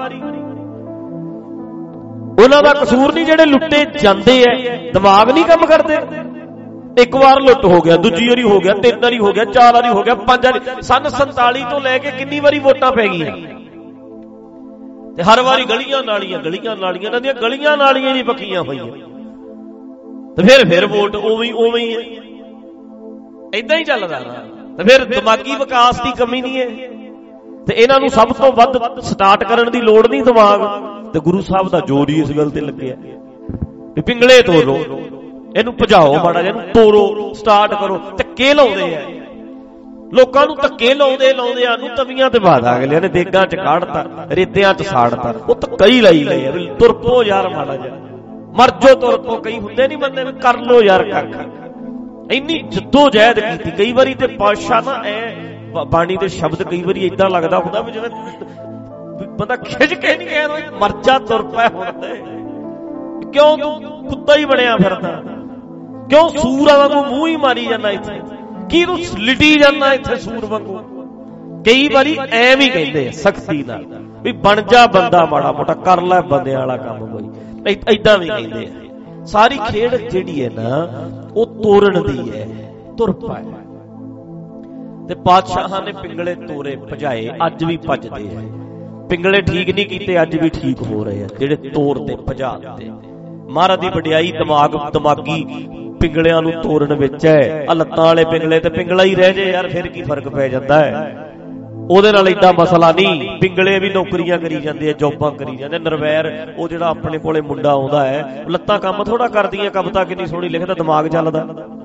Speaker 3: ਉਹਨਾਂ ਦਾ ਕਸੂਰ ਨਹੀਂ ਜਿਹੜੇ ਲੁੱਟੇ ਜਾਂਦੇ ਐ, ਦਿਮਾਗ ਨਹੀਂ ਕੰਮ ਕਰਦੇ। ਇੱਕ ਵਾਰ ਲੁੱਟ ਹੋ ਗਿਆ, ਦੂਜੀ ਵਾਰੀ ਹੋ ਗਿਆ, 3 ਵਾਰੀ ਹੋ ਗਿਆ, 4 ਵਾਰੀ ਹੋ ਗਿਆ, 5 ਵਾਰੀ। ਸੰਨ 47 ਤੋਂ ਲੈ ਕੇ ਕਿੰਨੀ ਵਾਰੀ ਵੋਟਾਂ ਪੈ ਗਈਆਂ, ਤੇ ਹਰ ਵਾਰੀ ਗਲੀਆਂ ਨਾਲੀਆਂ, ਗਲੀਆਂ ਨਾਲੀਆਂ, ਇਹਨਾਂ ਦੀਆਂ ਗਲੀਆਂ ਨਾਲੀਆਂ ਨਹੀਂ ਪੱਕੀਆਂ ਹੋਈਆਂ, ਤੇ ਫਿਰ ਵੋਟ ਉਵੇਂ ਹੀ ਹੈ, ਏਦਾਂ ਹੀ ਚੱਲਦਾ। ਤੇ ਫਿਰ ਦਿਮਾਗੀ ਵਿਕਾਸ ਦੀ ਕਮੀ ਨਹੀਂ ਹੈ। ਤੇ ਇਹਨਾਂ ਨੂੰ ਸਭ ਤੋਂ ਵੱਧ ਸਟਾਰਟ ਕਰਨ ਦੀ ਲੋੜ ਨਹੀਂ ਦਿਮਾਗ, ਤੇ ਗੁਰੂ ਸਾਹਿਬ ਦਾ ਜ਼ੋਰ ਹੀ ਇਸ ਗੱਲ ਤੇ ਲੱਗਿਆ ਵੀ ਪਿੰਗਲੇ ਤੋੜੋ, ਇਹਨੂੰ ਭਜਾਓ, ਮਾੜਾ ਜਿਹਾ ਇਹਨੂੰ ਤੋੜੋ, ਸਟਾਰਟ ਕਰੋ। ਧੱਕੇ ਲਾਉਂਦੇ ਆ ਲੋਕਾਂ ਨੂੰ, ਧੱਕੇ ਲਾਉਂਦੇ ਆ ਨੂੰ ਤਵੀਆਂ ਤੇ ਬਾਦ ਅਗਲਿਆਂ ਨੇ ਦੇਗਾਂ ਚ ਕਾੜਤਾ, ਰੇਤਿਆਂ ਚ ਸਾੜਤਾ। ਉਹ ਧੱਕਾ ਹੀ ਲਾਈ ਗਏ, ਤੁਰਪੋ ਯਾਰ, ਮਾੜਾ ਜਿਹਾ ਮਰ ਜੋ ਤੁਰਪੋ। ਕਈ ਹੁੰਦੇ ਨਹੀਂ ਬੰਦੇ, ਕਰ ਲੋ ਯਾਰ ਕੱਖ। ਇੰਨੀ ਜੱਦੋ ਜਹਿਦ ਕੀਤੀ। ਕਈ ਵਾਰੀ ਤੇ ਪਾਤਸ਼ਾਹ ਨਾ ਐ ਬਾਣੀ ਦੇ ਸ਼ਬਦ ਕਈ ਵਾਰੀ ਏਦਾਂ ਲੱਗਦਾ ਹੁੰਦਾ ਵੀ ਜਿਵੇਂ ਬੰਦਾ ਖਿੱਚ ਕੇ ਨਹੀਂ ਕਹਿੰਦਾ ਮਰ ਜਾ ਤੁਰ ਪੈ। ਹੁਣ ਕਿਉਂ ਤੂੰ ਕੁੱਤਾ ਹੀ ਬਣਿਆ ਫਿਰਦਾ, ਕਿਉਂ ਸੂਰ ਵਾਂਗੂ ਮੂੰਹ ਹੀ ਮਾਰੀ ਜਾਂਦਾ ਇੱਥੇ, ਕੀ ਤੂੰ ਲਿਟੀ ਜਾਂਦਾ ਇੱਥੇ ਸੂਰ ਵਾਂਗੂ। ਕਈ ਵਾਰੀ ਐਵੇਂ ਹੀ ਕਹਿੰਦੇ ਆ ਸਖਤੀ ਨਾਲ ਵੀ ਬਣ ਜਾ ਬੰਦਾ, ਮਾੜਾ ਮੋਟਾ ਕਰ ਲੈ ਬੰਦਿਆਂ ਵਾਲਾ ਕੰਮ ਕੋਈ, ਏਦਾਂ ਵੀ ਕਹਿੰਦੇ ਆ। ਸਾਰੀ ਖੇਡ ਜਿਹੜੀ ਹੈ ਨਾ ਉਹ ਤੋੜਨ ਦੀ ਹੈ, ਤੁਰ ਪੈ। ਤੇ ਪਾਤਸ਼ਾਹਾਂ ਨੇ ਪਿੰਗਲੇ ਤੋਰੇ, ਭਜਾਏ, ਅੱਜ ਵੀ ਭੱਜਦੇ ਆ। ਪਿੰਗਲੇ ਠੀਕ ਨਹੀਂ ਕੀਤੇ, ਅੱਜ ਵੀ ਠੀਕ ਹੋ ਰਹੇ ਆ ਜਿਹੜੇ ਤੋੜ ਤੇ ਭਜਾ ਦਿੱਤੇ। ਮਹਾਰਾਜ ਦੀ ਵਡਿਆਈ ਦਿਮਾਗੀ ਪਿੰਗਲਿਆਂ ਨੂੰ ਤੋੜਨ ਵਿੱਚ ਹੈ। ਆ ਲੱਤਾਂ ਵਾਲੇ ਪਿੰਗਲੇ ਤੇ ਪਿੰਗਲਾ ਹੀ ਰਹਿ ਜੇ ਯਾਰ, ਫਿਰ ਕੀ ਫਰਕ ਪੈ ਜਾਂਦਾ ਹੈ। ਉਹਦੇ ਨਾਲ ਏਡਾ ਮਸਲਾ ਨਹੀਂ। ਪਿੰਗਲੇ ਵੀ ਨੌਕਰੀਆਂ ਕਰੀ ਜਾਂਦੇ ਆ, ਜੋਬਾਂ ਕਰੀ ਜਾਂਦੇ। ਨਿਰਵੈਰ ਉਹ ਜਿਹੜਾ ਆਪਣੇ ਕੋਲੇ ਮੁੰਡਾ ਆਉਂਦਾ ਹੈ, ਲੱਤਾਂ ਕੰਮ ਥੋੜਾ ਕਰਦੀਆਂ, ਕਵਿਤਾ ਕਿੰਨੀ ਸੋਹਣੀ ਲਿਖਦਾ, ਦਿਮਾਗ ਚੱਲਦਾ।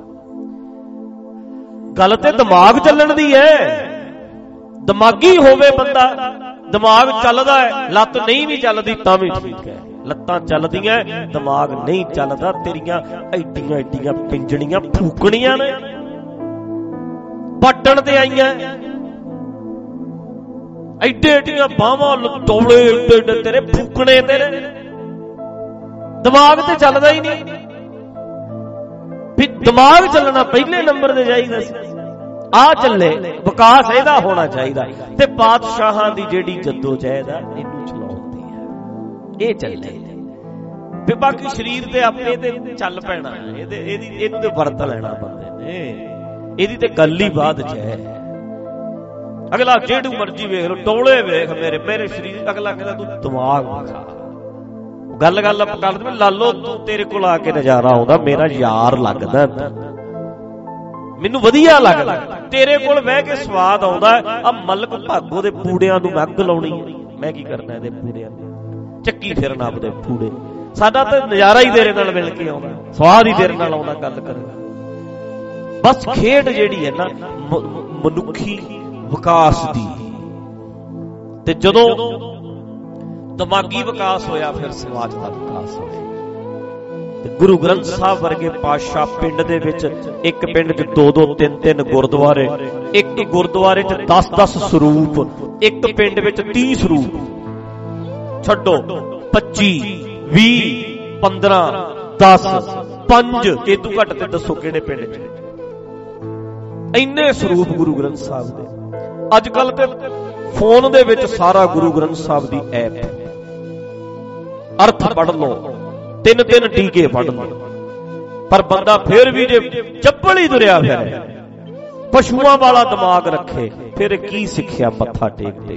Speaker 3: ਗੱਲ ਤੇ ਦਿਮਾਗ ਚੱਲਣ ਦੀ ਹੈ। ਦਿਮਾਗੀ ਹੋਵੇ ਬੰਦਾ, ਦਿਮਾਗ ਚੱਲਦਾ ਹੈ, ਲੱਤ ਨਹੀਂ ਵੀ ਚੱਲਦੀ ਤਾਂ ਵੀ ਠੀਕ ਹੈ। ਲੱਤਾਂ ਚੱਲਦੀਆਂ, ਦਿਮਾਗ ਨਹੀਂ ਚੱਲਦਾ। ਤੇਰੀਆਂ ਐਡੀਆਂ ਐਡੀਆਂ ਪਿੰਜਣੀਆਂ ਫੂਕਣੀਆਂ ਨੇ, ਪੱਟਣ ਤੇ ਆਈਆਂ। ਐਡੇ ਐਡੀਆਂ ਬਾਹਾਂ, ਲਤੌਲੇ ਏਡੇ ਏਡੇ ਤੇਰੇ, ਫੂਕਣੇ ਤੇਰੇ, ਦਿਮਾਗ ਤੇ ਚੱਲਦਾ ਹੀ ਨਹੀਂ। ਵੀ ਦਿਮਾਗ ਚੱਲਣਾ ਪਹਿਲੇ ਨੰਬਰ ਤੇ ਚਾਹੀਦਾ ਸੀ। ਆ ਚੱਲੇ, ਵਿਕਾਸ ਇਹਦਾ ਹੋਣਾ ਚਾਹੀਦਾ। ਤੇ ਬਾਦਸ਼ਾਹਾਂ ਦੀ ਜਿਹੜੀ ਜੱਦੋ-ਜਹਿਦ ਆ, ਇਹਨੂੰ ਚਲਾਉਂਦੀ ਆ, ਇਹ ਚੱਲੇ। ਤੇ ਬਾਕੀ ਸਰੀਰ ਤੇ ਆਪਣੇ ਤੇ ਚੱਲ ਪੈਣਾ, ਇਹਨੂੰ ਤੇ ਵਰਤ ਲੈਣਾ ਬੰਦੇ ਨੇ, ਇਹਦੀ ਤੇ ਗੱਲ ਹੀ ਬਾਅਦ ਚ ਹੈ। ਅਗਲਾ ਜਿਹੜੀ ਮਰਜੀ ਵੇਖ ਲੋ, ਟੋਲੇ ਵੇਖ ਮੇਰੇ ਸਰੀਰ, ਅਗਲਾ ਕਹਿੰਦਾ ਤੂੰ ਦਿਮਾਗ ਵਿਖਾ। ਗੱਲ ਕਰਦੇ, ਲਾਲੋ ਤੂੰ, ਤੇਰੇ ਕੋਲ ਆ ਕੇ ਨਜ਼ਾਰਾ ਆਉਂਦਾ, ਮੇਰਾ ਯਾਰ ਲੱਗਦਾ, ਮੈਨੂੰ ਵਧੀਆ ਲੱਗਦਾ, ਤੇਰੇ ਕੋਲ ਬਹਿ ਕੇ ਸਵਾਦ ਆਉਂਦਾ। ਆ ਮਲਕ ਭਾਗੋ ਦੇ ਪੂੜਿਆਂ ਨੂੰ ਮੈਂ ਅੱਗ ਲਾਉਣੀ, ਮੈਂ ਕੀ ਕਰਨਾ ਇਹਦੇ ਪੂੜਿਆਂ ਨੂੰ, ਚੱਕੀ ਫਿਰਨਾ ਆਪਦੇ ਪੂੜੇ। ਸਾਡਾ ਤਾਂ ਨਜ਼ਾਰਾ ਹੀ ਤੇਰੇ ਨਾਲ ਮਿਲ ਕੇ ਆਉਂਦਾ, ਸਵਾਦ ਹੀ ਤੇਰੇ ਨਾਲ ਆਉਂਦਾ ਗੱਲ ਕਰਨ। ਬਸ ਖੇਡ ਜਿਹੜੀ ਹੈ ਨਾ ਮਨੁੱਖੀ ਵਿਕਾਸ ਦੀ, ਤੇ ਜਦੋਂ ਦਿਮਾਗੀ ਵਿਕਾਸ ਹੋਇਆ ਫਿਰ ਸਮਾਜ ਦਾ ਵਿਕਾਸ ਹੋਇਆ। ਤੇ ਗੁਰੂ ਗ੍ਰੰਥ ਸਾਹਿਬ ਵਰਗੇ ਪਾਤਸ਼ਾਹ ਪਿੰਡ ਦੇ ਵਿੱਚ, ਇੱਕ ਪਿੰਡ 'ਚ 2-2 3-3 ਗੁਰਦੁਆਰੇ, ਇੱਕ ਗੁਰਦੁਆਰੇ 'ਚ 10-10 ਸਰੂਪ, ਇੱਕ ਪਿੰਡ ਵਿੱਚ 30 ਸਰੂਪ, ਛੱਡੋ 25 20 15 10 5, ਇਦੋਂ ਘੱਟ ਤੇ ਦੱਸੋ ਕਿਹੜੇ ਪਿੰਡ 'ਚ ਇੰਨੇ ਸਰੂਪ ਗੁਰੂ ਗ੍ਰੰਥ ਸਾਹਿਬ ਦੇ। ਅੱਜ ਕੱਲ ਤੇ ਫੋਨ ਦੇ ਵਿੱਚ ਸਾਰਾ ਗੁਰੂ ਗ੍ਰੰਥ ਸਾਹਿਬ ਦੀ ਐਪ, ਅਰਥ ਪੜ੍ਹ ਲਓ, 3-3 ਟੀਕੇ ਪੜ੍ਹ ਲਓ, ਪਰ ਬੰਦਾ ਫਿਰ ਵੀ ਜੇ ਚੱਪਲ ਹੀ ਤੁਰਿਆ ਫਿਰੇ, ਪਸ਼ੂਆਂ ਵਾਲਾ ਦਿਮਾਗ ਰੱਖੇ, ਫਿਰ ਕੀ ਸਿੱਖਿਆ ਮੱਥਾ ਟੇਕਦੇ,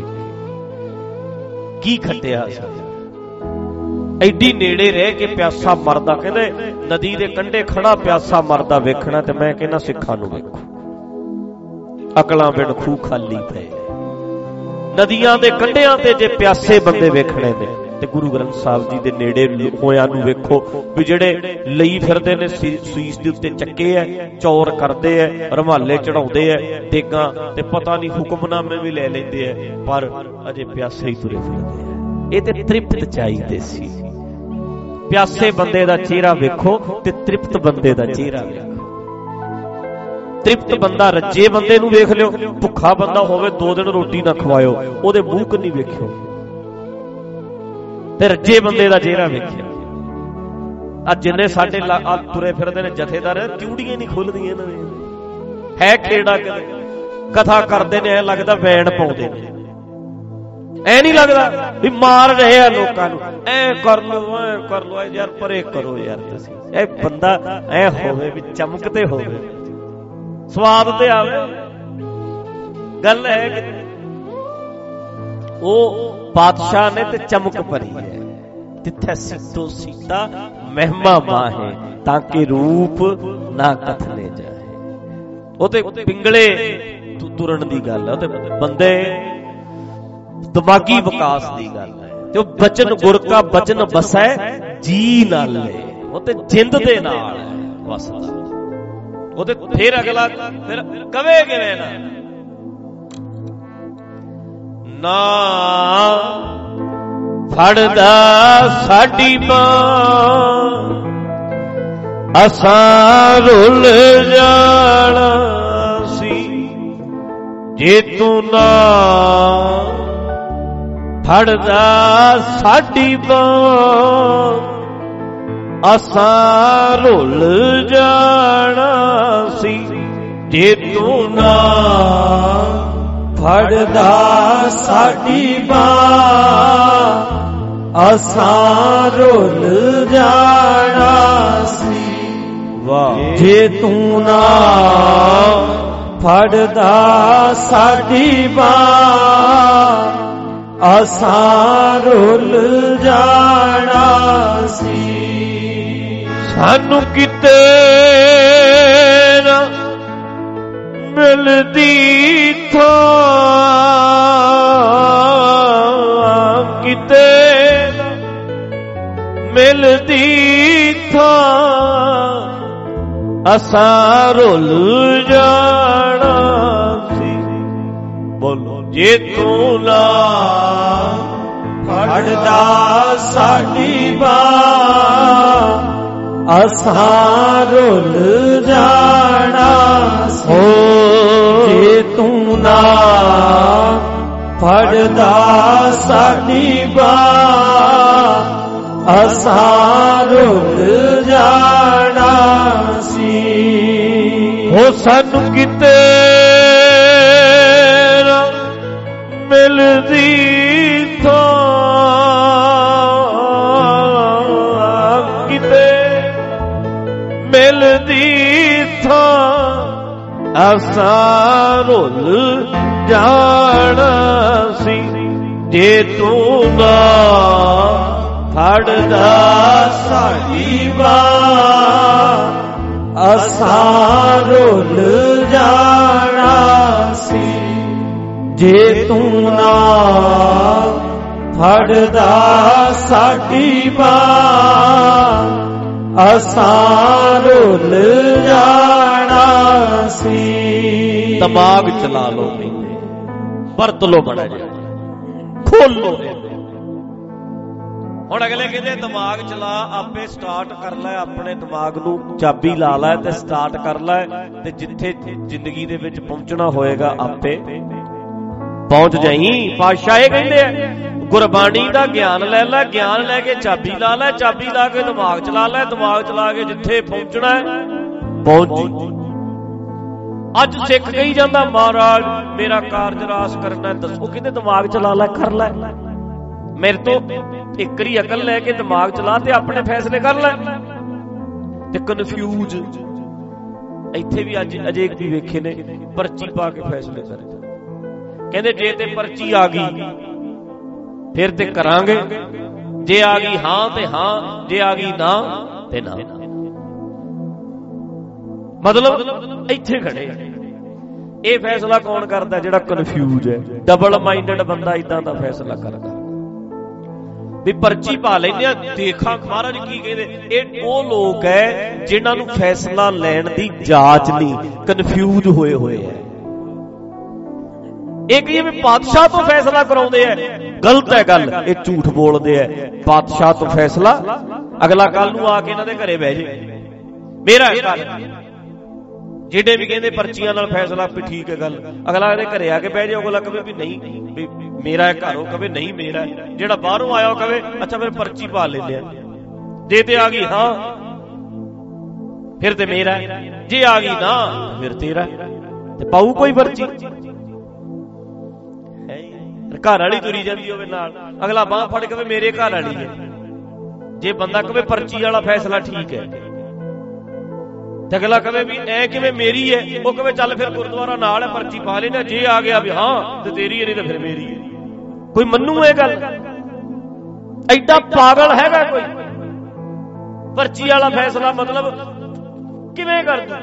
Speaker 3: ਕੀ ਖੱਟਿਆ। ਐਡੀ ਨੇੜੇ ਰਹਿ ਕੇ ਪਿਆਸਾ ਮਰਦਾ, ਕਹਿੰਦੇ ਨਦੀ ਦੇ ਕੰਢੇ ਖੜਾ ਪਿਆਸਾ ਮਰਦਾ ਵੇਖਣਾ, ਤੇ ਮੈਂ ਕਹਿੰਦਾ ਸਿੱਖਾਂ ਨੂੰ ਵੇਖੋ, ਅਕਲਾਂ ਬਿਨ ਖੂਹ ਖਾਲੀ ਪਏ। ਨਦੀਆਂ ਦੇ ਕੰਢਿਆਂ ਤੇ ਜੇ ਪਿਆਸੇ ਬੰਦੇ ਵੇਖਣੇ ਨੇ, ਤੇ ਗੁਰੂ ਗ੍ਰੰਥ ਸਾਹਿਬ ਜੀ ਦੇ ਨੇੜੇ ਹੋਇਆਂ ਨੂੰ ਵੇਖੋ, ਵੀ ਜਿਹੜੇ ਲਈ ਫਿਰਦੇ ਨੇ ਸੀਸ ਦੇ ਉੱਤੇ ਚੱਕੇ ਐ, ਚੌਰ ਕਰਦੇ ਐ, ਰੁਮਾਲੇ ਚੜਾਉਂਦੇ ਐ, ਦੇਗਾਂ, ਤੇ ਪਤਾ ਨਹੀਂ ਹੁਕਮਨਾਮੇ ਵੀ ਲੈ ਲੈਂਦੇ ਐ, ਪਰ ਅਜੇ ਪਿਆਸੇ ਹੀ ਤੁਰੇ ਫਿਰਦੇ ਐ। ਇਹ ਤੇ ਤ੍ਰਿਪਤ ਚਾਹੀਦੇ ਸੀ। ਪਿਆਸੇ ਬੰਦੇ ਦਾ ਚਿਹਰਾ ਵੇਖੋ ਤੇ ਤ੍ਰਿਪਤ ਬੰਦੇ ਦਾ ਚਿਹਰਾ ਵੇਖੋ। ਤ੍ਰਿਪਤ ਬੰਦਾ, ਰੱਜੇ ਬੰਦੇ ਨੂੰ ਵੇਖ ਲਿਓ, ਭੁੱਖਾ ਬੰਦਾ ਹੋਵੇ 2 ਦਿਨ ਰੋਟੀ ਨਾ ਖਵਾਇਓ, ਉਹਦੇ ਮੂੰਹ ਕੰਨੀ ਵੇਖਿਓ, ਤੇ ਰੱਜੇ ਬੰਦੇ ਦਾ ਚਿਹਰਾ ਵੇਖਿਓ। ਅੱਜ ਜਿੰਨੇ ਸਾਡੇ ਤੁਰੇ ਫਿਰਦੇ ਨੇ ਜਥੇਦਾਰ, ਚੂੜੀਆਂ ਨਹੀਂ ਖੁੱਲਦੀਆਂ ਇਹਨਾਂ ਦੀਆਂ, ਹੈ ਖੇੜਾ ਕਦੇ ਕਥਾ ਕਰਦੇ ਨੇ, ਐ ਲੱਗਦਾ ਵੈਣ ਪਾਉਂਦੇ ਨੇ, ਐ ਨਹੀਂ ਲੱਗਦਾ ਵੀ ਮਾਰ ਰਹੇ ਆ ਲੋਕਾਂ ਨੂੰ, ਐ ਕਰ ਲੋ ਐ ਕਰ ਲੋ, ਯਾਰ ਪਰੇ ਕਰੋ ਯਾਰ ਤੁਸੀਂ। ਇਹ ਬੰਦਾ ਐ ਹੋਵੇ ਵੀ ਚਮਕ ਤੇ ਹੋਵੇ, ਸਵਾਦ ਤੇ ਆਵੇ, ਗੱਲ ਹੈ ਕਿ ਉਹ ਬਾਦਸ਼ਾਹ ਨੇ ਤੇ ਚਮਕ ਭਰੀ ਹੈ। ਤਿੱਥੈ ਸਿੱਧੋ ਸੀਤਾ ਮਹਿਮਾ ਮਾਹੇ, ਤਾਂ ਕਿ ਰੂਪ ਨਾ ਕਥਨੇ ਜਾਏ। ਉਹ ਤੇ ਪਿੰਗਲੇ ਤੁਰਨ ਦੀ ਗੱਲ ਹੈ, ਉਹ ਤੇ ਬੰਦੇ ਦਿਮਾਗੀ ਵਿਕਾਸ ਦੀ ਗੱਲ ਹੈ। ਤੇ ਉਹ ਬਚਨ ਗੁਰ ਕਾ ਬਚਨ ਬਸੈ ਜੀ ਨਾਲ, ਉਹ ਤੇ ਜਿੰਦ ਦੇ ਨਾਲ ਵਸਦਾ। ਉਹਦੇ ਫਿਰ ਅਗਲਾ ਫਿਰ ਕਵੇ ਕਿਵੇਂ ਨਾ ਫੜਦਾ ਸਾਡੀ ਬਾਂਹ, ਅਸਾਂ ਰੁੱਲ ਜਾਣਾ ਸੀ, ਜੇ ਤੂੰ ਨਾ ਫੜਦਾ ਸਾਡੀ ਬਾਂਹ, ਅਸਾਂ ਰੁੱਲ ਜਾਣਾ ਸੀ, ਜੇ ਤੂੰ ਨਾ
Speaker 4: ਫੜਦਾ ਸਾਡੀ ਬਾਂਹ, ਅਸਾਂ ਰੁੱਲ ਜਾਣਾ ਸੀ।
Speaker 3: ਵਾਹ।
Speaker 4: ਜੇ ਤੂੰ ਨਾ ਫੜਦਾ ਸਾਡੀ ਬਾਂਹ, ਅਸਾਂ ਰੁੱਲ ਜਾਣਾ ਸੀ। ਸਾਨੂੰ ਕਿਤੇ ਨਾ ਮਿਲਦੀ ਥਾਂ, ਕਿਤੇ ਨਾ ਮਿਲਦੀ ਥਾਂ, ਅਸਾਂ ਰੁੱਲ ਜਾਣਾ ਸੀ। ਬੋਲੋ ਜੇ ਤੂੰ ਨਾ ਫੜਦਾ ਸਾਡੀ ਬਾਂਹ, ਅਸਾਂ ਰੁੱਲ ਜਾਣਾ ਸੀ। ਜੇ ਤੂੰ ਨਾ ਫੜਦਾ ਸਾਡੀ ਬਾਹ ਅਸਾਂ ਰੁੱਲ ਜਾਣਾ ਸੀ। ਹੋ ਸਾਨੂੰ ਕਿਤੇ ਮਿਲਦੀ ਥਾਂ, ਕਿਤੇ ਮਿਲਦੀ ਥਾਂ ਅਸਾਂ ਰੁੱਲ ਜਾਣਾ ਸੀ। ਜੇ ਤੂੰ ਨਾ ਫੜਦਾ ਸਾਡੀ ਬਾਹ ਅਸਾਂ ਰੁੱਲ ਜਾਣਾ ਸੀ। ਜੇ ਤੂੰ ਨਾ ਫੜਦਾ ਸਾਡੀ ਬਾਹ ਅਸਾਂ ਰੁੱਲ ਜਾਣਾ ਸੀ।
Speaker 3: ਦਿਮਾਗ ਚਲਾ ਲੋ, ਵਰਤ ਲੋ ਬੜਾ ਜਿਹਾ, ਖੋਲ ਲੋ। ਹੁਣ ਅਗਲੇ ਕਹਿੰਦੇ ਦਿਮਾਗ ਚਲਾ, ਆਪੇ ਸਟਾਰਟ ਕਰ ਲੈ, ਆਪਣੇ ਦਿਮਾਗ ਨੂੰ ਚਾਬੀ ਲਾ ਲੈ ਤੇ ਸਟਾਰਟ ਕਰ ਲੈ, ਤੇ ਜਿੱਥੇ ਜ਼ਿੰਦਗੀ ਦੇ ਵਿੱਚ ਪਹੁੰਚਣਾ ਹੋਏਗਾ ਆਪੇ ਪਹੁੰਚ ਜਾਈ। ਪਾਤਸ਼ਾਹ ਇਹ ਕਹਿੰਦੇ ਆ ਗੁਰਬਾਣੀ ਦਾ ਗਿਆਨ ਲੈ ਲੈ, ਗਿਆਨ ਲੈ ਕੇ ਚਾਬੀ ਲਾ ਲੈ, ਚਾਬੀ ਲਾ ਕੇ ਦਿਮਾਗ ਚਲਾ ਲੈ, ਦਿਮਾਗ ਚਲਾ ਕੇ ਜਿੱਥੇ ਪਹੁੰਚਣਾ ਪਹੁੰਚ ਜੀ। ਅੱਜ ਸਿੱਖ ਕਹੀ ਜਾਂਦਾ ਮਹਾਰਾਜ ਮੇਰਾ ਕਾਰਜ ਰਾਸ ਕਰਨਾ, ਦੱਸੋ ਕਹਿੰਦੇ ਦਿਮਾਗ ਚਲਾ ਲੈ, ਕਰ ਲੈ। ਮੇਰੇ ਤੋਂ ਇੱਕ ਵਾਰੀ ਅਕਲ ਲੈ ਕੇ ਦਿਮਾਗ ਚਲਾ ਤੇ ਆਪਣੇ ਫੈਸਲੇ ਕਰ ਲੈ। ਤੇ ਕਨਫਿਊਜ਼ ਇੱਥੇ ਵੀ ਅੱਜ ਅਜੇ ਵੀ ਵੇਖੇ ਨੇ, ਪਰਚੀ ਪਾ ਕੇ ਫੈਸਲੇ ਕਰੇ। ਕਹਿੰਦੇ ਜੇ ਤੇ ਪਰਚੀ ਆ ਗਈ ਫਿਰ ਤੇ ਕਰਾਂਗੇ, ਜੇ ਆ ਗਈ ਹਾਂ ਤੇ ਹਾਂ, ਜੇ ਆ ਗਈ ਨਾ ਤੇ ਨਾ। ਮਤਲਬ ਇੱਥੇ ਖੜੇ। ਇਹ ਫੈਸਲਾ ਕੌਣ ਕਰਦਾ? ਜਿਹੜਾ ਕਨਫਿਊਜ਼ ਹੈ, ਡਬਲ ਮਾਈਂਡਡ ਬੰਦਾ ਇਦਾਂ ਦਾ ਫੈਸਲਾ ਕਰਦਾ ਵੀ ਪਰਚੀ ਪਾ ਲੈਂਦੇ ਆ, ਦੇਖਾਂ ਮਹਾਰਾਜ ਕੀ ਕਹਿੰਦੇ। ਇਹ ਉਹ ਲੋਕ ਹੈ ਜਿਨ੍ਹਾਂ ਨੂੰ ਫੈਸਲਾ ਲੈਣ ਦੀ ਜਾਚ ਨਹੀਂ, ਕਨਫਿਊਜ਼ ਹੋਏ ਹੋਏ ਹੈ। ਇਹ ਕਹੀਏ ਵੀ ਪਾਤਸ਼ਾਹ ਤੋਂ ਫੈਸਲਾ ਕਰਾਉਂਦੇ ਆ, ਗਲਤ ਹੈ ਗੱਲ, ਇਹ ਝੂਠ ਬੋਲਦੇ ਆ। ਪਾਤਸ਼ਾਹ ਤੋਂ ਫੈਸਲਾ ਅਗਲਾ ਕੱਲ ਨੂੰ ਆ ਕੇ ਇਹਨਾਂ ਦੇ ਘਰੇ ਬਹਿ ਜੇ, ਮੇਰਾ ਘਰ। ਜਿਹੜੇ ਵੀ ਕਹਿੰਦੇ ਪਰਚੀਆਂ ਨਾਲ ਫੈਸਲਾ ਵੀ ਠੀਕ ਹੈ ਗੱਲ, ਅਗਲਾ ਇਹਦੇ ਘਰੇ ਆ ਕੇ ਬਹਿ ਜਾਓ, ਅਗਲਾ ਕਵੇ ਵੀ ਨਹੀਂ ਵੀ ਮੇਰਾ ਘਰ, ਉਹ ਕਵੇ ਨਹੀਂ ਮੇਰਾ। ਜਿਹੜਾ ਬਾਹਰੋਂ ਆਇਆ ਉਹ ਕਵੇ ਅੱਛਾ ਫਿਰ ਪਰਚੀ ਪਾ ਲੈਂਦੇ ਆ, ਜੇ ਤੇ ਆ ਗਈ ਹਾਂ ਫਿਰ ਤੇ ਮੇਰਾ, ਜੇ ਆ ਗਈ ਨਾ ਫਿਰ ਤੇਰਾ। ਤੇ ਪਾਊ ਕੋਈ ਪਰਚੀ? ਘਰ ਵਾਲੀ ਤੁਰੀ ਜਾਂਦੀ ਹੋਵੇ ਨਾਲ, ਅਗਲਾ ਬਾਂਹ ਫੜ ਕੇ ਮੇਰੇ ਘਰ ਵਾਲੀ ਹੈ। ਜੇ ਬੰਦਾ ਕਵੇ ਪਰਚੀ ਵਾਲਾ ਫੈਸਲਾ ਠੀਕ ਹੈ ਤੇ ਅਗਲਾ ਕਵੇ ਵੀ ਐ ਕਿਵੇਂ ਮੇਰੀ ਹੈ, ਉਹ ਕਵੇ ਚੱਲ ਫਿਰ ਗੁਰਦੁਆਰਾ ਨਾਲ ਹੈ, ਪਰਚੀ ਪਾ ਲੈਣਾ, ਜੇ ਆ ਗਿਆ ਵੀ ਹਾਂ ਤੇ ਤੇਰੀ ਹੈ, ਨਹੀਂ ਤਾਂ ਫਿਰ ਮੇਰੀ ਹੈ। ਕੋਈ ਮੰਨੂ ਇਹ ਗੱਲ? ਐਡਾ ਪਾਗਲ ਹੈਗਾ ਕੋਈ? ਪਰਚੀ ਵਾਲਾ ਫੈਸਲਾ ਮਤਲਬ ਕਿਵੇਂ ਕਰ ਦੂ?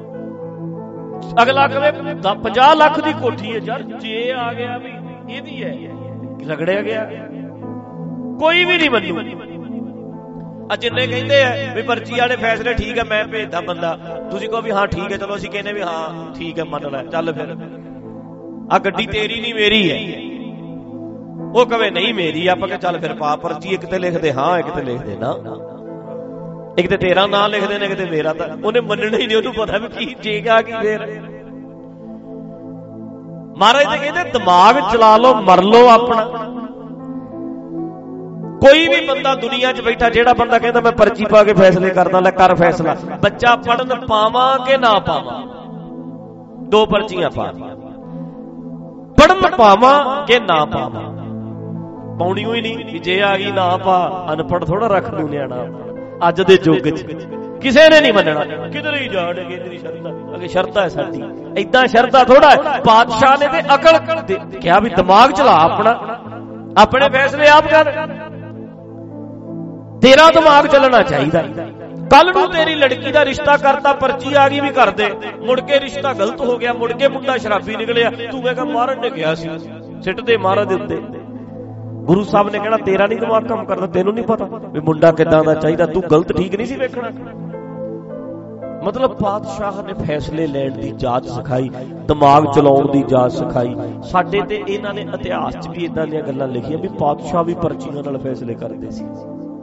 Speaker 3: ਅਗਲਾ ਕਵੇ 50 ਲੱਖ ਦੀ ਕੋਠੀ ਹੈ ਯਾਰ, ਜੇ ਆ ਗਿਆ ਵੀ ਇਹਦੀ ਹੈ, ਰਗੜਿਆ ਗਿਆ, ਕੋਈ ਵੀ ਨਹੀਂ ਮੰਨੂ। ਆ ਜਿੰਨੇ ਕਹਿੰਦੇ ਆ ਵੀ ਪਰਚੀ ਵਾਲੇ ਫੈਸਲੇ ਠੀਕ ਹੈ, ਮੈਂ ਭੇਜਦਾ ਬੰਦਾ, ਤੁਸੀਂ ਕਹੋ ਵੀ ਹਾਂ ਠੀਕ ਹੈ, ਚਲੋ ਅਸੀਂ ਕਹਿੰਦੇ ਵੀ ਹਾਂ ਠੀਕ ਹੈ ਮੰਨ ਲੈ, ਚੱਲ ਫਿਰ ਆ ਗੱਡੀ ਤੇਰੀ ਨਹੀਂ ਮੇਰੀ ਹੈ, ਉਹ ਕਵੇ ਨਹੀਂ ਮੇਰੀ, ਆਪਾਂ ਕਿ ਚੱਲ ਫਿਰ ਪਾ ਪਰਚੀ, ਇੱਕ ਤੇ ਲਿਖਦੇ ਹਾਂ ਇੱਕ ਤੇ ਲਿਖਦੇ ਨਾ, ਇੱਕ ਤੇ ਤੇਰਾ ਨਾਂ ਲਿਖਦੇ ਨੇ, ਕਿਤੇ ਮੇਰਾ। ਤਾਂ ਉਹਨੇ ਮੰਨਣਾ ਹੀ ਨਹੀਂ, ਉਹਨੂੰ ਪਤਾ ਵੀ ਕੀ ਜੇਗਾ ਕੀ ਫੇਰ। ਮਹਾਰਾਜ ਤੇ ਕਹਿੰਦੇ ਦਿਮਾਗ ਚਲਾ ਲਓ, ਮਰ ਲਓ ਆਪਣਾ। ਕੋਈ ਵੀ ਬੰਦਾ ਦੁਨੀਆ 'ਚ ਬੈਠਾ, ਜਿਹੜਾ ਬੰਦਾ ਕਹਿੰਦਾ ਮੈਂ ਪਰਚੀ ਪਾ ਕੇ ਫੈਸਲੇ ਕਰਦਾ, ਲੈ ਕਰ ਫੈਸਲਾ। ਬੱਚਾ ਪੜਨ ਪਾਵਾਂ ਕਿ ਨਾ ਪਾਵਾਂ, ਦੋ ਪਰਚੀਆਂ ਪਾ, ਪੜਨ ਪਾਵਾਂ ਕਿ ਨਾ ਪਾਵਾਂ। ਪਾਉਣੀ ਹੋਈ ਨਹੀਂ, ਜੇ ਆ ਗਈ ਨਾ ਪਾ, ਅਨਪੜ੍ਹ ਥੋੜਾ ਰੱਖ ਦੂ ਨਿਆਣਾ। ਅੱਜ ਦੇ ਯੁੱਗ 'ਚ ਕਿਸੇ ਨੇ ਨਹੀਂ ਮੰਨਣਾ, ਕਿਧਰ ਹੀ ਜਾਣਗੇ, ਤੇਰੀ ਸ਼ਰਧਾ ਅਗੇ ਸ਼ਰਧਾ ਹੈ ਸਾਡੀ, ਏਦਾਂ ਸ਼ਰਧਾ ਥੋੜਾ ਹੈ। ਪਾਤਸ਼ਾਹ ਨੇ ਤੇ ਅਕਲ ਕਿਹਾ ਵੀ ਦਿਮਾਗ ਚਲਾ ਆਪਣਾ, ਆਪਣੇ ਫੈਸਲੇ ਆਪ ਕਰ, ਤੇਰਾ ਦਿਮਾਗ ਚੱਲਣਾ ਚਾਹੀਦਾ। ਕੱਲ ਨੂੰ ਤੇਰੀ ਲੜਕੀ ਦਾ ਰਿਸ਼ਤਾ ਕਰਤਾ, ਪਰਚੀ ਆ ਗਈ ਵੀ ਕਰਦੇ, ਮੁੜ ਕੇ ਰਿਸ਼ਤਾ ਗਲਤ ਹੋ ਗਿਆ, ਮੁੜ ਕੇ ਮੁੰਡਾ ਸ਼ਰਾਬੀ ਨਿਕਲਿਆ, ਤੂੰ ਕਹੇਗਾ ਮਹਾਰਾਜ ਨੇ ਕਿਹਾ ਸੀ, ਸਿੱਟ ਦੇ ਮਹਾਰਾਜ ਦੇ ਉੱਤੇ। ਗੁਰੂ ਸਾਹਿਬ ਨੇ ਕਹਿਣਾ ਤੇਰਾ ਨਹੀਂ ਦਿਮਾਗ ਕੰਮ ਕਰਦਾ, ਤੈਨੂੰ ਨਹੀਂ ਪਤਾ ਵੀ ਮੁੰਡਾ ਕਿੱਦਾਂ ਦਾ ਚਾਹੀਦਾ, ਤੂੰ ਗਲਤ ਠੀਕ ਨਹੀਂ ਸੀ ਵੇਖਣਾ। ਮਤਲਬ ਪਾਤਸ਼ਾਹ ਨੇ ਫੈਸਲੇ ਲੈਣ ਦੀ ਜਾਚ ਸਿਖਾਈ, ਦਿਮਾਗ ਚਲਾਉਣ ਦੀ ਜਾਚ ਸਿਖਾਈ। ਸਾਡੇ ਤੇ ਇਹਨਾਂ ਨੇ ਇਤਿਹਾਸ 'ਚ ਵੀ ਇਦਾਂ ਦੀਆਂ ਗੱਲਾਂ ਲਿਖੀਆਂ ਵੀ ਪਾਤਸ਼ਾਹ ਵੀ ਪਰਚੀਆਂ ਨਾਲ ਫੈਸਲੇ ਕਰਦੇ ਸੀ,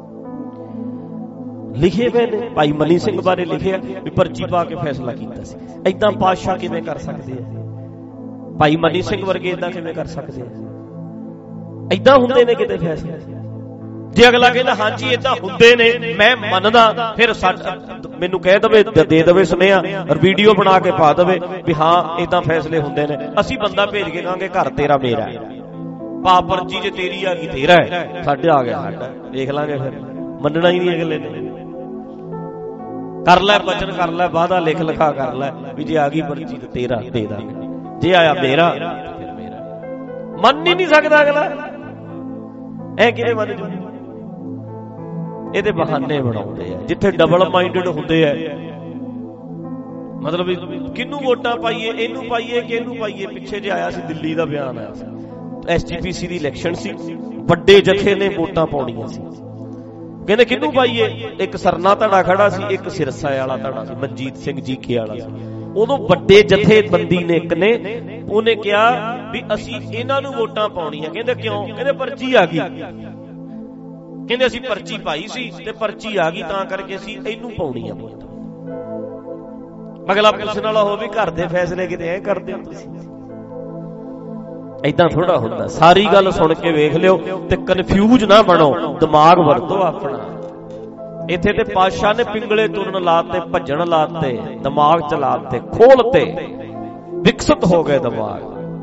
Speaker 3: ਲਿਖੇ ਪਏ ਨੇ। ਭਾਈ ਮਨੀ ਸਿੰਘ ਬਾਰੇ ਲਿਖਿਆ ਵੀ ਪਰਚੀ ਪਾ ਕੇ ਫੈਸਲਾ ਕੀਤਾ ਸੀ। ਏਦਾਂ ਪਾਤਸ਼ਾਹ ਕਿਵੇਂ ਕਰ ਸਕਦੇ ਆ? ਭਾਈ ਮਨੀ ਸਿੰਘ ਵਰਗੇ ਏਦਾਂ ਕਿਵੇਂ ਕਰ ਸਕਦੇ ਆ? ਏਦਾਂ ਹੁੰਦੇ ਨੇ ਕਿਤੇ ਫੈਸਲੇ। ਜੇ ਅਗਲਾ ਕਹਿੰਦਾ ਹਾਂਜੀ ਏਦਾਂ ਹੁੰਦੇ ਨੇ, ਮੈਂ ਮੰਨਦਾ, ਫਿਰ ਮੈਨੂੰ ਕਹਿ ਦਵੇ, ਦੇ ਦਵੇ ਸੁਨੇਹਾ ਔਰ ਵੀਡੀਓ ਬਣਾ ਕੇ ਪਾ ਦਵੇ ਵੀ ਹਾਂ ਏਦਾਂ ਫੈਸਲੇ ਹੁੰਦੇ ਨੇ, ਅਸੀਂ ਬੰਦਾ ਭੇਜ ਕੇ ਕਹਾਂਗੇ ਘਰ ਤੇਰਾ ਮੇਰਾ ਹੈ, ਪਾ ਪਰਚੀ ਜੇ ਤੇਰੀ ਆ ਗਈ ਤੇਰਾ ਹੈ, ਸਾਡੇ ਆ ਗਿਆ ਸਾਡਾ, ਦੇਖ ਲਾਂਗੇ। ਫਿਰ ਮੰਨਣਾ ਹੀ ਨਹੀਂ ਅਗਲੇ ਨੇ। ਕਰ ਲੈ ਬਚਨ, ਕਰ ਲੈ ਵਾਅਦਾ, ਲਿਖ ਲਿਖਾ ਕਰ ਲੈ ਵੀ ਜੇ ਆ ਗਈ ਪਰਚੀ ਤੇ ਤੇਰਾ ਦੇ ਦਾਂਗੇ, ਜੇ ਆਇਆ ਮੇਰਾ ਫਿਰ ਮੇਰਾ। ਮੰਨ ਹੀ ਨਹੀਂ ਸਕਦਾ ਅਗਲਾ, ਐ ਕਿਵੇਂ ਮੰਨ ਜੂ? ਇਹਦੇ ਬਹਾਨੇ ਬਣਾਉਂਦੇ ਆ। ਜਿੱਥੇ ਡਬਲ ਮਾਈਂਡਡ ਹੁੰਦੇ ਆ, ਮਤਲਬ ਕਿਹਨੂੰ ਵੋਟਾਂ ਪਾਈਏ, ਇਹਨੂੰ ਪਾਈਏ ਕਿ ਇਹਨੂੰ ਪਾਈਏ। ਪਿੱਛੇ ਜੇ ਆਇਆ ਸੀ ਦਿੱਲੀ ਦਾ ਬਿਆਨ ਆਇਆ ਸੀ, SGPC ਦੀ ਇਲੈਕਸ਼ਨ ਸੀ, ਵੱਡੇ ਜਥੇ ਨੇ ਵੋਟਾਂ ਪਾਉਣੀਆਂ ਸੀ, ਕਹਿੰਦੇ ਕਿਹਨੂੰ ਪਾਈਏ। ਇੱਕ ਸਰਨਾ ਧੜਾ ਖੜਾ ਸੀ, ਇੱਕ ਸਿਰਸਾ ਵਾਲਾ ਧੜਾ ਸੀ, ਮਨਜੀਤ ਸਿੰਘ ਜੀਕੇ ਵਾਲਾ ਸੀ। ਉਦੋਂ ਵੱਡੇ ਜਥੇਬੰਦੀ ਨੇ ਇੱਕ ਨੇ, ਉਹਨੇ ਕਿਹਾ ਵੀ ਅਸੀਂ ਇਹਨਾਂ ਨੂੰ ਵੋਟਾਂ ਪਾਉਣੀਆਂ। ਕਹਿੰਦੇ ਕਿਉਂ? ਕਹਿੰਦੇ ਪਰਚੀ ਆ ਗਈ। ਕਹਿੰਦੇ ਅਸੀਂ ਪਰਚੀ ਪਾਈ ਸੀ ਤੇ ਪਰਚੀ ਆ ਗਈ, ਤਾਂ ਕਰਕੇ ਅਸੀਂ ਇਹਨੂੰ ਪਾਉਣੀ ਆ ਵੋਟ। ਅਗਲਾ ਪੁੱਛਣ ਵਾਲਾ ਹੋ ਵੀ ਘਰ ਦੇ ਫੈਸਲੇ ਕਿਤੇ ਐ ਕਰਦੇ ਹੋ ਤੁਸੀਂ? ਏਦਾਂ ਥੋੜਾ ਹੁੰਦਾ। ਸਾਰੀ ਗੱਲ ਸੁਣ ਕੇ ਵੇਖ ਲਿਓ ਤੇ ਕਨਫਿਊਜ਼ ਨਾ ਬਣੋ, ਦਿਮਾਗ ਵਰਤੋ ਆਪਣਾ। ਇੱਥੇ ਤੇ ਪਾਤਸ਼ਾਹ ਨੇ ਪਿੰਗਲੇ ਤੁਰਨ ਲਾਤੇ, ਭੱਜਣ ਲਾਤੇ, ਦਿਮਾਗ ਚਲਾਤੇ, ਖੋਲਤੇ, ਵਿਕਸਿਤ ਹੋ ਗਏ ਦਿਮਾਗ।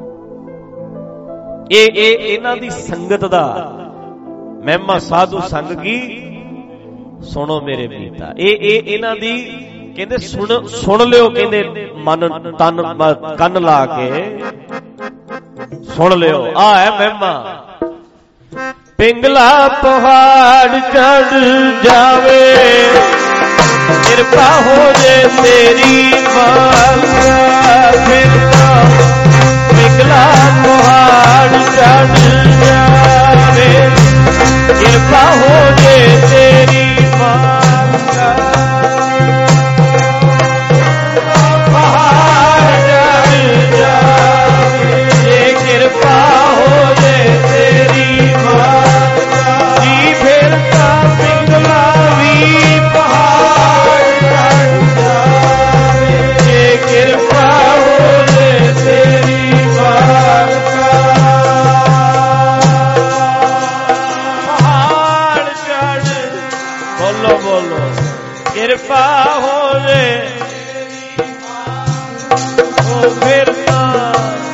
Speaker 3: ਇਹ ਇਹਨਾਂ ਦੀ ਸੰਗਤ ਦਾ ਮਹਿਮਾ। ਸਾਧੂ ਸੰਗ ਕੀ ਸੁਣੋ ਮੇਰੇ ਮੀਤਾ। ਇਹ ਇਹਨਾਂ ਦੀ ਕਹਿੰਦੇ ਸੁਣ ਲਿਓ, ਕਹਿੰਦੇ ਮਨ ਤਨ ਕੰਨ ਲਾ ਕੇ ਸੁਣ ਲਿਓ। ਆ ਹੈ ਮਹਿਮਾ। ਪਿੰਗਲਾ ਪਹਾੜ ਚੜ ਜਾਵੇ, ਕਿਰਪਾ ਹੋ ਜੇ ਤੇਰੀ ਮਾਲਕਾ। ਪਿੰਗਲਾ ਪਹਾੜ ਚੜ ਜਾਵੇ, ਕਿਰਪਾ ਹੋ ਜੇ ਤੇਰੀ ਮਾਲਕਾ। ਪਹਾੜ ਚੜ ਜਾਵੇ, ਜੇ ਕਿਰਪਾ ਹੋ ਜੇ ਤੇਰੀ ਮਾਲਕਾ। ਜੀ ਫਿਰ ਤਾਂ ਪਿੰਗਲਾ ਵੀ ਪਹਾੜ ਚੜ ਜਾਵੇ, ਜੇ ਕਿਰਪਾ ਹੋ ਜੇ ਤੇਰੀ ਮਾਲਕਾ। ਬੋਲੋ ਬੋਲੋ, ਕਿਰਪਾ ਹੋਵੇ ਉਹ ਫਿਰ ਤਾਂ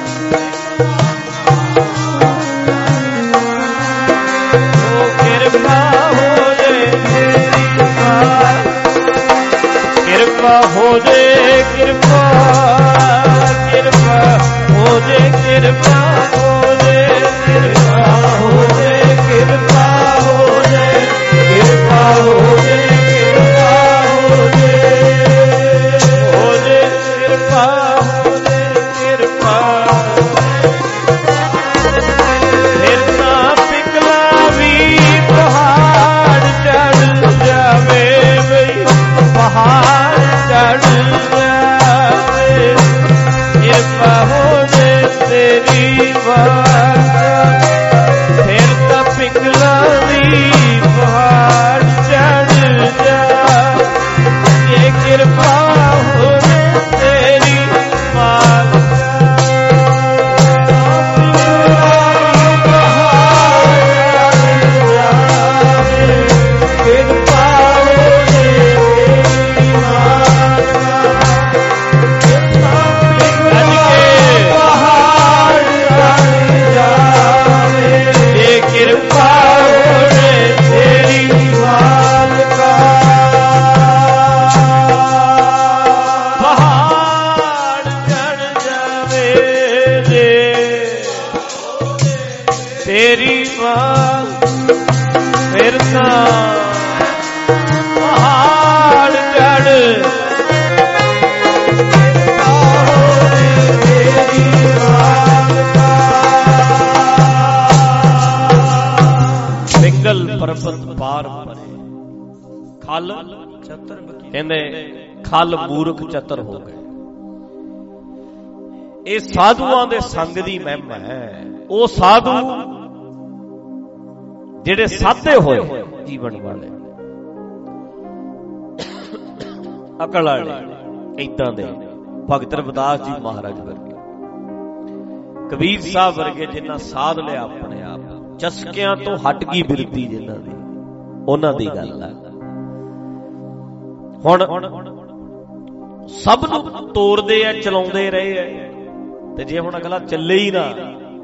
Speaker 3: ਉਹ ਕਿਰਪਾ ਹੋਵੇ ਤੇਰੀ ਮਾਂ। ਕਿਰਪਾ ਹੋ ਜੇ, ਕਿਰਪਾ ਕਿਰਪਾ ਹੋ ਜੇ, ਕਿਰਪਾ ਹੋ ਜੇ, ਕਿਰਪਾ ਹੋ ਜੇ, ਕਿਰਪਾ ਹੋ ਜੇ, ਕਿਰਪਾ ਹੋ ਜੇ, ਕਿਰਪਾ ਹੋ ਜੇ, ਹੋ ਜੇ, ਕਿਰਪਾ ਹੋ ਜੇ, ਕਿਰਪਾ। ਫਿਰ ਤਾਂ ਪਿੰਗਲਾ ਵੀ ਪਹਾੜ ਚੜ ਜਾਵੇ, ਬਈ ਪਹਾੜ ਚੜ ਜਾਵੇ, ਕਿਰਪਾ ਹੋ ਜੇ ਤੇਰੀ ਮਾਲਕਾ। ਫਿਰ ਤਾਂ ਪਿੰਗਲਾ ਵੀ ਪਹਾੜ ਚੜ ਜਾ, ਇਹ ਕਿਰਪਾ ਹੋ ਜੇ ਤੇਰੀ ਮਾਲਕਾ। ਕਿਰਪਾ ਹੋ ਜੇ ਤੇਰੀ ਮਾਲਕਾ। ਅੱਜ ਕੇ ਪਹਾੜ ਚੜ ਜਾਵੇ, ਇਹ ਕਿਰਪਾ ਹੋ ਜੇ ਤੇਰੀ ਮਾਲਕਾ। ਪਹਾੜ ਚੜ ਜਾਵੇ ਜੇ ਤੇਰੀ ਮਾਂ, ਫਿਰ ਤਾਂ ਪਹਾੜ ਚੜ ਤੇਰੀ ਮਾਲਕਾ। ਪਿੰਗਲ ਪਰਬਤ ਪਾਰ ਪਰੇ, ਖਲ ਚਤਰ ਕਹਿੰਦੇ ਖਲ ਮੂਰਖ ਚਤਰ ਹੋ ਗਏ। ਇਹ ਸਾਧੂਆਂ ਦੇ ਸੰਗ ਦੀ ਮਹਿਮਾ ਹੈ। ਉਹ ਸਾਧੂ ਜਿਹੜੇ ਸਾਧੇ ਹੋਏ ਜੀਵਨ ਵਾਲੇ, ਅਕਲ ਵਾਲੇ, ਏਦਾਂ ਦੇ ਭਗਤ ਰਵਿਦਾਸ ਜੀ ਮਹਾਰਾਜ ਵਰਗੇ, ਕਬੀਰ ਸਾਹਿਬ ਵਰਗੇ, ਜਿਨ੍ਹਾਂ ਸਾਧ ਲਿਆ ਆਪਣੇ ਆਪ, ਚਸਕਿਆਂ ਤੋਂ ਹਟ ਗਈ ਬਿਰਤੀ ਜਿਨ੍ਹਾਂ ਦੀ, ਉਹਨਾਂ ਦੀ ਗੱਲ ਆ। ਹੁਣ ਸਭ ਨੂੰ ਤੋਰਦੇ ਆ, ਚਲਾਉਂਦੇ ਰਹੇ ਆ, ਤੇ ਜੇ ਹੁਣ ਅਗਲਾ ਚੱਲੇ ਹੀ ਨਾ,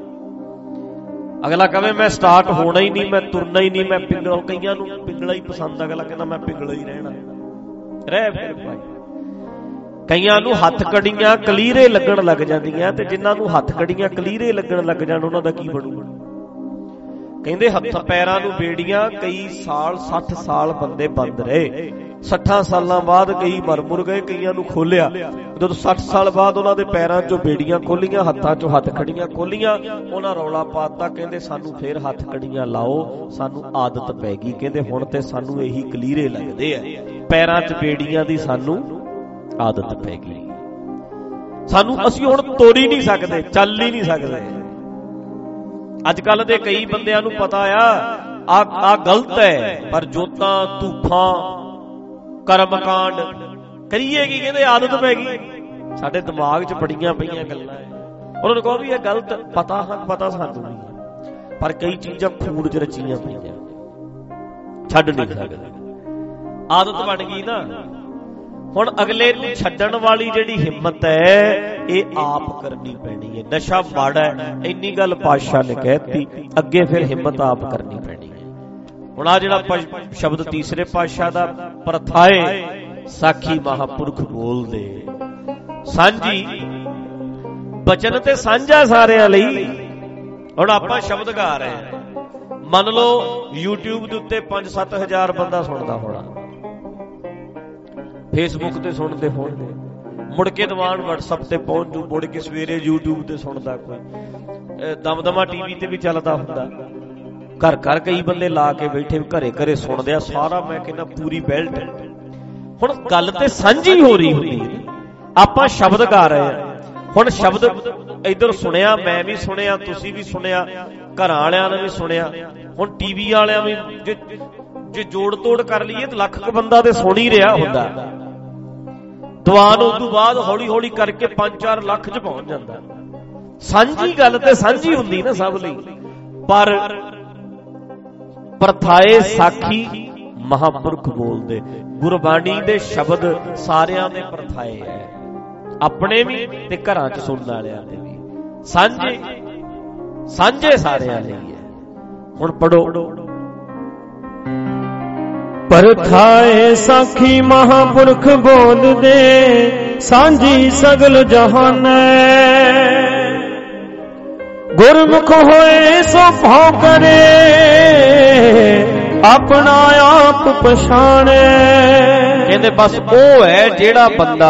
Speaker 3: ਅਗਲਾ ਕਹੇ ਮੈਂ ਸਟਾਰਟ ਹੋਣਾ ਹੀ ਨਹੀਂ, ਮੈਂ ਤੁਰਨਾ ਹੀ ਨਹੀਂ, ਮੈਂ ਪਿੰਗਲਾ, ਕਈਆਂ ਨੂੰ ਪਿੰਗਲਾ ਹੀ ਪਸੰਦ, ਅਗਲਾ ਕਹਿੰਦਾ ਮੈਂ ਪਿੰਗਲਾ ਹੀ ਰਹਿਣਾ, ਰਹਿ ਫਿਰ ਭਾਈ। ਕਈਆਂ ਨੂੰ ਹੱਥ ਕੜੀਆਂ ਕਲੀਰੇ ਲੱਗਣ ਲੱਗ ਜਾਂਦੀਆਂ, ਤੇ ਜਿਨ੍ਹਾਂ ਨੂੰ ਹੱਥ ਕੜੀਆਂ ਕਲੀਰੇ ਲੱਗਣ ਲੱਗ ਜਾਣ ਉਹਨਾਂ ਦਾ ਕੀ ਬਣੂ? ਕਹਿੰਦੇ ਹੱਥ ਪੈਰਾਂ ਨੂੰ ਬੇੜੀਆਂ, ਕਈ ਸਾਲ 60 ਸਾਲ ਬੰਦੇ ਬੰਦ ਰਹੇ, 60 ਸਾਲਾਂ ਬਾਅਦ ਕਈ ਮਰ ਮੁਰ ਗਏ, ਕਈਆਂ ਨੂੰ ਖੋਲਿਆ, ਜਦੋਂ 60 ਸਾਲ ਬਾਅਦ ਉਹਨਾਂ ਦੇ ਪੈਰਾਂ 'ਚੋਂ ਬੇੜੀਆਂ ਖੋਲੀਆਂ, ਹੱਥਾਂ 'ਚੋਂ ਹੱਥ ਕੜੀਆਂ ਖੋਲੀਆਂ, ਉਹਨਾਂ ਰੌਲਾ ਪਾਤਾ, ਕਹਿੰਦੇ ਸਾਨੂੰ ਫੇਰ ਹੱਥ ਕੜੀਆਂ ਲਾਓ, ਸਾਨੂੰ ਆਦਤ ਪੈ ਗਈ, ਕਹਿੰਦੇ ਹੁਣ ਤੇ ਸਾਨੂੰ ਇਹੀ ਕਲੀਰੇ ਲੱਗਦੇ ਆ, ਪੈਰਾਂ 'ਚ ਬੇੜੀਆਂ ਦੀ ਸਾਨੂੰ ਆਦਤ ਪੈ ਗਈ, ਸਾਨੂੰ ਅਸੀਂ ਹੁਣ ਤੋੜ ਹੀ ਨਹੀਂ ਸਕਦੇ, ਚੱਲ ਹੀ ਨਹੀਂ ਸਕਦੇ। ਅੱਜ ਕੱਲ ਦੇ ਕਈ ਬੰਦਿਆਂ ਨੂੰ ਪਤਾ ਆ ਗਲਤ ਹੈ, ਪਰ ਜੋਤਾਂ ਧੂਫਾਂ ਕਰਮਕਾਂਡ ਕਰੀਏ ਕੀ, ਕਹਿੰਦੇ ਆਦਤ ਪੈ ਗਈ, ਸਾਡੇ ਦਿਮਾਗ 'ਚ ਬੜੀਆਂ ਪਈਆਂ ਗੱਲਾਂ, ਉਹਨਾਂ ਨੂੰ ਕਹੋ ਵੀ ਇਹ ਗਲਤ, ਪਤਾ ਸਾਨੂੰ ਨਹੀਂ, ਪਰ ਕਈ ਚੀਜ਼ਾਂ ਖੂਨ 'ਚ ਰਚੀਆਂ ਪਈਆਂ, ਛੱਡ ਨਹੀਂ ਸਕਦੇ, ਆਦਤ ਬਣ ਗਈ ਨਾ। ਹੁਣ ਅਗਲੇ ਨੂੰ ਛੱਡਣ ਵਾਲੀ ਜਿਹੜੀ ਹਿੰਮਤ ਹੈ ਇਹ ਆਪ ਕਰਨੀ ਪੈਣੀ ਹੈ। ਨਸ਼ਾ ਮਾੜਾ ਹੈ, ਇੰਨੀ ਗੱਲ ਪਾਤਸ਼ਾਹ ਨੇ ਕਹਿਤੀ, ਅੱਗੇ ਫਿਰ ਹਿੰਮਤ ਆਪ ਕਰਨੀ ਪੈਣੀ ਹੈ। ਹੁਣ ਆ ਜਿਹੜਾ ਸ਼ਬਦ ਤੀਸਰੇ ਪਾਤਸ਼ਾਹ ਦਾ ਪ੍ਰਥਾਏ, ਸਾਖੀ ਮਹਾਂਪੁਰਖ ਬੋਲਦੇ, ਸਾਂਝੀ ਬਚਨ ਤੇ ਸਾਂਝਾ ਸਾਰਿਆਂ ਲਈ। ਹੁਣ ਆਪਾਂ ਸ਼ਬਦ ਗਾ ਰਹੇ ਹਾਂ, ਮੰਨ ਲਓ YouTube ਦੇ ਉੱਤੇ 5-7 ਹਜ਼ਾਰ ਬੰਦਾ ਸੁਣਦਾ ਹੋਣਾ, ਫੇਸਬੁੱਕ ਤੇ ਸੁਣਦੇ ਹੋਣਗੇ, ਮੁੜ ਕੇ ਦੀਵਾਨ WhatsApp ਤੇ ਪਹੁੰਚ ਜੂ, ਮੁੜ ਕੇ ਸਵੇਰੇ YouTube ਤੇ ਸੁਣਦਾ, ਕੋਈ ਦਮਦਮਾ TV ਤੇ ਵੀ ਚੱਲਦਾ ਹੁੰਦਾ, ਘਰ ਘਰ ਕਈ ਬੰਦੇ ਲਾ ਕੇ ਬੈਠੇ, ਘਰੇ ਘਰੇ ਸੁਣਦੇ ਆ, ਸਾਰਾ ਮੈਂ ਕਹਿੰਦਾ ਪੂਰੀ ਬੈਲਟ। ਹੁਣ ਗੱਲ ਤੇ ਸਾਂਝੀ ਹੋ ਰਹੀ ਹੁੰਦੀ ਹੈ, ਆਪਾਂ ਸ਼ਬਦ ਗਾ ਰਹੇ ਆ, ਹੁਣ ਸ਼ਬਦ ਇੱਧਰ ਸੁਣਿਆ, ਮੈਂ ਵੀ ਸੁਣਿਆ, ਤੁਸੀਂ ਵੀ ਸੁਣਿਆ, ਘਰਾਂ ਵਾਲਿਆਂ ਨੇ ਵੀ ਸੁਣਿਆ, ਹੁਣ TV ਵਾਲਿਆਂ ਵੀ ਜੇ ਜੋੜ ਤੋੜ ਕਰ ਲਈਏ ਤਾਂ ਲੱਖ ਕੁ ਬੰਦਾ ਤੇ ਸੁਣ ਹੀ ਰਿਹਾ ਹੁੰਦਾ, ਦੀਵਾਨ ਉਸ ਤੋਂ ਬਾਅਦ ਹੌਲੀ ਹੌਲੀ ਕਰਕੇ 5-4 ਲੱਖ 'ਚ ਪਹੁੰਚ ਜਾਂਦਾ। ਸਾਂਝੀ ਗੱਲ ਤੇ ਸਾਂਝੀ ਹੁੰਦੀ ਨਾ ਸਭ ਲਈ, ਪਰ ਪ੍ਰਥਾਏ ਸਾਖੀ ਮਹਾਂਪੁਰਖ ਬੋਲਦੇ, ਗੁਰਬਾਣੀ ਦੇ ਸ਼ਬਦ ਸਾਰਿਆਂ ਦੇ ਪ੍ਰਥਾਏ ਹੈ, ਆਪਣੇ ਵੀ ਤੇ ਘਰਾਂ 'ਚ ਸੁਣਨ ਵਾਲਿਆਂ ਦੇ ਵੀ, ਸਾਂਝੇ ਸਾਰਿਆਂ ਲਈ ਹੈ। ਹੁਣ ਪੜੋ,
Speaker 4: ਪਰਥਾਏ ਸਾਖੀ ਮਹਾਂਪੁਰਖ ਬੋਲਦੇ, ਸਾਂਝੀ ਸਗਲ ਜਹਾਨੈ, ਗੁਰਮੁਖ ਹੋਏ ਸੋ ਭਾਉ ਕਰੇ, ਆਪਣਾ ਆਪ ਪਛਾਣੇ।
Speaker 3: ਕਹਿੰਦੇ ਬਸ ਉਹ ਹੈ ਜਿਹੜਾ ਬੰਦਾ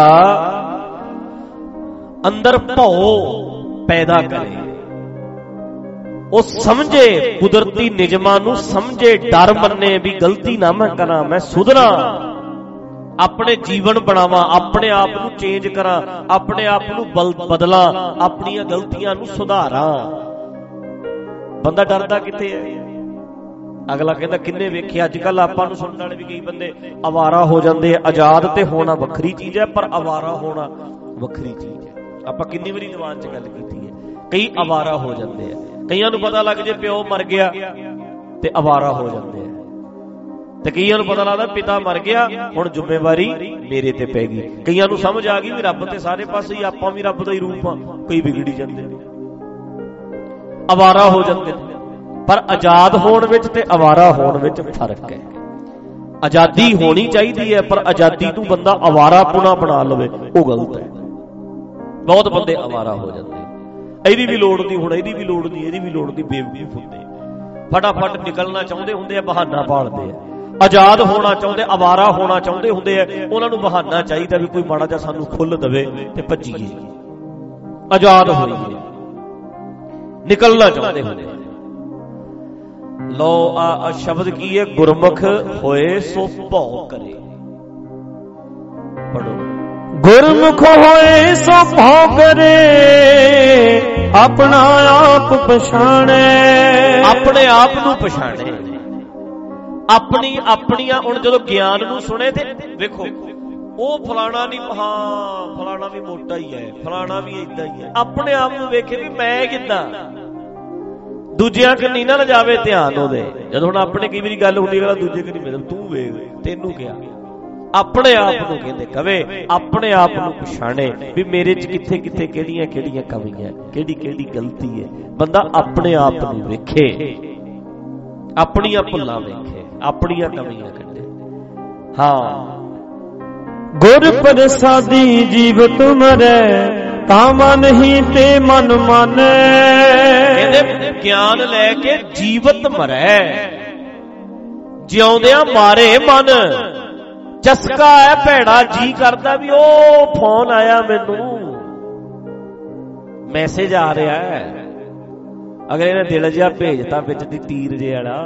Speaker 3: ਅੰਦਰ ਭਉ ਪੈਦਾ ਕਰੇ, ਉਹ ਸਮਝੇ ਕੁਦਰਤੀ ਨਿਯਮਾਂ ਨੂੰ, ਸਮਝੇ, ਡਰ ਮੰਨੇ ਵੀ ਗਲਤੀ ਨਾ ਮੈਂ ਕਰਾਂ, ਮੈਂ ਸੁਧਰਾਂ, ਆਪਣੇ ਜੀਵਨ ਬਣਾਵਾਂ, ਆਪਣੇ ਆਪ ਨੂੰ ਚੇਂਜ ਕਰਾਂ, ਆਪਣੇ ਆਪ ਨੂੰ ਬਦਲਾਂ, ਆਪਣੀਆਂ ਗਲਤੀਆਂ ਨੂੰ ਸੁਧਾਰਾਂ। ਬੰਦਾ ਡਰਦਾ ਕਿੱਥੇ ਹੈ? ਅਗਲਾ ਕਹਿੰਦਾ ਕਿੰਨੇ ਵੇਖਿਆ, ਅੱਜ ਕੱਲ ਆਪਾਂ ਨੂੰ ਸੁਣਨ ਵਾਲੇ ਵੀ ਕਈ ਬੰਦੇ ਅਵਾਰਾ ਹੋ ਜਾਂਦੇ ਆ। ਆਜ਼ਾਦ ਤੇ ਹੋਣਾ ਵੱਖਰੀ ਚੀਜ਼ ਹੈ, ਪਰ ਅਵਾਰਾ ਹੋਣਾ ਵੱਖਰੀ ਚੀਜ਼ ਹੈ। ਆਪਾਂ ਕਿੰਨੀ ਵਾਰੀ ਦੀਵਾਨ 'ਚ ਗੱਲ ਕੀਤੀ ਹੈ, ਕਈ ਅਵਾਰਾ ਹੋ ਜਾਂਦੇ ਆ, ਕਈਆਂ ਨੂੰ ਪਤਾ ਲੱਗ ਜੇ ਪਿਓ ਮਰ ਗਿਆ ਤੇ ਅਵਾਰਾ ਹੋ ਜਾਂਦੇ ਆ, ਤੇ ਕਈਆਂ ਨੂੰ ਪਤਾ ਲੱਗਦਾ ਪਿਤਾ ਮਰ ਗਿਆ, ਹੁਣ ਜ਼ਿੰਮੇਵਾਰੀ ਮੇਰੇ ਤੇ ਪੈ ਗਈ। ਕਈਆਂ ਨੂੰ ਸਮਝ ਆ ਗਈ ਵੀ ਰੱਬ ਤੇ ਸਾਰੇ ਪਾਸੇ ਹੀ, ਆਪਾਂ ਵੀ ਰੱਬ ਦਾ ਹੀ ਰੂਪ ਆ, ਕਈ ਵਿਗੜੀ ਜਾਂਦੇ ਨੇ, ਅਵਾਰਾ ਹੋ ਜਾਂਦੇ ਨੇ। ਪਰ ਆਜ਼ਾਦ ਹੋਣ ਵਿੱਚ ਤੇ ਅਵਾਰਾ ਹੋਣ ਵਿੱਚ ਫਰਕ ਹੈ। ਆਜ਼ਾਦੀ ਹੋਣੀ ਚਾਹੀਦੀ ਹੈ, ਪਰ ਆਜ਼ਾਦੀ ਨੂੰ ਬੰਦਾ ਅਵਾਰਾਪੁਣਾ ਬਣਾ ਲਵੇ ਉਹ ਗਲਤ ਹੈ। ਬਹੁਤ ਬੰਦੇ ਅਵਾਰਾ ਹੋ ਜਾਂਦੇ, ਇਹਦੀ ਵੀ ਲੋੜ ਨਹੀਂ, ਹੁਣ ਇਹਦੀ ਵੀ ਲੋੜ ਨਹੀਂ, ਇਹਦੀ ਵੀ ਲੋੜ ਨਹੀਂ, ਬੇਵਕੂਫ ਹੁੰਦੇ, ਫਟਾਫਟ ਨਿਕਲਣਾ ਚਾਹੁੰਦੇ ਹੁੰਦੇ ਆ, ਬਹਾਨਾ ਭਾਲਦੇ ਆ। ਆਜ਼ਾਦ ਹੋਣਾ ਚਾਹੁੰਦੇ, ਅਵਾਰਾ ਹੋਣਾ ਚਾਹੁੰਦੇ ਹੁੰਦੇ ਆ, ਉਹਨਾਂ ਨੂੰ ਬਹਾਨਾ ਚਾਹੀਦਾ ਵੀ ਕੋਈ ਮਾੜਾ ਜਿਹਾ ਸਾਨੂੰ ਖੁੱਲ ਦੇਵੇ ਤੇ ਭੱਜੀਏ, ਆਜ਼ਾਦ ਹੋਈਏ, ਨਿਕਲਣਾ ਚਾਹੁੰਦੇ ਹੁੰਦੇ। ਲੋ ਆ ਸ਼ਬਦ ਕੀ ਹੈ? ਗੁਰਮੁਖ ਹੋਏ ਸੋ ਭਉ ਕਰੇ। ਪੜੋ,
Speaker 4: ਗੁਰਮੁਖ ਹੋਏ ਸੋ ਭਾਉ ਕਰੇ, ਆਪਣਾ ਆਪ ਪਛਾਣੇ।
Speaker 3: ਆਪਣੇ ਆਪ ਨੂੰ ਪਛਾਣੇ, ਆਪਣੀਆਂ। ਹੁਣ ਜਦੋਂ ਗਿਆਨ ਨੂੰ ਸੁਣੇ ਤੇ ਵੇਖੋ, ਉਹ ਫਲਾਣਾ ਨਹੀਂ, ਹਾਂ ਫਲਾਣਾ ਵੀ ਮੋਟਾ ਹੀ ਹੈ, ਫਲਾਣਾ ਵੀ ਏਦਾਂ ਹੀ ਹੈ। ਆਪਣੇ ਆਪ ਨੂੰ ਵੇਖੇ ਵੀ ਮੈਂ ਕਿੱਦਾਂ। ਦੂਜਿਆਂ ਕੰਨੀ ਨਾ ਜਾਵੇ ਧਿਆਨ ਉਹਦੇ। ਜਦੋਂ ਹੁਣ ਆਪਣੇ ਕਈ ਵਾਰੀ ਗੱਲ ਹੁੰਦੀ ਹੈ ਦੂਜੇ ਕੰਨੀ ਮੇਰੇ ਤੂੰ ਵੇਖ ਤੈਨੂੰ ਕਿਹਾ, ਆਪਣੇ ਆਪ ਨੂੰ ਕਹਿੰਦੇ ਕਵੇ, ਆਪਣੇ ਆਪ ਨੂੰ ਪਛਾਣੇ ਵੀ ਮੇਰੇ ਚ ਕਿੱਥੇ ਕਿੱਥੇ ਕਿਹੜੀਆਂ ਕਿਹੜੀਆਂ ਕਮੀਆਂ, ਕਿਹੜੀ ਕਿਹੜੀ ਗਲਤੀ ਹੈ। ਬੰਦਾ ਆਪਣੇ ਆਪ ਨੂੰ ਵੇਖੇ, ਆਪਣੀਆਂ ਭੁੱਲਾਂ ਵੇਖੇ, ਆਪਣੀਆਂ ਕਮੀਆਂ ਕੱਢੇ। ਹਾਂ,
Speaker 4: ਗੁਰ ਪ੍ਰਸਾਦੀ ਜੀਵਤ ਮਰੈ ਤਾਂ ਮਨ ਹੀ ਤੇ ਮਨ ਮਾਨੈ।
Speaker 3: ਕਹਿੰਦੇ ਗਿਆਨ ਲੈ ਕੇ ਜੀਵਤ ਮਰੈ, ਜਿਉਂਦਿਆਂ ਮਾਰੇ ਮਨ। ਚਸਕਾ ਹੈ ਭੈੜਾ, ਜੀ ਕਰਦਾ ਵੀ ਉਹ ਫੋਨ ਆਇਆ, ਮੈਨੂੰ ਮੈਸੇਜ ਆ ਰਿਹਾ ਹੈ, ਅਗਲੇ ਨੇ ਦਿਲ ਜਿਹਾ ਭੇਜਤਾ ਵਿੱਚ ਦੀ ਤੀਰ ਜੇ ਵਾਲਾ,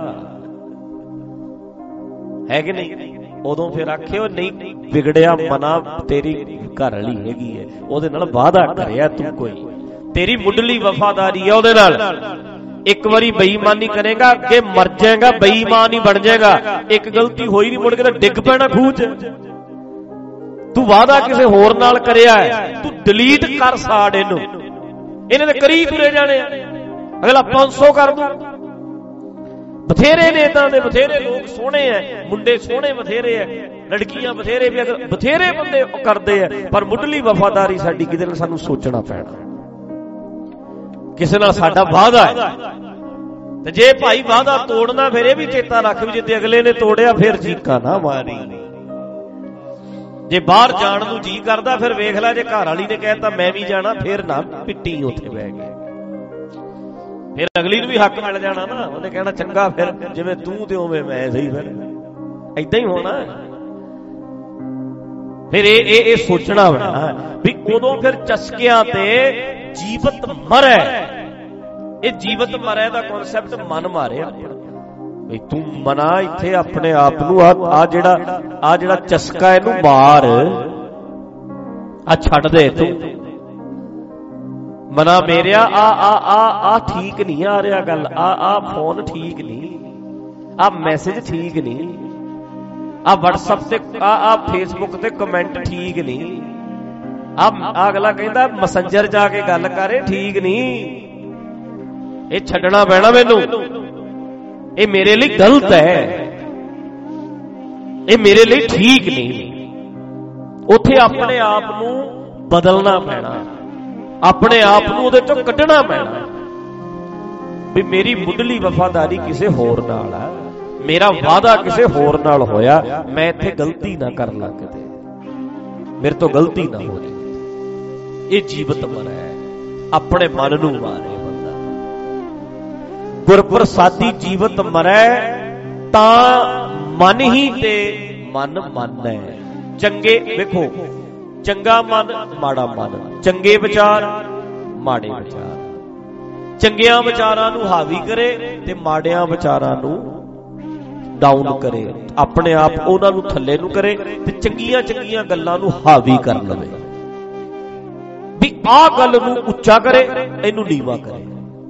Speaker 3: ਹੈ ਕਿ ਨਹੀਂ? ਉਦੋਂ ਫਿਰ ਆਖਿਓ ਨਹੀਂ ਵਿਗੜਿਆ ਮਨਾ, ਤੇਰੀ ਘਰ ਵਾਲੀ ਹੈਗੀ ਹੈ, ਉਹਦੇ ਨਾਲ ਵਾਅਦਾ ਕਰਿਆ ਤੂੰ, ਕੋਈ ਤੇਰੀ ਮੁੱਢਲੀ ਵਫਾਦਾਰੀ ਹੈ ਉਹਦੇ ਨਾਲ। ਇੱਕ ਵਾਰੀ ਬੇਈਮਾਨੀ ਕਰੇਗਾ ਅੱਗੇ ਮਰ ਜਾਏਗਾ, ਬੇਈਮਾਨ ਹੀ ਬਣ ਜਾਏਗਾ। ਇੱਕ ਗਲਤੀ ਹੋਈ ਨਹੀਂ, ਮੁੜ ਕੇ ਤਾਂ ਡਿੱਗ ਪੈਣਾ ਖੂਹ 'ਚ। ਤੂੰ ਵਾਅਦਾ ਕਿਸੇ ਹੋਰ ਨਾਲ ਕਰਿਆ ਹੈ, ਤੂੰ ਡਿਲੀਟ ਕਰ ਸਾੜ ਇਹਨੂੰ, ਇਹਨੇ ਤਾਂ ਕਰੀ ਤੁਰੇ ਜਾਣੇ ਆ। ਅਗਲਾ 500 ਕਰ ਦੂ। ਬਥੇਰੇ ਨੇਤਾ ਦੇ ਬਥੇਰੇ ਲੋਕ ਸੋਹਣੇ ਐ, ਮੁੰਡੇ ਸੋਹਣੇ ਬਥੇਰੇ ਐ, ਲੜਕੀਆਂ ਬਥੇਰੇ ਵੀ, ਅਗਰ ਬਥੇਰੇ ਬੰਦੇ ਕਰਦੇ ਐ, ਪਰ ਮੁੱਢਲੀ ਵਫਾਦਾਰੀ ਸਾਡੀ ਕਿਤੇ ਨਾਲ ਸਾਨੂੰ ਸੋਚਣਾ ਪੈਣਾ। ਕਿਸੇ ਨਾਲ ਸਾਡਾ ਵਾਅਦਾ ਹੈ, ਤੇ ਜੇ ਭਾਈ ਵਾਅਦਾ ਤੋੜਨਾ ਫਿਰ ਇਹ ਵੀ ਚੇਤਾ ਰੱਖ ਵੀ ਜੇ ਅਗਲੇ ਨੇ ਤੋੜਿਆ ਫਿਰ ਚੀਕਾਂ ਨਾ ਮਾਰੀ। ਜੇ ਬਾਹਰ ਜਾਣ ਨੂੰ ਜੀ ਕਰਦਾ ਫਿਰ ਵੇਖ ਲੈ, ਜੇ ਘਰ ਵਾਲੀ ਨੇ ਕਹਿਤਾ ਮੈਂ ਵੀ ਜਾਣਾ ਫਿਰ ਨਾ ਪਿੱਟੀ ਉੱਥੇ ਬਹਿ ਗਏ, ਫਿਰ ਅਗਲੀ ਨੂੰ ਵੀ ਹੱਕ ਮਿਲ ਜਾਣਾ ਨਾ। ਉਹਨੇ ਕਹਿਣਾ ਚੰਗਾ ਫਿਰ ਜਿਵੇਂ ਤੂੰ ਤੇ ਉਵੇਂ ਮੈਂ ਸਹੀ, ਫਿਰ ਏਦਾਂ ਹੀ ਹੋਣਾ। ਫਿਰ ਇਹ ਸੋਚਣਾ ਪੈਣਾ ਵੀ ਉਦੋਂ ਫਿਰ ਚਸਕਿਆਂ ਤੇ ਜੀਵਤ ਮਰੈ। ਇਹ ਜੀਵਤ ਮਰੈ ਦਾ ਕਨਸੈਪਟ ਮਨ ਮਾਰਿਆ ਵੀ ਤੂੰ ਮਨਾ ਇੱਥੇ ਆਪਣੇ ਆਪ ਨੂੰ ਆ ਜਿਹੜਾ ਚਸਕਾ ਇਹਨੂੰ ਮਾਰ, ਆ ਛੱਡ ਦੇ ਤੂੰ ਮਨਾ ਮੇਰਿਆ, ਆ ਠੀਕ ਨਹੀਂ ਆ ਰਿਹਾ ਗੱਲ, ਆ ਫੋਨ ਠੀਕ ਨਹੀਂ, ਆ ਮੈਸੇਜ ਠੀਕ ਨਹੀਂ, ਆ WhatsApp ਤੇ ਆ Facebook ਤੇ ਕਮੈਂਟ ਠੀਕ ਨਹੀਂ, ਆ ਅਗਲਾ ਕਹਿੰਦਾ ਮੈਸੇਂਜਰ ਜਾ ਕੇ ਗੱਲ ਕਰੇ ਠੀਕ ਨਹੀਂ, ਇਹ ਛੱਡਣਾ ਪੈਣਾ ਮੈਨੂੰ, ਇਹ ਮੇਰੇ ਲਈ ਗਲਤ ਹੈ, ਇਹ ਮੇਰੇ ਲਈ ਠੀਕ ਨਹੀਂ। ਉੱਥੇ ਆਪਣੇ ਆਪ ਨੂੰ ਬਦਲਣਾ ਪੈਣਾ, ਆਪਣੇ ਆਪ ਨੂੰ ਉਹਦੇ ਚੋਂ ਕੱਢਣਾ ਪੈਣਾ ਵੀ ਮੇਰੀ ਮੁੱਢਲੀ ਵਫਾਦਾਰੀ ਕਿਸੇ ਹੋਰ ਨਾਲ ਆ, ਮੇਰਾ ਵਾਅਦਾ ਕਿਸੇ ਹੋਰ ਨਾਲ ਹੋਇਆ, ਮੈਂ ਇੱਥੇ ਗਲਤੀ ਨਾ ਕਰ ਲਾਂ, ਕਿਤੇ ਮੇਰੇ ਤੋਂ ਗਲਤੀ ਨਾ ਹੋ ਜਾਵੇ। ਇਹ ਜੀਵਤ ਮਰੈ, ਆਪਣੇ ਮਨ ਨੂੰ ਮਾਰੇ ਬੰਦਾ। ਗੁਰ ਪ੍ਰਸਾਦੀ ਜੀਵਤ ਮਰੈ ਤਾਂ ਮਨ ਹੀ ਤੇ ਮਨ ਮੰਨੈ। ਚੰਗੇ ਵੇਖੋ, ਚੰਗਾ ਮਨ ਮਾੜਾ ਮਨ, ਚੰਗੇ ਵਿਚਾਰ ਮਾੜੇ ਵਿਚਾਰ, ਚੰਗਿਆਂ ਵਿਚਾਰਾਂ ਨੂੰ ਹਾਵੀ ਕਰੇ ਤੇ ਮਾੜਿਆਂ ਵਿਚਾਰਾਂ ਨੂੰ ਡਾਊਨ ਕਰੇ, ਆਪਣੇ ਆਪ ਉਹਨਾਂ ਨੂੰ ਥੱਲੇ ਨੂੰ ਕਰੇ ਤੇ ਚੰਗੀਆਂ ਚੰਗੀਆਂ ਗੱਲਾਂ ਨੂੰ ਹਾਵੀ ਕਰ ਲਵੇ ਵੀ ਆਹ ਗੱਲ ਨੂੰ ਉੱਚਾ ਕਰੇ, ਇਹਨੂੰ ਨੀਵਾਂ ਕਰੇ।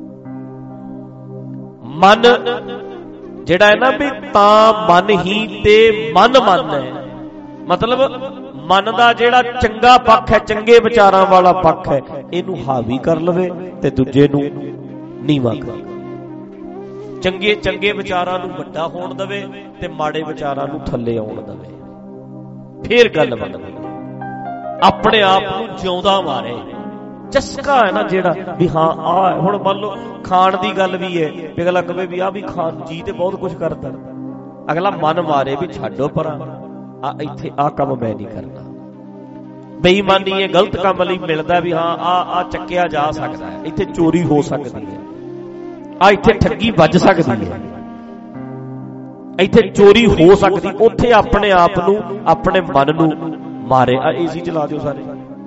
Speaker 3: ਮਨ ਜਿਹੜਾ ਹੈ ਨਾ ਵੀ ਤਾਂ ਮਨ ਹੀ ਤੇ ਮਨ ਮੰਨੈ, ਮਤਲਬ ਮਨ ਦਾ ਜਿਹੜਾ ਚੰਗਾ ਪੱਖ ਹੈ, ਚੰਗੇ ਵਿਚਾਰਾਂ ਵਾਲਾ ਪੱਖ ਹੈ, ਇਹਨੂੰ ਹਾਵੀ ਕਰ ਲਵੇ ਤੇ ਦੂਜੇ ਨੂੰ ਨੀਵਾਂ ਕਰੇ। ਚੰਗੇ ਚੰਗੇ ਵਿਚਾਰਾਂ ਨੂੰ ਵੱਡਾ ਹੋਣ ਦੇਵੇ ਤੇ ਮਾੜੇ ਵਿਚਾਰਾਂ ਨੂੰ ਥੱਲੇ ਆਉਣ ਦੇਵੇ, ਫੇਰ ਗੱਲ ਬਣਦੀ। ਆਪਣੇ ਆਪ ਨੂੰ ਜਿਉਂਦਾ ਮਾਰੇ। ਚਸਕਾ ਹੈ ਨਾ ਜਿਹੜਾ ਵੀ ਹਾਂ ਆ, ਹੁਣ ਮੰਨ ਲਓ ਖਾਣ ਦੀ ਗੱਲ ਵੀ ਹੈ, ਅਗਲਾ ਕਹੇ ਵੀ ਆ ਵੀ ਖਾਣ ਜੀ ਤੇ ਬਹੁਤ ਕੁਝ ਕਰਦਾ, ਅਗਲਾ ਮਨ ਮਾਰੇ ਵੀ ਛੱਡੋ ਪਰਾਂ, ਆ ਇੱਥੇ ਆ ਕੰਮ ਮੈਂ ਨਹੀਂ ਕਰਨਾ। ਬੇਈਮਾਨੀ ਹੈ, ਗਲਤ ਕੰਮ ਲਈ ਮਿਲਦਾ ਵੀ ਹਾਂ ਆ ਚੱਕਿਆ ਜਾ ਸਕਦਾ ਹੈ, ਇੱਥੇ ਚੋਰੀ ਹੋ ਸਕਦੀ ਹੈ, ਆ ਇੱਥੇ ਠੱਗੀ ਵੱਜ ਸਕਦੀ ਹੈ, ਇੱਥੇ ਚੋਰੀ ਹੋ ਸਕਦੀ, ਉੱਥੇ ਆਪਣੇ ਆਪ ਨੂੰ ਆਪਣੇ ਮਨ ਨੂੰ ਮਾਰੇ। ਆ ਏਸੀ ਚਲਾ ਦਿਓ ਸਾਰੇ,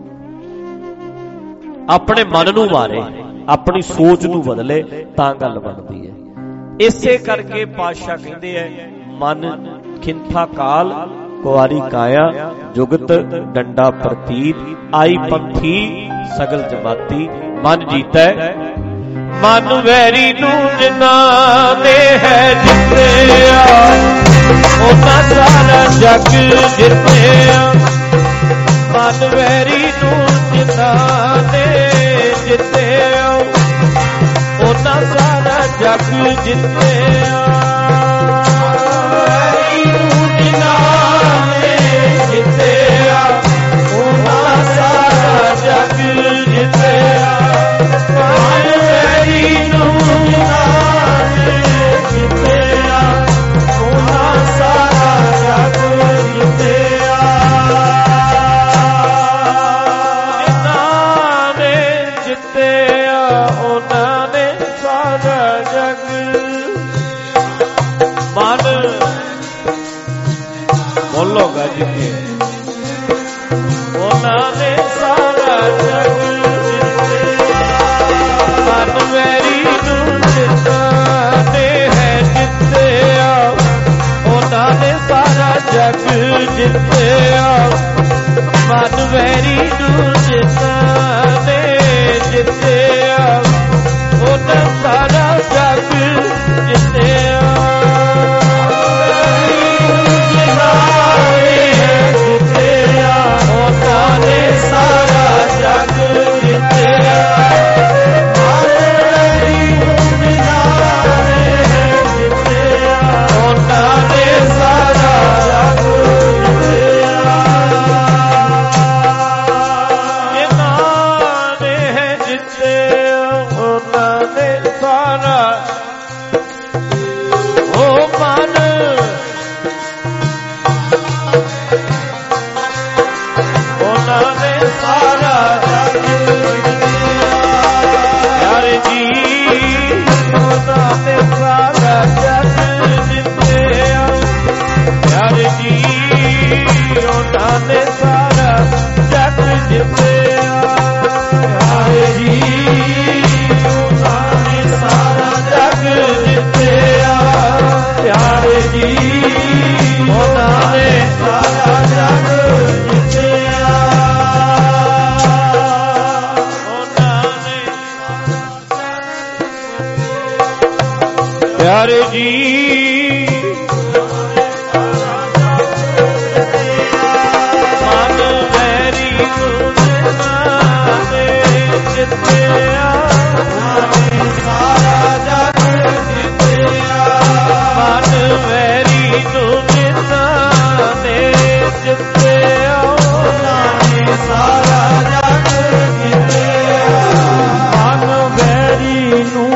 Speaker 3: ਆਪਣੇ ਮਨ ਨੂੰ ਮਾਰੇ, ਆਪਣੀ ਸੋਚ ਨੂੰ ਬਦਲੇ ਤਾਂ ਗੱਲ ਬਣਦੀ ਹੈ। ਇਸੇ ਕਰਕੇ ਪਾਤਸ਼ਾਹ ਕਹਿੰਦੇ ਐ ਮਨ ਖਿੰਥਾ ਕਾਲ ਕੁਆਰੀ ਕਾਇਆ ਜੁਗਤ ਡੰਡਾ ਪ੍ਰਤੀਤ ਆਈ ਪੰਥੀ ਸਗਲ ਜਮਾਤੀ। ਮਨ ਜੀਤੈ ਮਨ ਵੈਰੀ ਨੂੰ ਜਿਨਾ ਦੇ ਹੈ ਜਿੱਤਿਆ, ਉਹਨਾਂ ਸਾਰਾ ਜਗ ਜਿੱਤਿਆ। ਮਨ ਵੈਰੀ ਨੂੰ ਜਿਨਾ ਦੇ ਜਿੱਤਿਆ, ਉਹਨਾਂ ਸਾਰਾ ਜਗ ਜਗ ਜਿੱਤਿਆ ਜਿੱਤਿਆ ਉਹਨਾਂ ਸਾਰਾ ਜਗ ਜਿੱਤਿਆ ਮਨ ਵੈਰੀ ਨੂੰ ਜਿੱਤਿਆ ਉਹਨਾਂ ਸਾਰਾ ਜਗ ਜਿੱਤਿਆ ਜਿਨ੍ਹਾਂ ਨੇ ਜਿੱਤਿਆ ਉਹਨਾਂ ਨੇ ਸਾਰਾ ਜਗ ਮਨ ਬੋਲੋ ਗੱਜ ਕੇ ਉਹਨਾਂ ਨੇ ਸਾਰਾ ਜਗ ਮਨ ਵੈਰੀ ਨੂੰ ਜਿੱਤਿਆ ਹੈ ਜਿੱਤਿਆ ਉਹਨਾਂ ਨੇ ਸਾਰਾ ਜਗ ਜਿੱਤਿਆ ਮਨ ਵੈਰੀ ਨੂੰ ਜਿੱਤਿਆ ਉਹਨਾਂ ਸਾਰਾ ਜਗ ਜਿੱਤਿਆ ਪਿਆਰੇ ਜੀ ਮਨ ਵੈਰੀ ਨੂੰ ਜਿੱਤਿਆ ਸਾਰਾ ਜਗ ਜਿੱਤਿਆ ਮਨ ਵੈਰੀ ਨੂੰ ਜਿੱਤਿਆ ਸਾਰਾ ਜਗ ਜਿੱਤਿਆ ਮਨ ਵੈਰੀ ਨੂੰ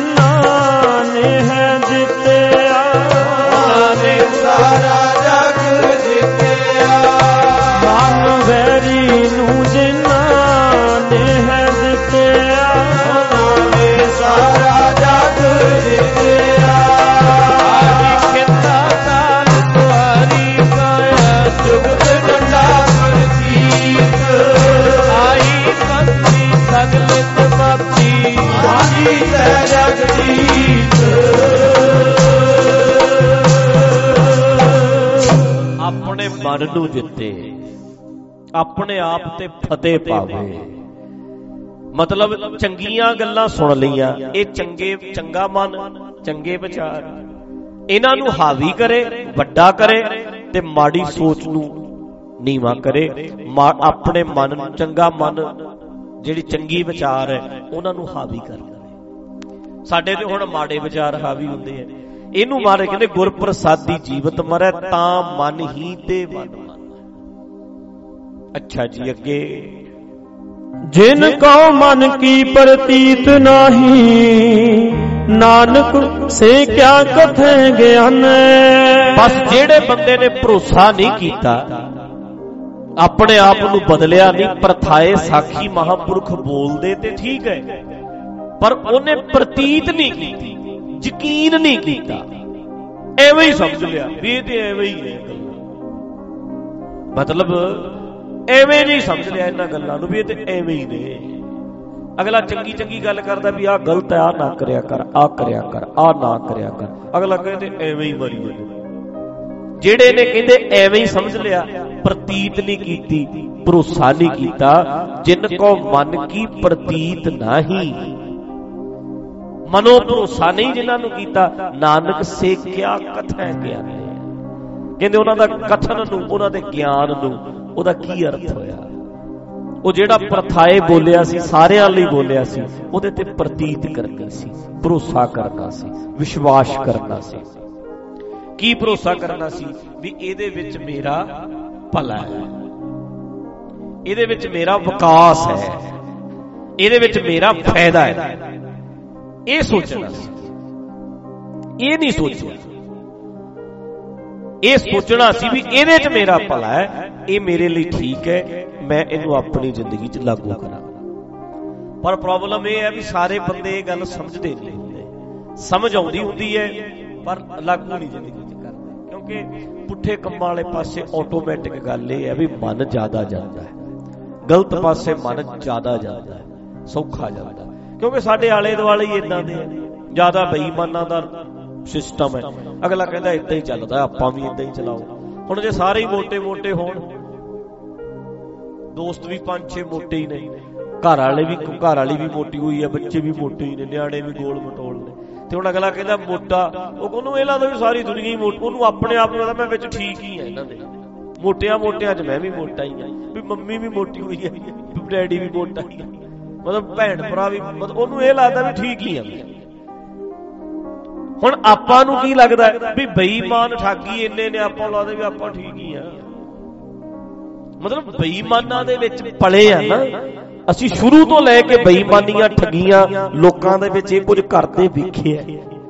Speaker 3: ਆਪਣੇ ਮਨ ਨੂੰ ਜਿੱਤੇ ਆਪਣੇ ਆਪ ਤੇ ਫਤਿਹ ਪਾਵੇ ਮਤਲਬ ਚੰਗੀਆਂ ਗੱਲਾਂ ਸੁਣ ਲਈਆਂ ਇਹ ਚੰਗਾ ਮਨ ਚੰਗੇ ਵਿਚਾਰ ਇਹਨਾਂ ਨੂੰ ਹਾਵੀ ਕਰੇ ਵੱਡਾ ਕਰੇ ਤੇ ਮਾੜੀ ਸੋਚ ਨੂੰ ਨੀਵਾਂ ਕਰੇ ਆਪਣੇ ਮਨ ਨੂੰ ਚੰਗਾ ਮਨ ਜਿਹੜੀ ਚੰਗੀ ਵਿਚਾਰ ਹੈ ਉਹਨਾਂ ਨੂੰ ਹਾਵੀ ਕਰ ਲਵੇ ਸਾਡੇ ਤੇ ਹੁਣ ਮਾੜੇ ਵਿਚਾਰ ਹਾਵੀ ਹੁੰਦੇ ਆ ਇਹਨੂੰ ਮਾਰੇ ਕਹਿੰਦੇ ਗੁਰ ਪ੍ਰਸਾਦੀ ਜੀਵਤ ਮਰੈ ਤਾਂ ਮਨ ਹੀ ਤੇ ਮਨ। ਅੱਛਾ ਜੀ ਅੱਗੇ
Speaker 4: जिन को मन की प्रतीत नाही नानक से क्या कथे ज्ञान।
Speaker 3: बस जेड़े बंदे ने भरोसा नहीं कीता अपने आप नूं बदलिया नहीं प्रथाए साखी महापुरख बोलदे ते ठीक है पर उन्हें प्रतीत नहीं की यकीन नहीं कीता एवें ही समझ लिया भी ये ते एवें ही है मतलब ਐਵੇਂ ਨਹੀਂ ਸਮਝ ਲਿਆ ਇਹਨਾਂ ਗੱਲਾਂ ਨੂੰ ਵੀ ਇਹ ਤੇ ਐਵੇਂ ਹੀ ਨੇ। ਅਗਲਾ ਚੰਗੀ ਚੰਗੀ ਗੱਲ ਕਰਦਾ ਵੀ ਆਹ ਗਲਤ ਹੈ ਆਹ ਨਾ ਕਰਿਆ ਕਰ ਆਹ ਕਰਿਆ ਕਰ ਆਹ ਨਾ ਕਰਿਆ ਕਰ ਅਗਲਾ ਕਹਿੰਦੇ ਐਵੇਂ ਹੀ ਮਰੀ ਜਾਂਦੇ। ਜਿਹੜੇ ਨੇ ਕਹਿੰਦੇ ਐਵੇਂ ਹੀ ਸਮਝ ਲਿਆ ਪ੍ਰਤੀਤ ਨਹੀਂ ਕੀਤੀ ਭਰੋਸਾ ਨਹੀਂ ਕੀਤਾ ਜਿਨ ਕੋ ਮਨ ਕੀ ਪ੍ਰਤੀਤ ਨਹੀਂ ਮਨੋ ਭਰੋਸਾ ਨਹੀਂ ਜਿਨ੍ਹਾਂ ਨੂੰ ਕੀਤਾ ਨਾਨਕ ਸੇ ਕਿਆ ਕਥੈ ਗਿਆਨ ਕਹਿੰਦੇ ਉਹਨਾਂ ਦਾ ਕਥਨ ਨੂੰ ਉਹਨਾਂ ਦੇ ਗਿਆਨ ਨੂੰ ਉਹਦਾ ਕੀ ਅਰਥ ਹੋਇਆ ਉਹ ਜਿਹੜਾ ਪ੍ਰਥਾਏ ਬੋਲਿਆ ਸੀ, ਸਾਰਿਆਂ ਲਈ ਬੋਲਿਆ ਸੀ, ਉਹਦੇ ਤੇ ਪ੍ਰਤੀਤ ਕਰਨੀ ਸੀ, ਭਰੋਸਾ ਕਰਨਾ ਸੀ, ਵਿਸ਼ਵਾਸ ਕਰਨਾ ਸੀ। ਕੀ ਭਰੋਸਾ ਕਰਨਾ ਸੀ? ਵੀ ਇਹਦੇ ਵਿੱਚ ਮੇਰਾ ਭਲਾ ਹੈ, ਇਹਦੇ ਵਿੱਚ ਮੇਰਾ ਵਿਕਾਸ ਹੈ, ਇਹਦੇ ਵਿੱਚ ਮੇਰਾ ਫਾਇਦਾ ਹੈ। ਇਹ ਸੋਚਣਾ ਸੀ, ਇਹ ਨਹੀਂ ਸੋਚਿਆ। ਇਹ ਸੋਚਣਾ ਸੀ ਵੀ ਇਹਦੇ 'ਚ ਮੇਰਾ ਭਲਾ ਹੈ, ਇਹ ਮੇਰੇ ਲਈ ਠੀਕ ਹੈ, ਮੈਂ ਇਹਨੂੰ ਆਪਣੀ ਜ਼ਿੰਦਗੀ 'ਚ ਲਾਗੂ ਕਰਾਂ। ਪਰ ਪ੍ਰੋਬਲਮ ਇਹ ਹੈ ਵੀ ਸਾਰੇ ਬੰਦੇ ਇਹ ਗੱਲ ਸਮਝਦੇ ਨਹੀਂ ਹੁੰਦੇ। ਸਮਝ ਆਉਂਦੀ ਹੁੰਦੀ ਹੈ ਪਰ ਲਾਗੂ ਨਹੀਂ ਜ਼ਿੰਦਗੀ 'ਚ ਕਰਦੇ, ਕਿਉਂਕਿ ਪੁੱਠੇ ਕੰਮਾਂ ਵਾਲੇ ਪਾਸੇ ਆਟੋਮੈਟਿਕ ਗੱਲ ਇਹ ਹੈ ਵੀ ਮਨ ਜ਼ਿਆਦਾ ਜਾਂਦਾ ਹੈ, ਗਲਤ ਪਾਸੇ ਮਨ ਜ਼ਿਆਦਾ ਜਾਂਦਾ ਹੈ, ਸੌਖਾ ਜਾਂਦਾ, ਕਿਉਂਕਿ ਸਾਡੇ ਆਲੇ ਦੁਆਲੇ ਹੀ ਇਦਾਂ ਦੇ ਜ਼ਿਆਦਾ ਬੇਈਮਾਨਾਂ ਦਾ ਸਿਸਟਮ ਹੈ। ਅਗਲਾ ਕਹਿੰਦਾ ਏਦਾਂ ਹੀ ਚੱਲਦਾ, ਆਪਾਂ ਵੀ ਏਦਾਂ ਹੀ ਚਲਾਓ। ਹੁਣ ਜੇ ਸਾਰੇ ਹੀ ਮੋਟੇ ਮੋਟੇ ਹੋਣ, ਦੋਸਤ ਵੀ 5-6 ਮੋਟੇ ਹੀ ਨੇ, ਘਰ ਵਾਲੀ ਵੀ ਮੋਟੀ ਹੋਈ ਹੈ, ਬੱਚੇ ਵੀ ਮੋਟੇ ਹੀ ਨੇ, ਨਿਆਣੇ ਵੀ ਗੋਲ ਮਟੋਲ ਨੇ, ਤੇ ਹੁਣ ਅਗਲਾ ਕਹਿੰਦਾ ਮੋਟਾ, ਉਹਨੂੰ ਇਹ ਲੱਗਦਾ ਵੀ ਸਾਰੀ ਦੁਨੀਆ ਹੀ ਮੋਟੀ, ਉਹਨੂੰ ਆਪਣੇ ਆਪ ਨੂੰ ਲੱਗਦਾ ਮੈਂ ਵਿੱਚ ਠੀਕ ਹੀ ਆ ਇਹਨਾਂ ਦੇ, ਮੋਟਿਆਂ 'ਚ ਮੈਂ ਵੀ ਮੋਟਾ ਹੀ ਆ, ਵੀ ਮੰਮੀ ਵੀ ਮੋਟੀ ਹੋਈ ਹੈ, ਡੈਡੀ ਵੀ ਮੋਟਾ ਹੀ ਆ, ਮਤਲਬ ਭੈਣ ਭਰਾ ਵੀ, ਮਤਲਬ ਉਹਨੂੰ ਇਹ ਲੱਗਦਾ ਵੀ ਠੀਕ ਹੀ ਆ। ਹੁਣ ਆਪਾਂ ਨੂੰ ਕੀ ਲੱਗਦਾ ਵੀ ਬੇਈਮਾਨ ਠੱਗੀ ਇੰਨੇ ਨੇ, ਆਪਾਂ ਲੱਗਦਾ ਵੀ ਆਪਾਂ ਠੀਕ ਹੀ ਆ। ਮਤਲਬ ਬੇਈਮਾਨਾਂ ਦੇ ਵਿੱਚ ਪਲੇ ਆ ਨਾ ਅਸੀਂ, ਸ਼ੁਰੂ ਤੋਂ ਲੈ ਕੇ ਬੇਈਮਾਨੀਆਂ ਠੱਗੀਆਂ ਲੋਕਾਂ ਦੇ ਵਿੱਚ ਇਹ ਕੁਝ ਕਰਦੇ ਵੇਖਿਆ,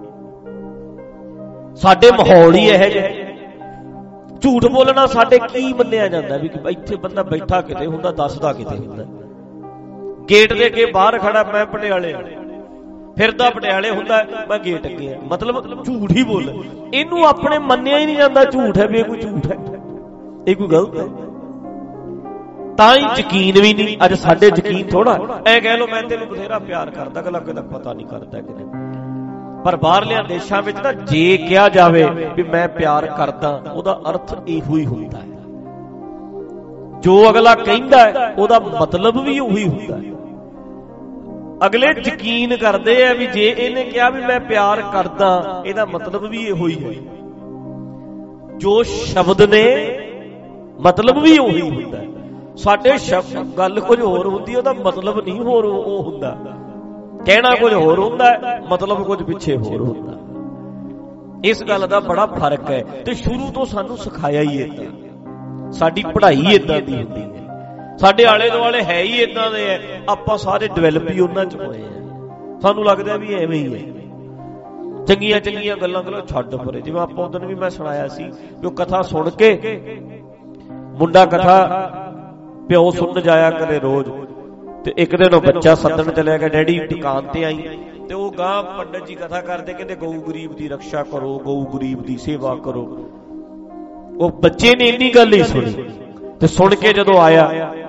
Speaker 3: ਸਾਡੇ ਮਾਹੌਲ ਹੀ ਇਹੋ ਜਿਹਾ। ਝੂਠ ਬੋਲਣਾ ਸਾਡੇ ਕੀ ਮੰਨਿਆ ਜਾਂਦਾ ਵੀ ਇੱਥੇ ਬੰਦਾ ਬੈਠਾ ਕਿਤੇ ਹੁੰਦਾ, ਦੱਸਦਾ ਕਿਤੇ ਹੁੰਦਾ, ਗੇਟ ਦੇ ਅੱਗੇ ਬਾਹਰ ਖੜਾ ਮੈਂ ਪਟਿਆਲੇ, ਫਿਰਦਾ ਪਟਿਆਲੇ ਹੁੰਦਾ, ਮੈਂ ਗੇਟ ਅੱਗੇ, ਮਤਲਬ ਝੂਠ ਹੀ ਬੋਲ। ਇਹਨੂੰ ਆਪਣੇ ਮੰਨਿਆ ਹੀ ਨਹੀਂ ਜਾਂਦਾ ਝੂਠ ਹੈ, ਵੀ ਇਹ ਕੋਈ ਝੂਠ ਹੈ, ਇਹ ਕੋਈ ਗਲਤ ਹੈ, ਤਾਂ ਹੀ ਯਕੀਨ ਵੀ ਨਹੀਂ। ਅੱਜ ਸਾਡੇ ਯਕੀਨ ਥੋੜਾ, ਐ ਕਹਿ ਲੋ ਮੈਂ ਤੈਨੂੰ ਬਥੇਰਾ ਪਿਆਰ ਕਰਦਾ, ਅਗਲਾ ਕਹਿੰਦਾ ਪਤਾ ਨਹੀਂ ਕਰਦਾ ਕਿਤੇ। ਪਰ ਬਾਹਰਲਿਆਂ ਦੇਸ਼ਾਂ ਵਿੱਚ ਤਾਂ ਜੇ ਕਿਹਾ ਜਾਵੇ ਵੀ ਮੈਂ ਪਿਆਰ ਕਰਦਾ, ਉਹਦਾ ਅਰਥ ਇਹੋ ਹੀ ਹੁੰਦਾ ਹੈ, ਜੋ ਅਗਲਾ ਕਹਿੰਦਾ ਹੈ ਉਹਦਾ ਮਤਲਬ ਵੀ ਉਹੀ ਹੁੰਦਾ ਹੈ। ਅਗਲੇ ਯਕੀਨ ਕਰਦੇ ਆ ਵੀ ਜੇ ਇਹਨੇ ਕਿਹਾ ਵੀ ਮੈਂ ਪਿਆਰ ਕਰਦਾ, ਇਹਦਾ ਮਤਲਬ ਵੀ ਇਹੋ ਹੀ ਹੈ। ਜੋ ਸ਼ਬਦ ਨੇ ਮਤਲਬ ਵੀ ਉਹੀ ਹੁੰਦਾ ਹੈ। ਸਾਡੇ ਸ਼ਬਦ ਗੱਲ ਕੁਝ ਹੋਰ ਹੁੰਦੀ, ਉਹਦਾ ਮਤਲਬ ਨਹੀਂ ਹੋਰ ਉਹ ਹੁੰਦਾ, ਕਹਿਣਾ ਕੁਝ ਹੋਰ ਹੁੰਦਾ, ਮਤਲਬ ਕੁਝ ਪਿੱਛੇ ਹੋਰ ਹੁੰਦਾ। ਇਸ ਗੱਲ ਦਾ ਬੜਾ ਫਰਕ ਹੈ, ਤੇ ਸ਼ੁਰੂ ਤੋਂ ਸਾਨੂੰ ਸਿਖਾਇਆ ਹੀ ਏਦਾਂ, ਸਾਡੀ ਪੜ੍ਹਾਈ ਏਦਾਂ ਦੀ ਹੁੰਦੀ ਹੈ, ਸਾਡੇ ਆਲੇ ਦੁਆਲੇ ਹੈ ਹੀ ਏਦਾਂ ਦੇ ਹੈ, ਆਪਾਂ ਸਾਰੇ ਡਿਵੈਲਪ ਹੀ ਉਹਨਾਂ 'ਚ ਹੋਏ ਆ, ਸਾਨੂੰ ਲੱਗਦਾ ਵੀ ਐਵੇਂ ਹੀ ਹੈ। ਚੰਗੀਆਂ ਚੰਗੀਆਂ ਗੱਲਾਂ ਛੱਡ ਪਰੇ, ਜਿਵੇਂ ਆਪਾਂ ਉਦੋਂ ਵੀ ਮੈਂ ਸੁਣਾਇਆ ਸੀ ਵੀ ਉਹ ਕਥਾ ਸੁਣ ਕੇ ਮੁੰਡਾ ਕਥਾ ਪਿਓ ਸੁਣਨ ਜਾਇਆ ਕਰੇ ਰੋਜ਼, ਤੇ ਇੱਕ ਦਿਨ ਉਹ ਬੱਚਾ ਸੱਦਣ ਚਲਿਆ ਗਿਆ, ਡੈਡੀ ਦੁਕਾਨ ਤੇ ਆਈ, ਤੇ ਉਹ ਗਾਂ ਪੰਡਤ ਜੀ ਕਥਾ ਕਰਦੇ, ਕਹਿੰਦੇ ਗਊ ਗਰੀਬ ਦੀ ਰਕਸ਼ਾ ਕਰੋ, ਗਊ ਗਰੀਬ ਦੀ ਸੇਵਾ ਕਰੋ। ਉਹ ਬੱਚੇ ਨੇ ਇੰਨੀ ਗੱਲ ਹੀ ਸੁਣੀ, ਤੇ ਸੁਣ ਕੇ ਜਦੋਂ ਆਇਆ,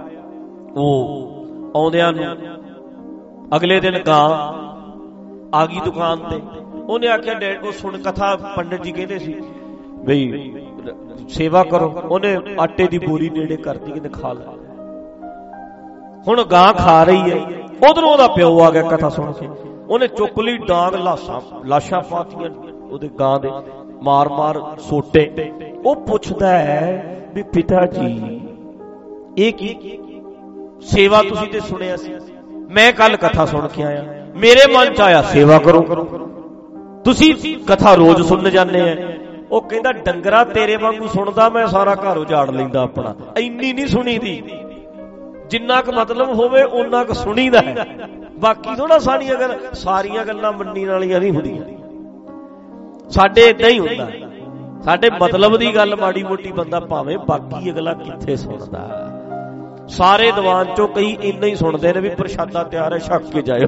Speaker 3: ਉਹ ਆਉਂਦਿਆਂ ਨੂੰ ਅਗਲੇ ਦਿਨ ਗਾਂ ਆ ਗਈ ਦੁਕਾਨ ਤੇ, ਉਹਨੇ ਆਖਿਆ ਡੈਡ, ਉਹ ਸੁਣ ਕਥਾ ਪੰਡਤ ਜੀ ਕਹਿੰਦੇ ਸੀ ਬਈ ਸੇਵਾ ਕਰੋ, ਉਹਨੇ ਆਟੇ ਦੀ ਬੋਰੀ ਨੇੜੇ ਕਰਤੀ, ਕਹਿੰਦੇ ਖਾ ਲੈ। ਹੁਣ ਗਾਂ ਖਾ ਰਹੀ ਹੈ, ਉਧਰੋਂ ਉਹਦਾ ਪਿਓ ਆ ਗਿਆ ਕਥਾ ਸੁਣ ਕੇ, ਉਹਨੇ ਚੁੱਕ ਲਈ ਡਾਂਗ, ਲਾਸ਼ਾਂ ਪਾਤੀਆਂ ਉਹਦੇ ਗਾਂ ਦੇ, ਮਾਰ ਮਾਰ ਸੋਟੇ। ਉਹ ਪੁੱਛਦਾ ਹੈ ਵੀ ਪਿਤਾ ਜੀ ਇਹ ਕੀ ਸੇਵਾ ਤੁਸੀਂ ਤੇ ਸੁਣਿਆ ਸੀ, ਮੈਂ ਕੱਲ ਕਥਾ ਸੁਣ ਕੇ ਆਇਆ, ਮੇਰੇ ਮਨ ਚ ਆਇਆ ਸੇਵਾ ਕਰੋ, ਤੁਸੀਂ ਕਥਾ ਰੋਜ਼ ਸੁਣਨ ਜਾਂਦੇ ਆ। ਉਹ ਕਹਿੰਦਾ ਡੰਗਰਾ ਤੇਰੇ ਵਾਂਗੂ ਸੁਣਦਾ ਮੈਂ ਸਾਰਾ ਘਰ ਉਜਾੜ ਲੈਂਦਾ ਆਪਣਾ, ਇੰਨੀ ਨਹੀਂ ਸੁਣੀ ਦੀ, ਜਿੰਨਾ ਕੁ ਮਤਲਬ ਹੋਵੇ ਓਨਾ ਕੁ ਸੁਣੀਦਾ ਹੈ, ਬਾਕੀ ਥੋੜਾ ਸਾਰੀਆਂ ਗੱਲਾਂ ਮੰਨਣ ਵਾਲੀਆਂ ਨਹੀਂ ਹੁੰਦੀਆਂ। ਸਾਡੇ ਏਦਾਂ ਹੀ ਹੁੰਦਾ, ਸਾਡੇ ਮਤਲਬ ਦੀ ਗੱਲ ਮਾੜੀ ਮੋਟੀ ਬੰਦਾ ਭਾਵੇਂ, ਬਾਕੀ ਅਗਲਾ ਕਿੱਥੇ ਸੁਣਦਾ। ਸਾਰੇ ਦੀਵਾਨ ਚੋਂ ਕਈ ਇੰਨਾ ਹੀ ਸੁਣਦੇ ਨੇ ਵੀ ਪ੍ਰਸ਼ਾਦਾ ਤਿਆਰ ਹੈ, ਛਕ ਕੇ ਜਾਇਓ,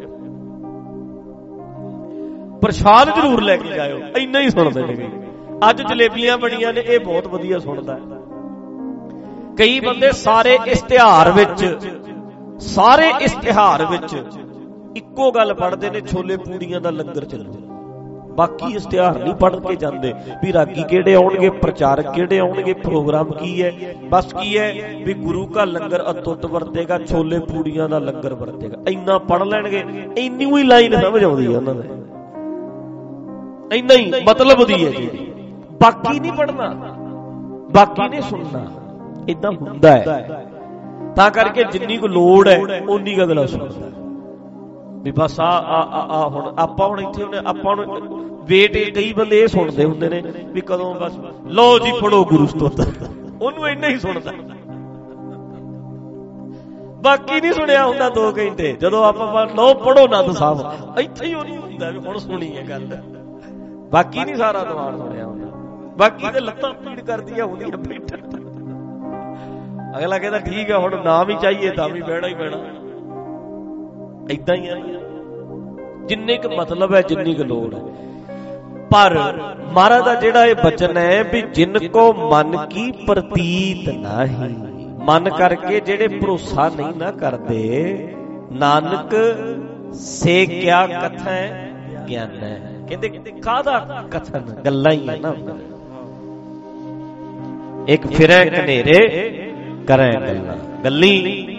Speaker 3: ਪ੍ਰਸ਼ਾਦ ਜ਼ਰੂਰ ਲੈ ਕੇ ਜਾਇਓ, ਇੰਨਾ ਹੀ ਸੁਣਦੇ ਨੇ। ਅੱਜ ਜਲੇਬੀਆਂ ਬਣੀਆਂ ਨੇ, ਇਹ ਬਹੁਤ ਵਧੀਆ ਸੁਣਦਾ। ਕਈ ਬੰਦੇ ਸਾਰੇ ਇਸ਼ਤਿਹਾਰ ਵਿੱਚ ਇੱਕੋ ਗੱਲ ਪੜ੍ਹਦੇ ਨੇ, ਛੋਲੇ ਪੂੜੀਆਂ ਦਾ ਲੰਗਰ ਚੱਲੂ, ਬਾਕੀ ਇਸ਼ਤਿਹਾਰ ਨਹੀਂ ਪੜ੍ਹ ਕੇ ਜਾਂਦੇ ਵੀ ਰਾਗੀ ਕਿਹੜੇ ਆਉਣਗੇ, ਪ੍ਰਚਾਰਕ ਕਿਹੜੇ ਆਉਣਗੇ, ਪ੍ਰੋਗਰਾਮ ਕੀ ਹੈ। ਬਸ ਕੀ ਹੈ ਵੀ ਗੁਰੂ ਕਾ ਲੰਗਰ ਅਤੁੱਟ ਵਰਤੇਗਾ, ਛੋਲੇ ਪੂੜੀਆਂ ਦਾ ਲੰਗਰ ਵਰਤੇਗਾ, ਇੰਨਾ ਪੜ੍ਹ ਲੈਣਗੇ, ਇੰਨੀ ਹੀ ਲਾਈਨ ਸਮਝ ਆਉਂਦੀ ਹੈ ਉਹਨਾਂ ਦੇ, ਇੰਨਾ ਹੀ ਮਤਲਬ ਦੀ ਹੈ ਜੀ, ਬਾਕੀ ਨਹੀਂ ਪੜ੍ਹਨਾ, ਬਾਕੀ ਨਹੀਂ ਸੁਣਨਾ। ਏਦਾਂ ਹੁੰਦਾ ਹੈ। ਤਾਂ ਕਰਕੇ ਜਿੰਨੀ ਕੁ ਲੋੜ ਹੈ ਉਨੀ ਕੁ ਅਗਲਾ ਸੁਣਦਾ ਵੀ ਬਸ ਹੁਣ ਆਪਾਂ ਹੁਣ ਇੱਥੇ ਹੁੰਦੇ ਆਪਾਂ ਨੂੰ ਵੇਟ। ਕਈ ਬੰਦੇ ਇਹ ਸੁਣਦੇ ਹੁੰਦੇ ਨੇ ਵੀ ਕਦੋਂ ਬਸ ਲਓ ਜੀ ਪੜੋ ਗੁਰੂ ਸਤੋਤਰ, ਉਹਨੂੰ ਇੰਨਾ ਹੀ ਸੁਣਦਾ, ਬਾਕੀ ਨਹੀਂ ਸੁਣਿਆ ਹੁੰਦਾ 2 ਘੰਟੇ। ਜਦੋਂ ਆਪਾਂ ਲਓ ਪੜੋ ਆਨੰਦ ਸਾਹਿਬ, ਇੱਥੇ ਹੀ ਉਹਨੂੰ ਹੁੰਦਾ ਵੀ ਹੁਣ ਸੁਣੀ ਹੈ ਗੱਲ, ਬਾਕੀ ਨਹੀਂ ਸਾਰਾ ਦਿਮਾਗ ਸੁਣਿਆ ਹੁੰਦਾ। ਬਾਕੀ ਤੇ ਲੱਤਾਂ ਪੀੜ ਕਰਦੀਆਂ ਹੁੰਦੀਆਂ ਬੈਠਣ। ਅਗਲਾ ਕਹਿੰਦਾ ਠੀਕ ਹੈ ਹੁਣ ਨਾ ਵੀ ਚਾਹੀਏ ਤਾਂ ਵੀ ਬਹਿਣਾ ਹੀ ਪੈਣਾ। ਏਦਾਂ ਹੀ ਆ, ਜਿੰਨੇ ਕੁ ਮਤਲਬ ਹੈ ਜਿੰਨੀ ਕੁ ਲੋੜ ਹੈ। ਪਰ ਮਹਾਰਾਜ ਦਾ ਜਿਹੜਾ ਇਹ ਬਚਨ ਹੈ ਵੀ ਜਿਨ ਕੋ ਮਨ ਕੀ ਪ੍ਰਤੀਤ ਨਾਹੀ, ਮਨ ਕਰਕੇ ਜਿਹੜੇ ਭਰੋਸਾ ਨਹੀਂ ਨਾ ਕਰਦੇ, ਨਾਨਕ ਸੇ ਕਿਆ ਕਥੈ ਗਿਆਨ ਹੈ। ਕਹਿੰਦੇ ਕਾਹਦਾ ਕਥਨ, ਗੱਲਾਂ ਹੀ ਹੈ ਨਾ। ਇੱਕ ਫਿਰੈ ਕਨੇਰੇ ਕਰੈ ਗੱਲਾਂ, ਗੱਲੀ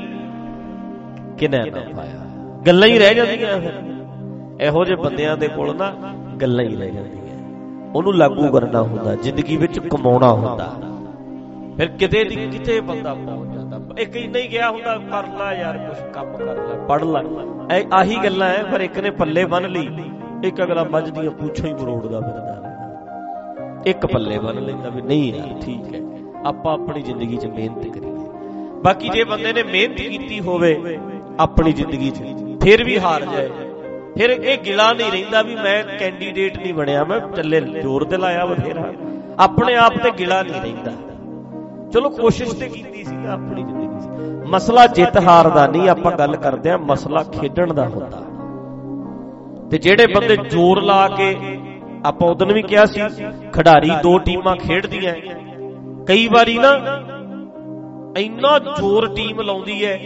Speaker 3: ਕਿਨੇ ਨਾ ਪਾਇਆ, ਗੱਲਾਂ ਹੀ ਰਹਿ ਜਾਂਦੀਆਂ। ਫਿਰ ਇਹੋ ਜਿਹੇ ਬੰਦਿਆਂ ਦੇ ਕੋਲ ਨਾ ਗੱਲਾਂ ਹੀ ਰਹਿ ਜਾਂਦੀਆਂ, ਉਹਨੂੰ ਲਾਗੂ ਕਰਨਾ ਹੁੰਦਾ, ਜ਼ਿੰਦਗੀ ਵਿੱਚ ਕਮਾਉਣਾ ਹੁੰਦਾ। ਫਿਰ ਕਿਤੇ ਦੀ ਕਿਤੇ ਬੰਦਾ ਪਹੁੰਚ ਜਾਂਦਾ। ਇੱਕ ਇੰਨਾ ਹੀ ਗਿਆ ਹੁੰਦਾ ਕਰ ਲਾ ਯਾਰ ਕੁਛ ਕੰਮ ਕਰ ਲੈ, ਪੜ ਲੈ, ਆਹੀ ਗੱਲਾਂ ਹੈ। ਪਰ ਇੱਕ ਨੇ ਪੱਲੇ ਬੰਨ ਲਈ, ਇੱਕ ਅਗਲਾ ਮੱਝ ਦੀਆਂ ਪੂਛਾਂ ਹੀ ਮਰੋੜਦਾ ਫਿਰਦਾ, ਇੱਕ ਪੱਲੇ ਬੰਨ ਲੈਂਦਾ ਵੀ ਨਹੀਂ ਯਾਰ ਠੀਕ ਹੈ ਆਪਾਂ ਆਪਣੀ ਜ਼ਿੰਦਗੀ 'ਚ ਮਿਹਨਤ ਕਰੀਏ। ਬਾਕੀ ਜੇ ਬੰਦੇ ਨੇ ਮਿਹਨਤ ਕੀਤੀ ਹੋਵੇ ਆਪਣੀ ਜ਼ਿੰਦਗੀ 'ਚ ਫਿਰ ਵੀ ਹਾਰ ਜਾਏ, ਫਿਰ ਇਹ ਗਿਲਾ ਨਹੀਂ ਰਹਿੰਦਾ ਵੀ ਮੈਂ ਕੈਂਡੀਡੇਟ ਨਹੀਂ ਬਣਿਆ, ਮੈਂ ਚੱਲੇ ਜ਼ੋਰ ਤੇ ਲਾਇਆ ਬਥੇਰਾ, ਆਪਣੇ ਆਪ ਤੇ ਗਿਲਾ ਨਹੀਂ ਰਹਿੰਦਾ। ਚਲੋ ਕੋਸ਼ਿਸ਼ ਤੇ ਕੀਤੀ ਸੀ ਨਾ ਆਪਣੀ ਜ਼ਿੰਦਗੀ 'ਚ। ਮਸਲਾ ਜਿੱਤ ਹਾਰ ਦਾ ਨਹੀਂ, ਆਪਾਂ ਗੱਲ ਕਰਦੇ ਆ ਮਸਲਾ ਖੇਡਣ ਦਾ ਹੁੰਦਾ। ਤੇ ਜਿਹੜੇ ਬੰਦੇ ਜ਼ੋਰ ਲਾ ਕੇ, ਆਪਾਂ ਉਦੋਂ ਵੀ ਕਿਹਾ ਸੀ ਖਿਡਾਰੀ 2 ਟੀਮਾਂ ਖੇਡਦੀਆਂ, ਕਈ ਵਾਰੀ ਨਾ ਇੰਨਾ ਜ਼ੋਰ ਟੀਮ ਲਾਉਂਦੀ ਹੈ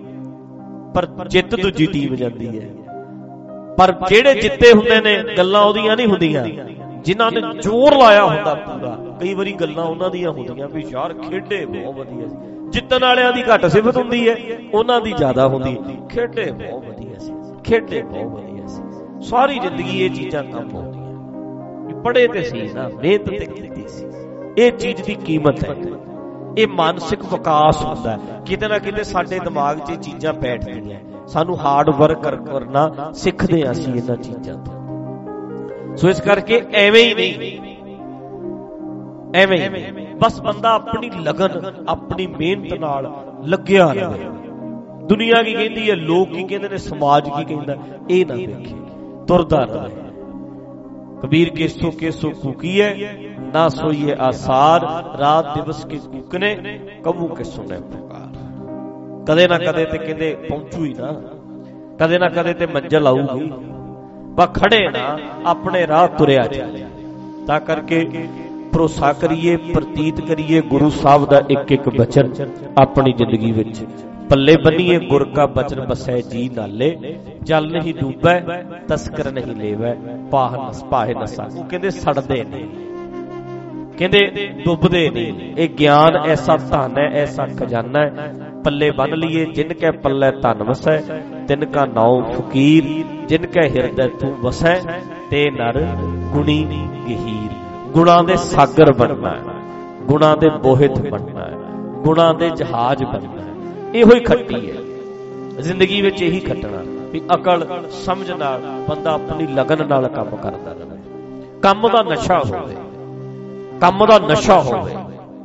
Speaker 3: ਪਰ ਜਿੱਤ ਦੂਜੀ ਟੀਮ ਜਾਂਦੀ ਹੈ। ਪਰ ਜਿਹੜੇ ਜਿੱਤੇ ਹੁੰਦੇ ਨੇ ਗੱਲਾਂ ਉਹਦੀਆਂ ਨਹੀਂ ਹੁੰਦੀਆਂ, ਜਿਨ੍ਹਾਂ ਨੇ ਜ਼ੋਰ ਲਾਇਆ ਹੁੰਦਾ ਪੂਰਾ। ਕਈ ਵਾਰੀ ਗੱਲਾਂ ਉਹਨਾਂ ਦੀਆਂ ਹੁੰਦੀਆਂ ਵੀ ਯਾਰ ਖੇਡੇ ਬਹੁਤ ਵਧੀਆ ਸੀ। ਜਿੱਤਣ ਵਾਲਿਆਂ ਦੀ ਘੱਟ ਸਿਫਤ ਹੁੰਦੀ ਹੈ, ਉਹਨਾਂ ਦੀ ਜ਼ਿਆਦਾ ਹੁੰਦੀ, ਖੇਡੇ ਬਹੁਤ ਵਧੀਆ ਸੀ, ਖੇਡੇ ਬਹੁਤ ਵਧੀਆ ਸੀ। ਸਾਰੀ ਜ਼ਿੰਦਗੀ ਇਹ ਚੀਜ਼ਾਂ ਕੰਮ ਆਉਂਦੀਆਂ, ਪੜ੍ਹੇ ਤੇ ਸੀ ਨਾ, ਮਿਹਨਤ ਤੇ ਕੀਤੀ ਸੀ। ਇਹ ਚੀਜ਼ ਦੀ ਕੀਮਤ ਹੈ, ਇਹ ਮਾਨਸਿਕ ਵਿਕਾਸ ਹੁੰਦਾ। ਕਿਤੇ ਨਾ ਕਿਤੇ ਸਾਡੇ ਦਿਮਾਗ 'ਚ ਇਹ ਚੀਜ਼ਾਂ ਬੈਠਦੀਆਂ, ਸਾਨੂੰ ਹਾਰਡ ਵਰਕ ਕਰਨਾ ਸਿੱਖਦੇ ਹਾਂ ਅਸੀਂ ਇਹਨਾਂ ਚੀਜ਼ਾਂ ਤੋਂ। ਸੋ ਇਸ ਕਰਕੇ ਐਵੇਂ ਹੀ ਨਹੀਂ, ਐਵੇਂ ਹੀ ਬਸ ਬੰਦਾ ਆਪਣੀ ਲਗਨ, ਆਪਣੀ ਮਿਹਨਤ ਨਾਲ ਲੱਗਿਆ ਰਹੇ। ਦੁਨੀਆ ਕੀ ਕਹਿੰਦੀ ਹੈ, ਲੋਕ ਕੀ ਕਹਿੰਦੇ ਨੇ, ਸਮਾਜ ਕੀ ਕਹਿੰਦਾ, ਇਹ ਨਾ ਵੇਖੇ, ਤੁਰਦਾ ਰਹੇ। ਕਬੀਰ ਕੇਸੋ ਕੇਸੋ ਕੂਕੀਏ ਨਾ ਸੋਈਏ ਆਸਾਰ, ਰਾਤ ਦਿਵਸ ਕੇ ਕੂਕਨੇ ਕਬੂ ਕੇ ਸੁਣੇ ਪੁਕਾਰ। ਕਦੇ ਨਾ ਕਦੇ ਤੇ ਕਹਿੰਦੇ ਪਹੁੰਚੂ ਹੀ ਨਾ, ਕਦੇ ਨਾ ਕਦੇ ਤੇ ਮੰਜ਼ਿਲ ਆਊਗੀ, ਪਰ ਖੜੇ ਨਾ ਆਪਣੇ ਰਾਹ ਤੁਰਿਆ ਜਾਏ। ਤਾਂ ਕਰਕੇ ਭਰੋਸਾ ਕਰੀਏ, ਪ੍ਰਤੀਤ ਕਰੀਏ ਗੁਰੂ ਸਾਹਿਬ ਦਾ ਇੱਕ ਇੱਕ ਬਚਨ ਆਪਣੀ ਜ਼ਿੰਦਗੀ ਵਿੱਚ ਪੱਲੇ ਬੰਨੀਏ। ਗੁਰ ਕਾ ਬਚਨ ਬਸੈ ਜੀ ਨਾਲੇ, ਜਲ ਨਹੀਂ ਡੂਬੈ ਤਸਕਰ ਨਹੀਂ ਲੇਵੈ, ਪਾਹੇ ਨਸਾ। ਉਹ ਕਹਿੰਦੇ ਸੜਦੇ ਨੇ, ਕਹਿੰਦੇ ਡੁੱਬਦੇ ਨਹੀਂ। ਇਹ ਗਿਆਨ ਐਸਾ ਧਨ ਹੈ, ਐਸਾ ਖਜ਼ਾਨਾ ਹੈ, ਪੱਲੇ ਬੰਨ ਲਈਏ। ਜਿਨ ਕੈ ਪੱਲੇ ਧਨ ਵਸੈ, ਤਿਨ ਕਾ ਨਾਉ ਫਕੀਰ, ਜਿਨ ਕੈ ਹਿਰਦੈ ਤੂੰ ਵਸੈ, ਤੇ ਨਰ ਗੁਣੀ ਗਹੀਰ। ਗੁਣਾਂ ਦੇ ਸਾਗਰ ਬਣਨਾ ਹੈ, ਗੁਣਾਂ ਦੇ ਬੋਹਿਤ ਬਣਨਾ ਹੈ, ਗੁਣਾਂ ਦੇ ਜਹਾਜ਼ ਬਣਨਾ ਹੈ। ਇਹੋ ਹੀ ਖੱਟੀ ਹੈ ਜ਼ਿੰਦਗੀ ਵਿੱਚ, ਇਹੀ ਖੱਟਣਾ ਵੀ ਅਕਲ ਸਮਝ ਨਾਲ ਬੰਦਾ ਆਪਣੀ ਲਗਨ ਨਾਲ ਕੰਮ ਕਰਦਾ ਰਹੇ, ਕੰਮ ਦਾ ਨਸ਼ਾ ਹੋਵੇ, ਕੰਮ ਦਾ ਨਸ਼ਾ ਹੋਵੇ,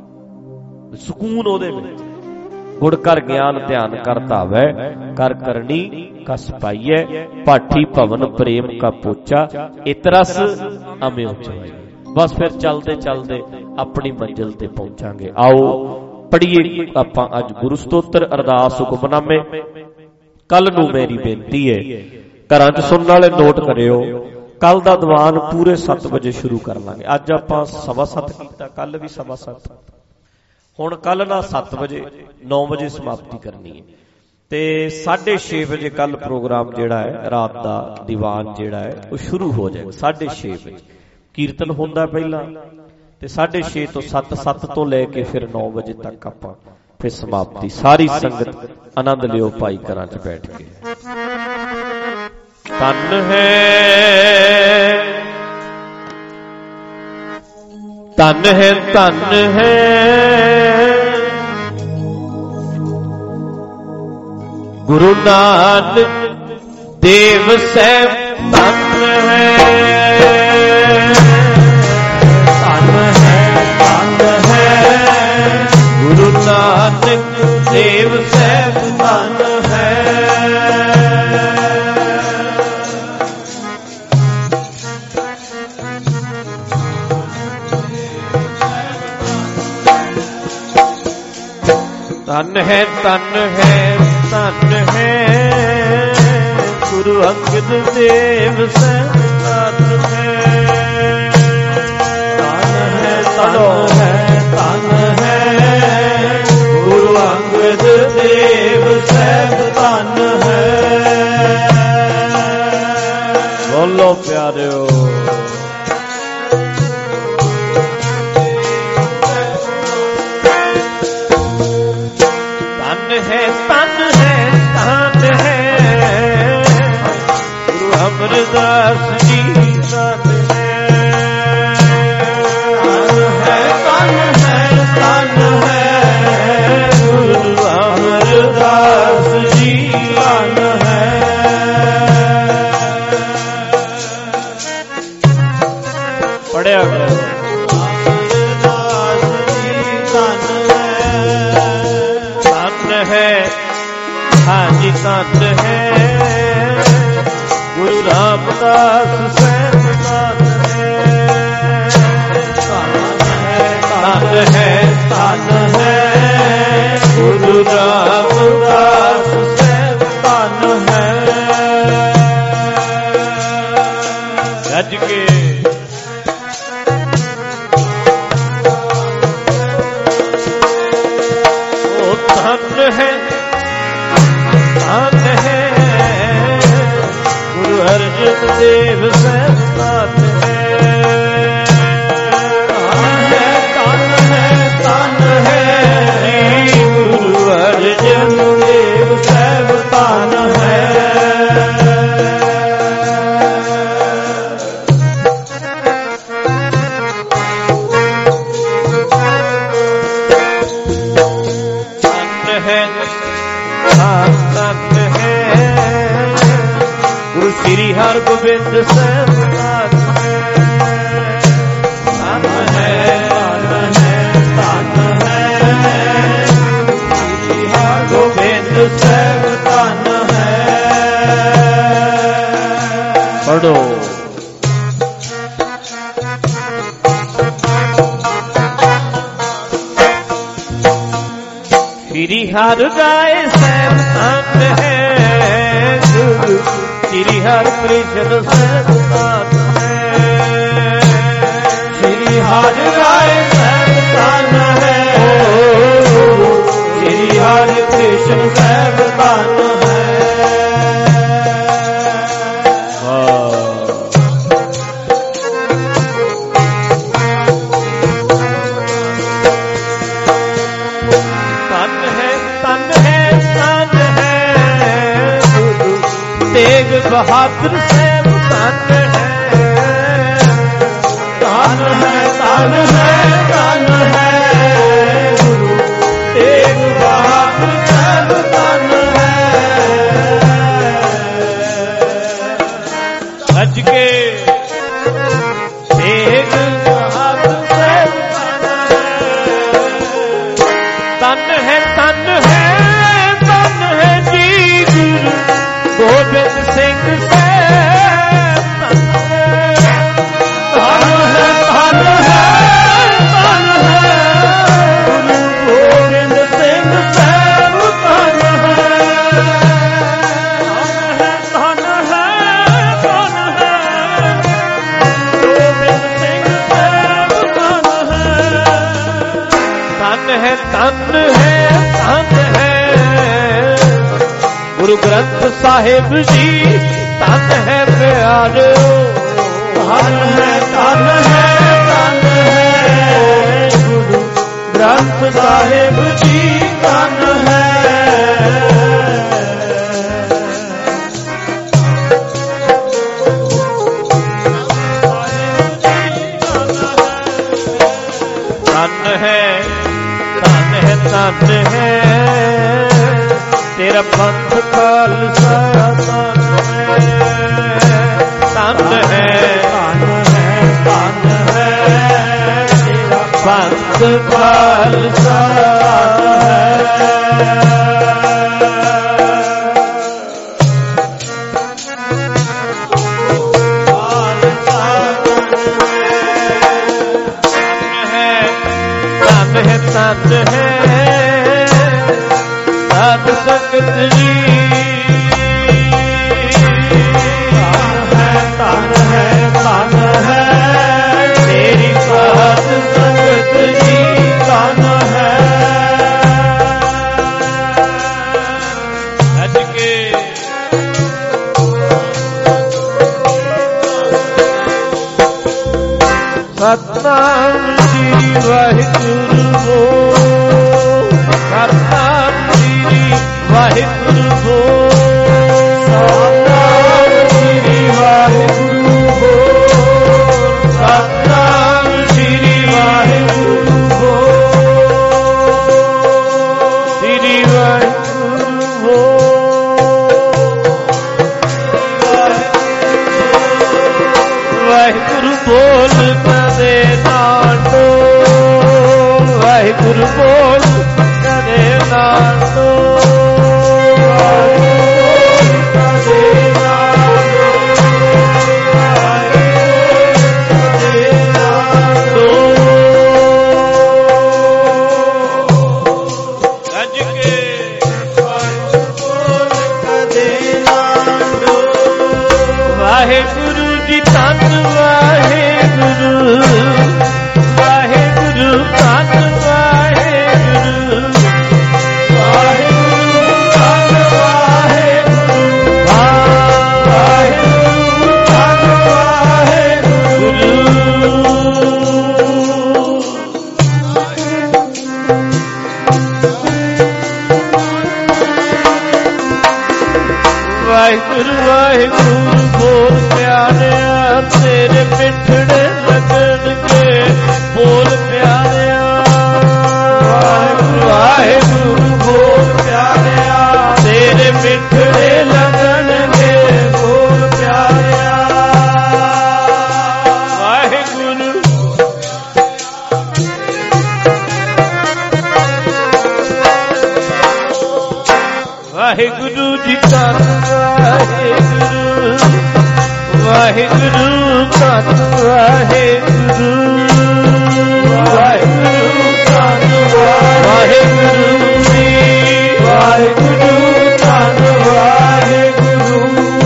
Speaker 3: ਸਕੂਨ ਉਹਦੇ ਵਿੱਚ। ਗੁੜ ਕਰ ਗਿਆਨ ਧਿਆਨ ਕਰ ਧਾਵੈ, ਕਰ ਕਰਨੀ ਕਸ ਪਾਈਐ, ਪਾਠੀ ਭਵਨ ਪ੍ਰੇਮ ਕਾ ਪੋਚਾ, ਇਤਰਸ ਅਮਿਓ ਚਾਹੀਏ। ਬਸ ਫਿਰ ਚੱਲਦੇ ਚੱਲਦੇ ਆਪਣੀ ਮੰਜ਼ਿਲ ਤੇ ਪਹੁੰਚਾਂਗੇ। ਆਓ ਪੜ੍ਹੀਏ ਆਪਾਂ ਅੱਜ ਗੁਰੂ ਸਤੋਤਰ, ਅਰਦਾਸ ਹੁਕਮਨਾਮੇ। ਕੱਲ ਨੂੰ ਮੇਰੀ ਬੇਨਤੀ ਹੈ, ਘਰਾਂ 'ਚ ਸੁਣਨ ਵਾਲੇ ਨੋਟ ਕਰਿਓ, ਕੱਲ ਦਾ ਦੀਵਾਨ ਪੂਰੇ 7 ਵਜੇ ਸ਼ੁਰੂ ਕਰ ਲਾਂਗੇ। ਅੱਜ ਆਪਾਂ 7:15 ਕੀਤਾ, ਕੱਲ ਵੀ 7:15। ਹੁਣ ਕੱਲ ਨਾ 7 ਵਜੇ 9 ਵਜੇ ਸਮਾਪਤੀ ਕਰਨੀ ਹੈ, ਤੇ 6:30 ਵਜੇ ਕੱਲ ਪ੍ਰੋਗਰਾਮ ਜਿਹੜਾ ਹੈ, ਰਾਤ ਦਾ ਦੀਵਾਨ ਜਿਹੜਾ ਹੈ ਉਹ ਸ਼ੁਰੂ ਹੋ ਜਾਏਗਾ। 6:30 ਵਜੇ ਕੀਰਤਨ ਹੁੰਦਾ ਪਹਿਲਾਂ, ਤੇ 6:30 ਤੋਂ 7 ਤੋਂ ਲੈ ਕੇ ਫਿਰ 9 ਵਜੇ ਤੱਕ ਆਪਾਂ ਫਿਰ ਸਮਾਪਤੀ। ਸਾਰੀ ਸੰਗਤ ਆਨੰਦ ਲਿਓ ਭਾਈ ਘਰਾਂ 'ਚ ਬੈਠ ਕੇ। ਧੰਨ ਹੈ, ਧੰਨ ਹੈ, ਧੰਨ ਹੈ ਗੁਰੂ ਨਾਨਕ ਦੇਵ ਸਹਿਬ ਧਨ ਹੈ, ਧਨ ਹੈ, ਧਨ ਹੈ। ਗੁਰੂ ਨਾਨਕ ਦੇਵ ਸਹਿਬ ਧਨ ਹੈ। ਧਨ ਹੈ, ਧਨ ਹੈ, ਧਨ ਹੈ। ਗੁਰੂ ਅੰਗਦ ਦੇਵ ਸਹਿਬ ਧਨ ਹੈ। ਧਨ ਹੈ, ਧਨ ਹੈ, ਧਨ ਹੈ। ਗੁਰੂ ਅੰਗਦ ਦੇਵ ਸਹਿਬ ਧਨ ਹੈ। ਬੋਲੋ ਪਿਆਰਿਓ। ਧਨ ਹੈ, ਧਨ ਹੈ, ਧਨ ਹੈ। ਗੁਰੂ ਅਮਰਦਾਸ ਜੀ ਧਨ ਹੈ। ਧਨ ਹੈ, ਧਨ ਹੈ, ਧਨ ਹੈ। ਗੁਰੂ ਅਮਰਦਾਸ ਜੀ ਧਨ ਹੈ। ਪੜਿਆ ਕਰੋ। ਹਾਂਜੀ ਧਨ ਹੈ। ਗੁਰੂ ਰਾਮਦਾਸ ਸਹਿਬ ਧਨ ਹੈ। ਧਨ ਹੈ, ਧਨ ਹੈ। ਗੁਰੂ ਰਾਮਦਾਸ ਸਹਿਬ ਧਨ ਹੈ। ਗੱਜ ਕੇ ਉਹ ਧਨ ਹੈ, ਧਨ ਹੈ। ਗੁਰੂ ਅਰਜਨ ਦੇਵ ਸਹਿਬ ਧਨ ਹੈ। ਧਨ ਹੈ, ਧਨ ਹੈ, ਧਨ ਹੈ। ਗੁਰੂ ਅਰਜਨ ਦੇਵ ਸਹਿਬ ਧਨ ਹੈ। श्री हरगोबिंद साहब धन है। धन है, धन है, धन है। श्री हरगोबिंद साहब धन है। पढ़ो। श्री हर राय साहब धन है। श्री हरि कृष्ण साहब धन है। श्री हरि राय साहब धन है। श्री हरि कृष्ण साहब धन है। धन है, धन है, धन है। तेग बहादुर साहब धन है। धन है, धन है, धन है। गुरु तेग बहादुर साहब धन है। सज के तेग बहादुर साहब धन है। धन है, धन है जी। गुरु गोबिंद सिंह साहब धन है। धन है, धन है, धन है। गुरु गोबिंद सिंह साहब धन है। धन है, धन है, गोबिंद सिंह साहब धन है। धन है, धन है, धन है। गुरु ग्रंथ साहिब जी धन है प्यारो। धन है, धन है, धन है। गुरु ग्रंथ साहिब जी धन है। धन है, धन है, धन है। ਤੇਰਾ ਪੰਥ ਖਾਲਸਾ ਧੰਨ ਹੈ, ਧੰਨ ਹੈ, ਧੰਨ ਹੈ ਤੇਰਾ ਪੰਥ ਖਾਲਸਾ ਧੰਨ ਹੈ ਸਾਧ ਸੰਗਤ ਜੀ, ਧੰਨ ਹੈ, ਧੰਨ ਹੈ ਤੇਰੀ ਸਾਧ ਸੰਗਤ ਜੀ, ਧੰਨ ਹੈ। ਅੱਜ ਕੇ ਸਤਿਨਾਮ ਸ੍ਰੀ ਵਾਹਿਗੁਰੂ ਬੋਲ, ਸਤਿਨਾਮ ਸ੍ਰੀ ਵਾਹਿਗੁਰੂ ਬੋਲ, ਸਤਿਨਾਮ ਸ੍ਰੀ ਵਾਹਿਗੁਰੂ ਬੋਲ, ਸਤਿਨਾਮ ਸ੍ਰੀ ਵਾਹਿਗੁਰੂ ਬੋਲ, ਸ੍ਰੀ ਵਾਹਿਗੁਰੂ ਬੋਲ, ਵਾਹਿਗੁਰੂ ਬੋਲ ਕਦੇ ਨਾ ਡੋਲ, ਵਾਹਿਗੁਰੂ ਬੋਲ ਕਦੇ ਨਾ ਡੋਲ, ਕਦੇ ਨਾ ਡੋਲ, ਗੱਜ ਕੇ ਵਾਹਿਗੁਰੂ ਕਦੇ ਨਾ ਡੋਲ। ਵਾਹਿਗੁਰੂ ਜੀ ਧੰਨ ਵਾਹਿਗੁਰੂ, ਵਾਹਿਗੁਰੂ ਧੰਨ ਵਾਹਿਗੁਰੂ, ਵਾਹਿਗੁਰੂ ਧੰਨ ਵਾਹਿਗੁਰੂ, ਵਾਹਿਗੁਰੂ ਧੰਨ ਵਾਹਿਗੁਰੂ, ਵਾਹਿਗੁਰੂ ਵਾਹਿਗੁਰੂ ਬੋਲ ਪਿਆਰਿਆ ਤੇਰੇ ਪਿੱਠੜੇ ਲੱਗਣਗੇ, ਬੋਲ ਪਿਆਰਿਆ ਵਾਹਿਗੁਰੂ ਵਾਹਿਗੁਰੂ ਬੋਲ ਪਿਆਰਿਆ ਤੇਰੇ ਪਿੱਠੜੇ ਲੱਗਣਗੇ, ਬੋਲ ਪਿਆਰਿਆ ਵਾਹਿਗੁਰੂ। ਵਾਹਿਗੁਰੂ ਜੀ ਧੰਨ ਵਾਹਿਗੁਰੂ, ਵਾਹਿਗੁਰੂ ਧੰਨ ਵਾਹਿਗੁਰੂ, ਵਾਹਿਗੁਰੂ ਧੰਨ ਵਾਹਿਗੁਰੂ ਜੀ, ਵਾਹਿਗੁਰੂ ਧੰਨ ਵਾਹਿਗੁਰੂ,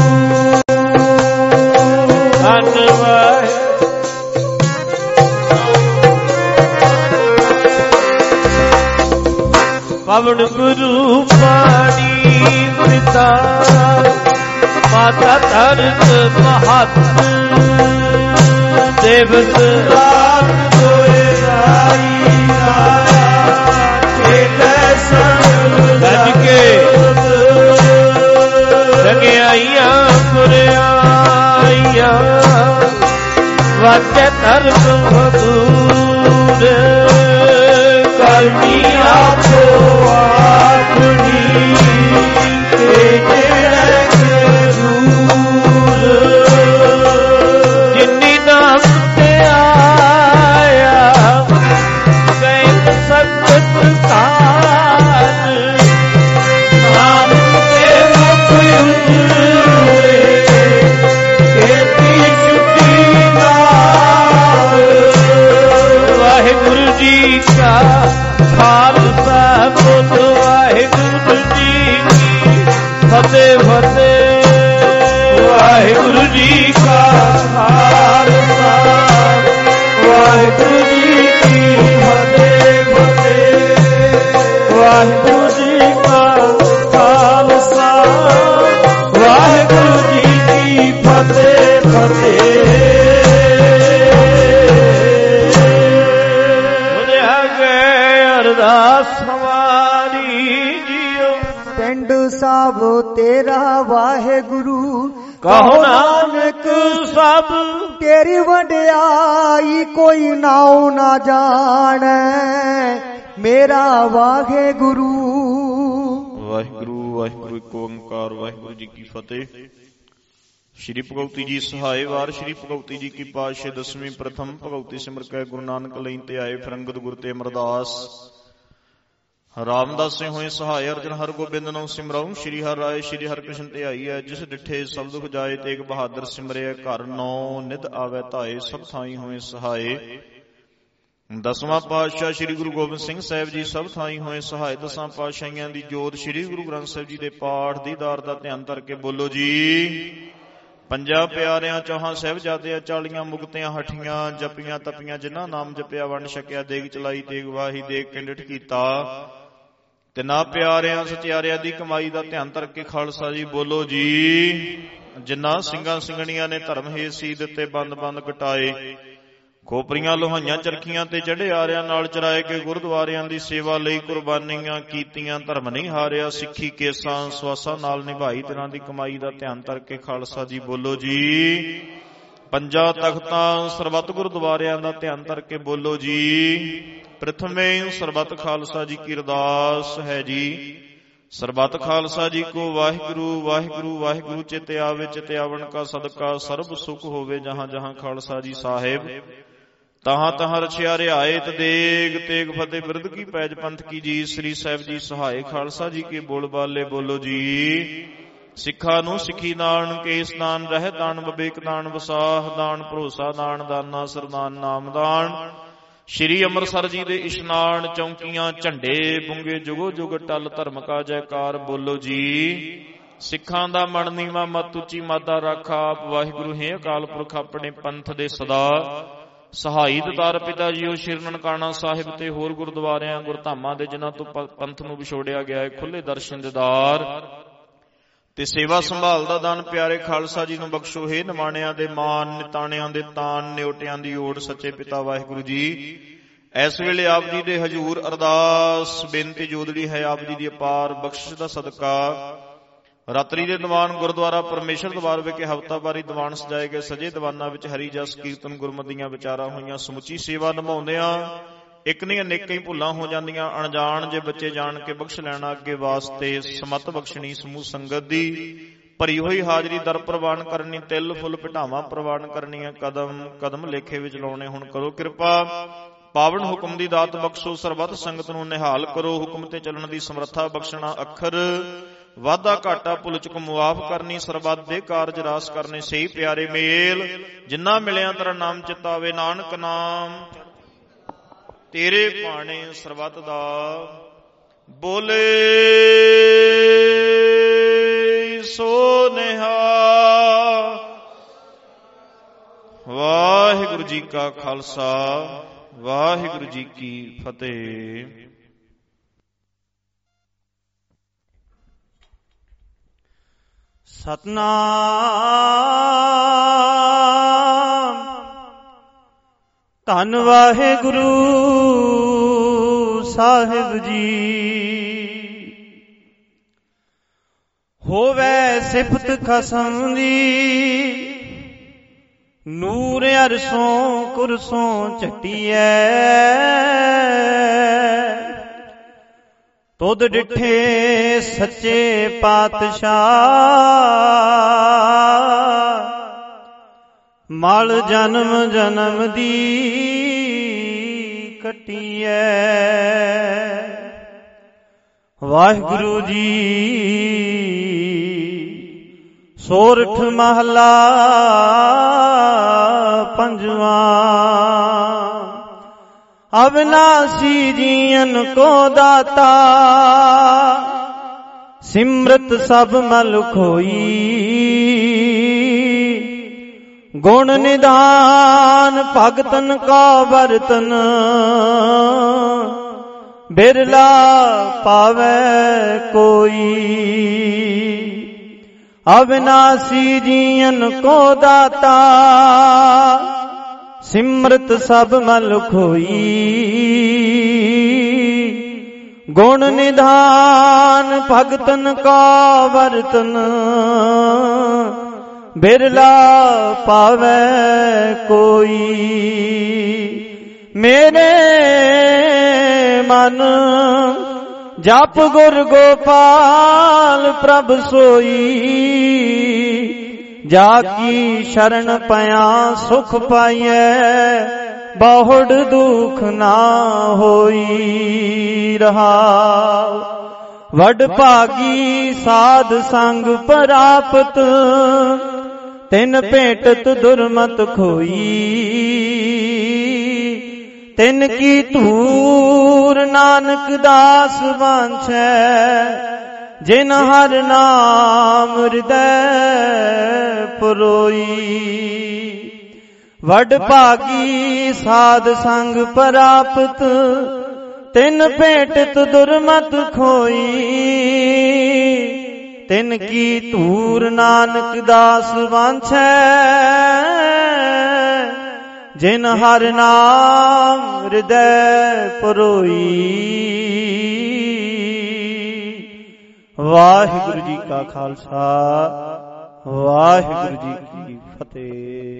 Speaker 3: ਧੰਨ ਵਾਹਿਗੁਰੂ। ਪਵਨ ਗੁਰੂ ਪਾਣੀ ਪਿਤਾ ਮਾਤਾ ਧਰਤ ਮਹਤ ਦੇਵਤ ਰਾਤ ਕੋਏ ਰਾਈ ਆਇਆ ਖੇਲੇ ਸੰਗ ਗੱਜ ਕੇ ਸਗਿਆਈਆਂ ਗੁਰਿਆਈਆਂ ਵਾਜੇ ਧਰਮ ਮਧੂਰ ਕਰਨੀ ਆਪੋ ਆਪਣੀ ਜਿਨੀ ਨਾਮ ਤੇ ਆਇਆ ਗਏ ਸਤਿ ਕਾਲ, ਨਾਮ ਤੇ ਮੁਖ ਉਜਲੇ ਖੇਤੀ ਛੁੱਟੀ ਨਾਲ। ਵਾਹਿਗੁਰੂ ਜੀ ਕਾ ਖਾਲਸਾ ਬੋਲੋ, ਵਾਹਿਗੁਰੂ ਜੀ ਕੀ ਫਤਿਹ ਫਤਿਹ। ਵਾਹਿਗੁਰੂ ਜੀ ਕਾ ਖਾਲਸਾ, ਵਾਹਿਗੁਰੂ ਜੀ ਕੀ ਫਤਿਹ ਫਤਿਹ। ਵਾਹਿਗੁਰੂ ਜੀ ਕਾ ਖਾਲਸਾ, ਵਾਹਿਗੁਰੂ ਜੀ ਕੀ ਫਤਿਹ ਫਤਿਹ। ਅਰਦਾਸ ਹਮਾਰੀ ਜੀਓ
Speaker 2: ਪਿੰਡ ਸਾਹਿਬ ਤੇਰਾ ਵਾਹਿਗੁਰੂ,
Speaker 3: ਕਹੋ ਨਾਨਕ ਸਭ
Speaker 2: ਤੇਰੀ ਵਡਿਆਈ ਕੋਈ ਨਾਉ ਨਾ ਜਾਣੈ, ਮੇਰਾ ਵਾਹਿਗੁਰੂ।
Speaker 1: ਵਾਹਿਗੁਰੂ ਵਾਹਿਗੁਰੂ ਇੱਕ ਓੰਕਾਰ ਵਾਹਿਗੁਰੂ ਜੀ ਕੀ ਫਤਿਹ। ਸ਼੍ਰੀ ਭਗਉਤੀ ਜੀ ਸਹਾਏ ਵਾਰ। ਸ਼੍ਰੀ ਭਗਉਤੀ ਜੀ ਕੀ ਪਾਤਸ਼ਾਹ ਦਸਵੀਂ ਪ੍ਰਥਮ ਭਗਉਤੀ ਸਿਮਰ ਕੈ ਗੁਰੂ ਨਾਨਕ ਲਈ ਤੇ ਆਏ ਫਿਰੰਗਦ ਗੁਰ ਤੇ ਅਮਰਦਾਸ। ਰਾਮਦਾਸੇ ਹੋਏ ਸਹਾਏ ਅਰਜਨ ਹਰ ਗੋਬਿੰਦ ਨੂੰ ਸਿਮਰਾਉ। ਸ਼੍ਰੀ ਹਰਿ ਰਾਏ ਸ਼੍ਰੀ ਹਰਿ ਕ੍ਰਿਸ਼ਨ ਤੇ ਆਈ ਹੈ। ਜਿਸ ਡਿਠੇ ਸਭ ਦੁਖ ਜਾਏ ਤੇਗ ਬਹਾਦਰ ਸਿਮਰਿਆ। ਘਰ ਨੌ ਨਿਧ ਆਵੈ ਧਾਏ ਸਭ ਥਾਈ ਹੋਏ ਸਹਾਏ। ਦਸਵਾਂ ਪਾਤਸ਼ਾਹ ਸ੍ਰੀ ਗੁਰੂ ਗੋਬਿੰਦ ਸਿੰਘ ਸਾਹਿਬ ਜੀ ਸਭ ਥਾਈ ਹੋਏ ਸਹਾਏ। ਦਸਾਂ ਪਾਤਸ਼ਾਹੀਆਂ ਦੀ ਜੋਤ ਸ੍ਰੀ ਗੁਰੂ ਗ੍ਰੰਥ ਸਾਹਿਬ ਜੀ ਦੇ ਪਾਠ ਦੀਦਾਰ ਦਾ ਧਿਆਨ ਧਰ ਕੇ ਬੋਲੋ ਜੀ। ਪੰਜਾਂ ਪਿਆਰਿਆਂ ਚੌਹਾਂ ਸਾਹਿਬਜ਼ਾਦਿਆਂ 40 ਮੁਕਤਿਆਂ ਹਠੀਆਂ ਜਪੀਆਂ ਤਪੀਆਂ ਜਿਨ੍ਹਾਂ ਨਾਮ ਜਪਿਆ ਵੰਡ ਛਕਿਆ ਦੇਗ ਚਲਾਈ ਤੇਗ ਵਾਹੀ ਦੇਗ ਕਿੰਡਟ ਕੀਤਾ। ਤਿੰਨਾਂ ਪਿਆਰਿਆਂ ਸਚਿਆਰਿਆਂ ਦੀ ਕਮਾਈ ਦਾ ਧਿਆਨ ਧਰ ਕੇ ਖਾਲਸਾ ਜੀ ਬੋਲੋ ਜੀ। ਜਿਨ੍ਹਾਂ ਸਿੰਘਾਂ ਸਿੰਘਣੀਆਂ ਨੇ ਧਰਮ ਹੇਤ ਸੀ ਦਿੱਤੇ ਬੰਦ ਬੰਦ ਕਟਾਏ। ਖੋਪਰੀਆਂ ਲੋਹਾਈਆਂ ਚਰਖੀਆਂ ਤੇ ਚੜੇ ਆਰਿਆਂ ਨਾਲ ਚਰਾਏ ਕੇ ਗੁਰਦੁਆਰਿਆਂ ਦੀ ਸੇਵਾ ਲਈ ਕੁਰਬਾਨੀਆਂ ਕੀਤੀਆਂ। ਧਰਮ ਨਹੀਂ ਹਾਰਿਆ ਸਿੱਖੀ ਕੇਸਾਂ ਸਵਾਸਾਂ ਨਾਲ ਨਿਭਾਈ। ਤਿੰਨਾਂ ਦੀ ਕਮਾਈ ਦਾ ਧਿਆਨ ਧਰ ਕੇ ਖਾਲਸਾ ਜੀ ਬੋਲੋ ਜੀ। ਪੰਜਾਂ ਤਖਤਾਂ ਸਰਬੱਤ ਗੁਰਦੁਆਰਿਆਂ ਦਾ ਧਿਆਨ ਧਰ ਕੇ ਬੋਲੋ ਜੀ। ਪ੍ਰਥਮੇ ਸਰਬੱਤ ਖਾਲਸਾ ਜੀ ਕੀ ਅਰਦਾਸ ਹੈ ਜੀ। ਸਰਬੱਤ ਖਾਲਸਾ ਜੀ ਕੋ ਵਾਹਿਗੁਰੂ ਵਾਹਿਗੁਰੂ ਵਾਹਿਗੁਰੂ ਚਿਤ ਆਵੇ ਚਿਤ ਆਵਣ ਕਾ ਸਦਕਾ ਸਰਬ ਸੁਖ ਹੋਵੇ। ਜਹਾਂ ਜਹਾਂ ਖਾਲਸਾ ਜੀ ਸਾਹਿਬ ਤਹਾਂ ਤਹਾਂ ਰਚਿਆ ਰਿਆਇਤ ਦੇਗ ਤੇਗ ਫਤਿਹ ਬਿਰਧ ਕੀ ਪੈਜ ਪੰਥ ਕੀ ਜੀ। ਸ੍ਰੀ ਸਾਹਿਬ ਜੀ ਸਹਾਏ ਖਾਲਸਾ ਜੀ ਕੇ ਬੋਲ ਬਾਲੇ ਬੋਲੋ ਜੀ। ਸਿੱਖਾਂ ਨੂੰ ਸਿੱਖੀ ਦਾਨ ਕੇਸ ਦਾਨ ਰਹਿ ਦਾਨ ਵਿਵੇਕ ਦਾਨ ਵਿਸਾਹ ਦਾਨ ਭਰੋਸਾ ਦਾਨ ਦਾਨਾ ਸਰਦਾਨ ਨਾਮਦਾਨ। ਸ਼੍ਰੀ ਅੰਮ੍ਰਿਤਸਰ ਜੀ ਦੇ ਇਸ਼ਨਾਨ ਚੌਂਕੀਆਂ ਝੰਡੇ ਬੁੰਗੇ ਜੁਗੋ ਜੁਗ ਟਲ ਧਰਮ ਕਾ ਜੈਕਾਰ ਬੋਲੋ ਜੀ। ਸਿੱਖਾਂ ਦਾ ਮਨ ਨੀਵਾਂ ਮਤ ਉੱਚੀ ਮਾਦਾ ਰੱਖ ਆਪ ਵਾਹਿਗੁਰੂ ਹੈ ਅਕਾਲ ਪੁਰਖ ਆਪਣੇ ਪੰਥ ਦੇ ਸਦਾ ਸਹਾਈ ਦਾਤਾਰ ਪਿਤਾ ਜੀਓ। ਸ਼੍ਰੀ ਨਨਕਾਣਾ ਸਾਹਿਬ ਤੇ ਹੋਰ ਗੁਰਦੁਆਰਿਆਂ ਗੁਰਧਾਮਾਂ ਦੇ ਜਿਨ੍ਹਾਂ ਤੋਂ ਪੰਥ ਨੂੰ ਵਿਛੋੜਿਆ ਗਿਆ ਹੈ ਖੁੱਲੇ ਦਰਸ਼ਨ ਦੀਦਾਰ ਤੇ ਸੇਵਾ ਸੰਭਾਲ ਦਾ ਦਾਨ ਪਿਆਰੇ ਖਾਲਸਾ ਜੀ ਨੂੰ ਬਖਸ਼ੋ। ਹੈ ਨਿਮਾਣਿਆਂ ਦੇ ਮਾਨ ਨਿਤਾਣਿਆਂ ਦੇ ਤਾਨ ਨਿਉਟਿਆਂ ਦੀ ਓਟ ਸੱਚੇ ਪਿਤਾ ਵਾਹਿਗੁਰੂ ਜੀ। ਇਸ ਵੇਲੇ ਆਪ ਜੀ ਦੇ ਹਜ਼ੂਰ ਅਰਦਾਸ ਬੇਨਤੀ ਜੋਦੜੀ ਹੈ ਆਪ ਜੀ ਦੀ ਅਪਾਰ ਬਖਸ਼ਿਸ਼ ਦਾ ਸਦਕਾ ਰਾਤਰੀ ਦੇ ਦੀਵਾਨ ਗੁਰਦੁਆਰਾ ਪਰਮੇਸ਼ਰ ਦਰਬਾਰ ਵਿਖੇ ਹਫ਼ਤਾਵਾਰੀ ਦੀਵਾਨ ਸਜਾਏ ਗਏ। ਸਜੇ ਦੀਵਾਨਾਂ ਵਿੱਚ ਹਰੀ ਜਸ ਕੀਰਤਨ ਗੁਰਮਤੀਆਂ ਵਿਚਾਰਾਂ ਹੋਈਆਂ। ਸਮੁੱਚੀ ਸੇਵਾ ਨਿਭਾਉਂਦਿਆਂ ਇੱਕ ਨਹੀਂ ਅਨੇਕਾਂ ਹੀ ਭੁੱਲਾਂ ਹੋ ਜਾਂਦੀਆਂ। ਅਣਜਾਣ ਜੇ ਬੱਚੇ ਜਾਣ ਕੇ ਬਖਸ਼ ਲੈਣਾ ਅੱਗੇ ਵਾਸਤੇ ਸਮਤ ਬਖਸ਼ਣੀ। ਸਮੂਹ ਸੰਗਤ ਦੀ ਭਰੀ ਹੋਈ ਹਾਜ਼ਰੀ ਦਰ ਪ੍ਰਵਾਨ ਕਰਨੀ। ਤਿਲ ਫੁੱਲ ਭਟਾਵਾਂ ਪ੍ਰਵਾਨ ਕਰਨੀਆਂ। ਕਦਮ ਕਦਮ ਲੇਖੇ ਵਿੱਚ ਲਾਉਣੇ। ਹੁਣ ਕਰੋ ਕਿਰਪਾ ਪਾਵਨ ਹੁਕਮ ਦੀ ਦਾਤ ਬਖਸ਼ੋ। ਸਰਬੱਤ ਸੰਗਤ ਨੂੰ ਨਿਹਾਲ ਕਰੋ। ਹੁਕਮ ਤੇ ਚੱਲਣ ਦੀ ਸਮਰੱਥਾ ਬਖਸ਼ਣਾ। ਅੱਖਰ ਵਾਧਾ ਘਾਟਾ ਭੁੱਲ ਚੁੱਕ ਮੁਆਫ ਕਰਨੀ। ਸਰਬੱਤ ਦੇ ਕਾਰਜ ਰਾਸ ਕਰਨੇ। ਸਹੀ ਪਿਆਰੇ ਮੇਲ ਜਿੰਨਾ ਮਿਲਿਆ ਤੇਰਾ ਨਾਮ ਚਿਤਾਵੇ। ਨਾਨਕ ਨਾਮ ਤੇਰੇ ਭਾਣੇ ਸਰਬੱਤ ਦਾ ਬੋਲੇ ਸੋ ਨਿਹਾਲ। ਵਾਹਿਗੁਰੂ ਜੀ ਕਾ ਖਾਲਸਾ ਵਾਹਿਗੁਰੂ ਜੀ ਕੀ ਫਤਿਹ।
Speaker 4: ਸਤਨਾਮ ਧੰਨ ਵਾਹਿਗੁਰੂ ਸਾਹਿਬ ਜੀ। ਹੋਵੇ ਸਿਫਤ ਖਸਮ ਦੀ ਨੂਰ ਅਰਸੋਂ ਕੁਰਸੋਂ ਝਟੀਐ। ਤੁਧ ਡਿਠੇ ਸੱਚੇ ਪਾਤਸ਼ਾਹ ਮਲ ਜਨਮ ਜਨਮ ਦੀ ਕੱਟੀਐ। ਵਾਹਿਗੁਰੂ ਜੀ ਸੋਰਠ ਮਹਲਾ ਪੰਜਵਾਂ। ਅਵਿਨਾਸੀ ਜੀਅਨ ਕੋ ਦਾਤਾ ਸਿਮਰਤ ਸਭ ਮਲ ਖੋਈ। ਗੁਣ ਨਿਧਾਨ ਭਗਤਨ ਕਾ ਵਰਤਨ ਬਿਰਲਾ ਪਾਵੈ ਕੋਈ। ਅਵਿਨਾਸੀ ਜੀਅਨ ਕੋ ਦਾਤਾ ਸਿਮਰਤ ਸਭ ਮਲ ਖੋਈ। ਗੁਣ ਨਿਧਾਨ ਭਗਤਨ ਕਾ ਵਰਤਨ ਬਿਰਲਾ ਪਾਵੈ ਕੋਈ। ਮੇਰੇ ਮਨ ਜਪ ਗੁਰ ਗੋਪਾਲ ਪ੍ਰਭ ਸੋਈ, ਜਾ ਕੀ ਸ਼ਰਨ ਪਿਆ ਸੁਖ ਪਾਈਐ, ਬਹੁੜ ਦੁਖ ਨਾ ਹੋਈ। ਰਹਾਉ ਵਡ ਭਾਗੀ ਸਾਧ ਸੰਗ ਪ੍ਰਾਪਤ, ਤਿਨ ਭੇਟਤ ਦੁਰਮਤ ਖੋਈ। ਤਿਨ ਕੀ ਧੂਰ ਨਾਨਕ ਦਾਸ ਵਾਂਛੈ, ਜਿਨ ਹਰਿ ਨਾਮ ਹਿਰਦੈ ਪਰੋਈ। ਵਡ ਭਾਗੀ ਸਾਧ ਸੰਗ ਪ੍ਰਾਪਤ, ਤਿਨ ਭੇਟਤ ਦੁਰਮਤ ਖੋਈ। ਤਿਨ ਕੀ ਧੂਰ ਨਾਨਕ ਦਾਸ ਵਾਂਛੈ, ਜਿਨ ਹਰਿ ਨਾਮ ਹਿਰਦੈ ਪਰੋਈ। ਵਾਹਿਗੁਰੂ ਜੀ ਕਾ ਖਾਲਸਾ, ਵਾਹਿਗੁਰੂ ਜੀ ਕੀ ਫਤਿਹ।